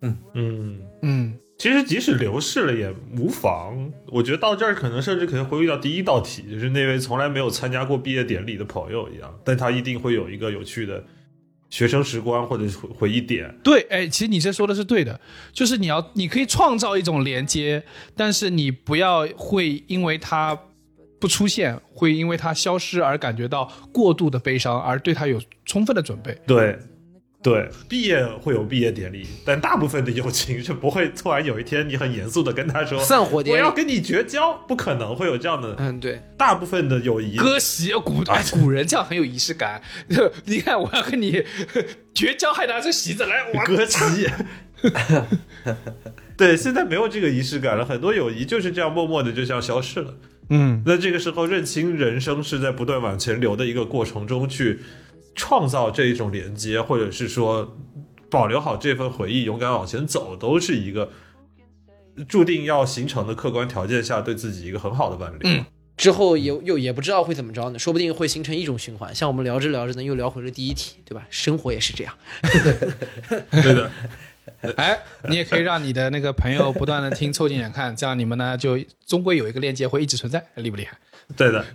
其实即使流逝了也无妨。我觉得到这儿甚至可能回归到第一道题，就是那位从来没有参加过毕业典礼的朋友一样，但他一定会有一个有趣的学生时光或者回忆点。 对，其实你这说的是对的，就是你可以创造一种连接，但是你不要会因为它不出现，会因为它消失而感觉到过度的悲伤，而对它有充分的准备。 对，毕业会有毕业典礼，但大部分的友情是不会突然有一天你很严肃的跟他说散伙典礼， 我要跟你绝交，不可能会有这样的。 对， 大部分的友谊， 割席古人这样很有仪式感。你看，我要跟你绝交，还拿着席子来割席。对，现在没有这个仪式感了，很多友谊就是这样默默的就这样消失了。那这个时候认清人生是在不断往前流的一个过程中去创造这一种连接，或者是说保留好这份回忆，勇敢往前走，都是一个注定要形成的客观条件下对自己一个很好的伴侣。 之后也不知道会怎么着呢，说不定会形成一种循环，像我们聊着聊着呢，又聊回了第一题，对吧？生活也是这样。 对的。 你也可以让你的那个朋友不断的听凑近点看，这样你们呢就终归有一个链接会一直存在，厉不厉害？ 对的。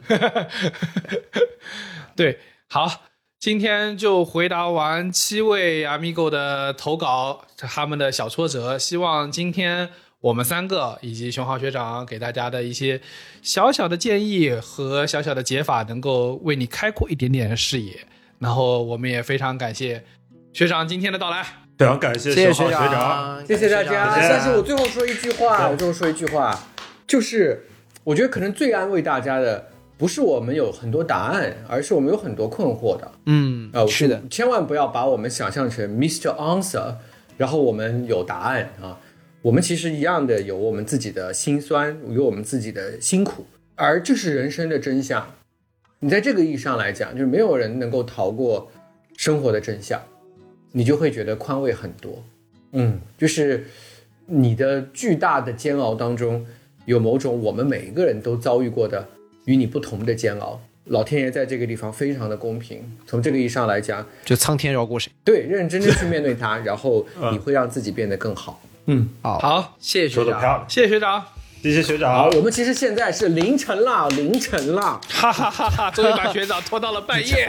对，好，今天就回答完7位 Amigo 的投稿，他们的小挫折，希望今天我们3个以及熊浩学长给大家的一些小小的建议和小小的解法能够为你开阔一点点视野，然后我们也非常感谢学长今天的到来。 非常感谢熊浩学长， 谢谢大家。但是我最后说一句话，就是我觉得可能最安慰大家的不是我们有很多答案，而是我们有很多困惑的。 是的， 千万不要把我们想象成 Mr. Answer， 然后我们有答案啊。我们其实一样的有我们自己的辛酸，有我们自己的辛苦，而这是人生的真相。你在这个意义上来讲，就是没有人能够逃过生活的真相，你就会觉得宽慰很多。就是你的巨大的煎熬当中，有某种我们每一个人都遭遇过的与你不同的煎熬。老天爷在这个地方非常的公平，从这个意义上来讲， 就苍天饶过谁。 对，认认真真去面对它，然后你会让自己变得更好。 好，谢谢学长， 谢谢学长， 谢谢学长。 好，我们其实现在是凌晨了， 哈哈哈哈！终于把学长拖到了半夜。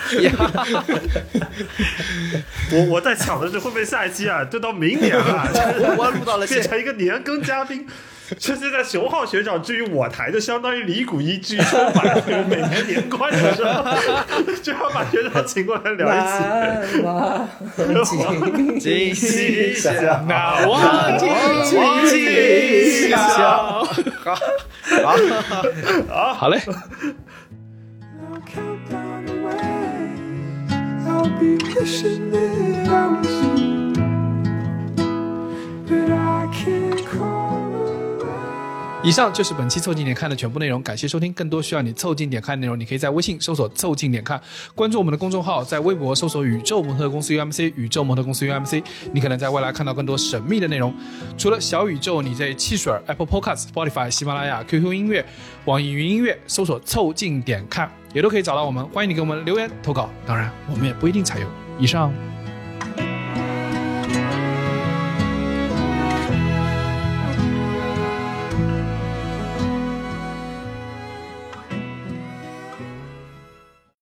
我在想的是会不会下一期啊，就到明年了， 我录到了变成一个年更嘉宾。就现在熊浩学长至于我台，就相当于李谷一至于春晚每年年关的时候，就要把学长请过来聊一起。 金喜祥， 难忘今宵。好嘞。以上就是本期凑近点看的全部内容，感谢收听。更多需要你凑近点看的内容，你可以在微信搜索凑近点看，关注我们的公众号，在微博搜索宇宙模特公司 UMC 宇宙模特公司 UMC， 你可能在未来看到更多神秘的内容。除了小宇宙，你在汽水、Apple Podcast、Spotify、喜马拉雅、QQ 音乐、网易云音乐搜索凑近点看也都可以找到我们，欢迎你给我们留言投稿，当然我们也不一定采用。以上。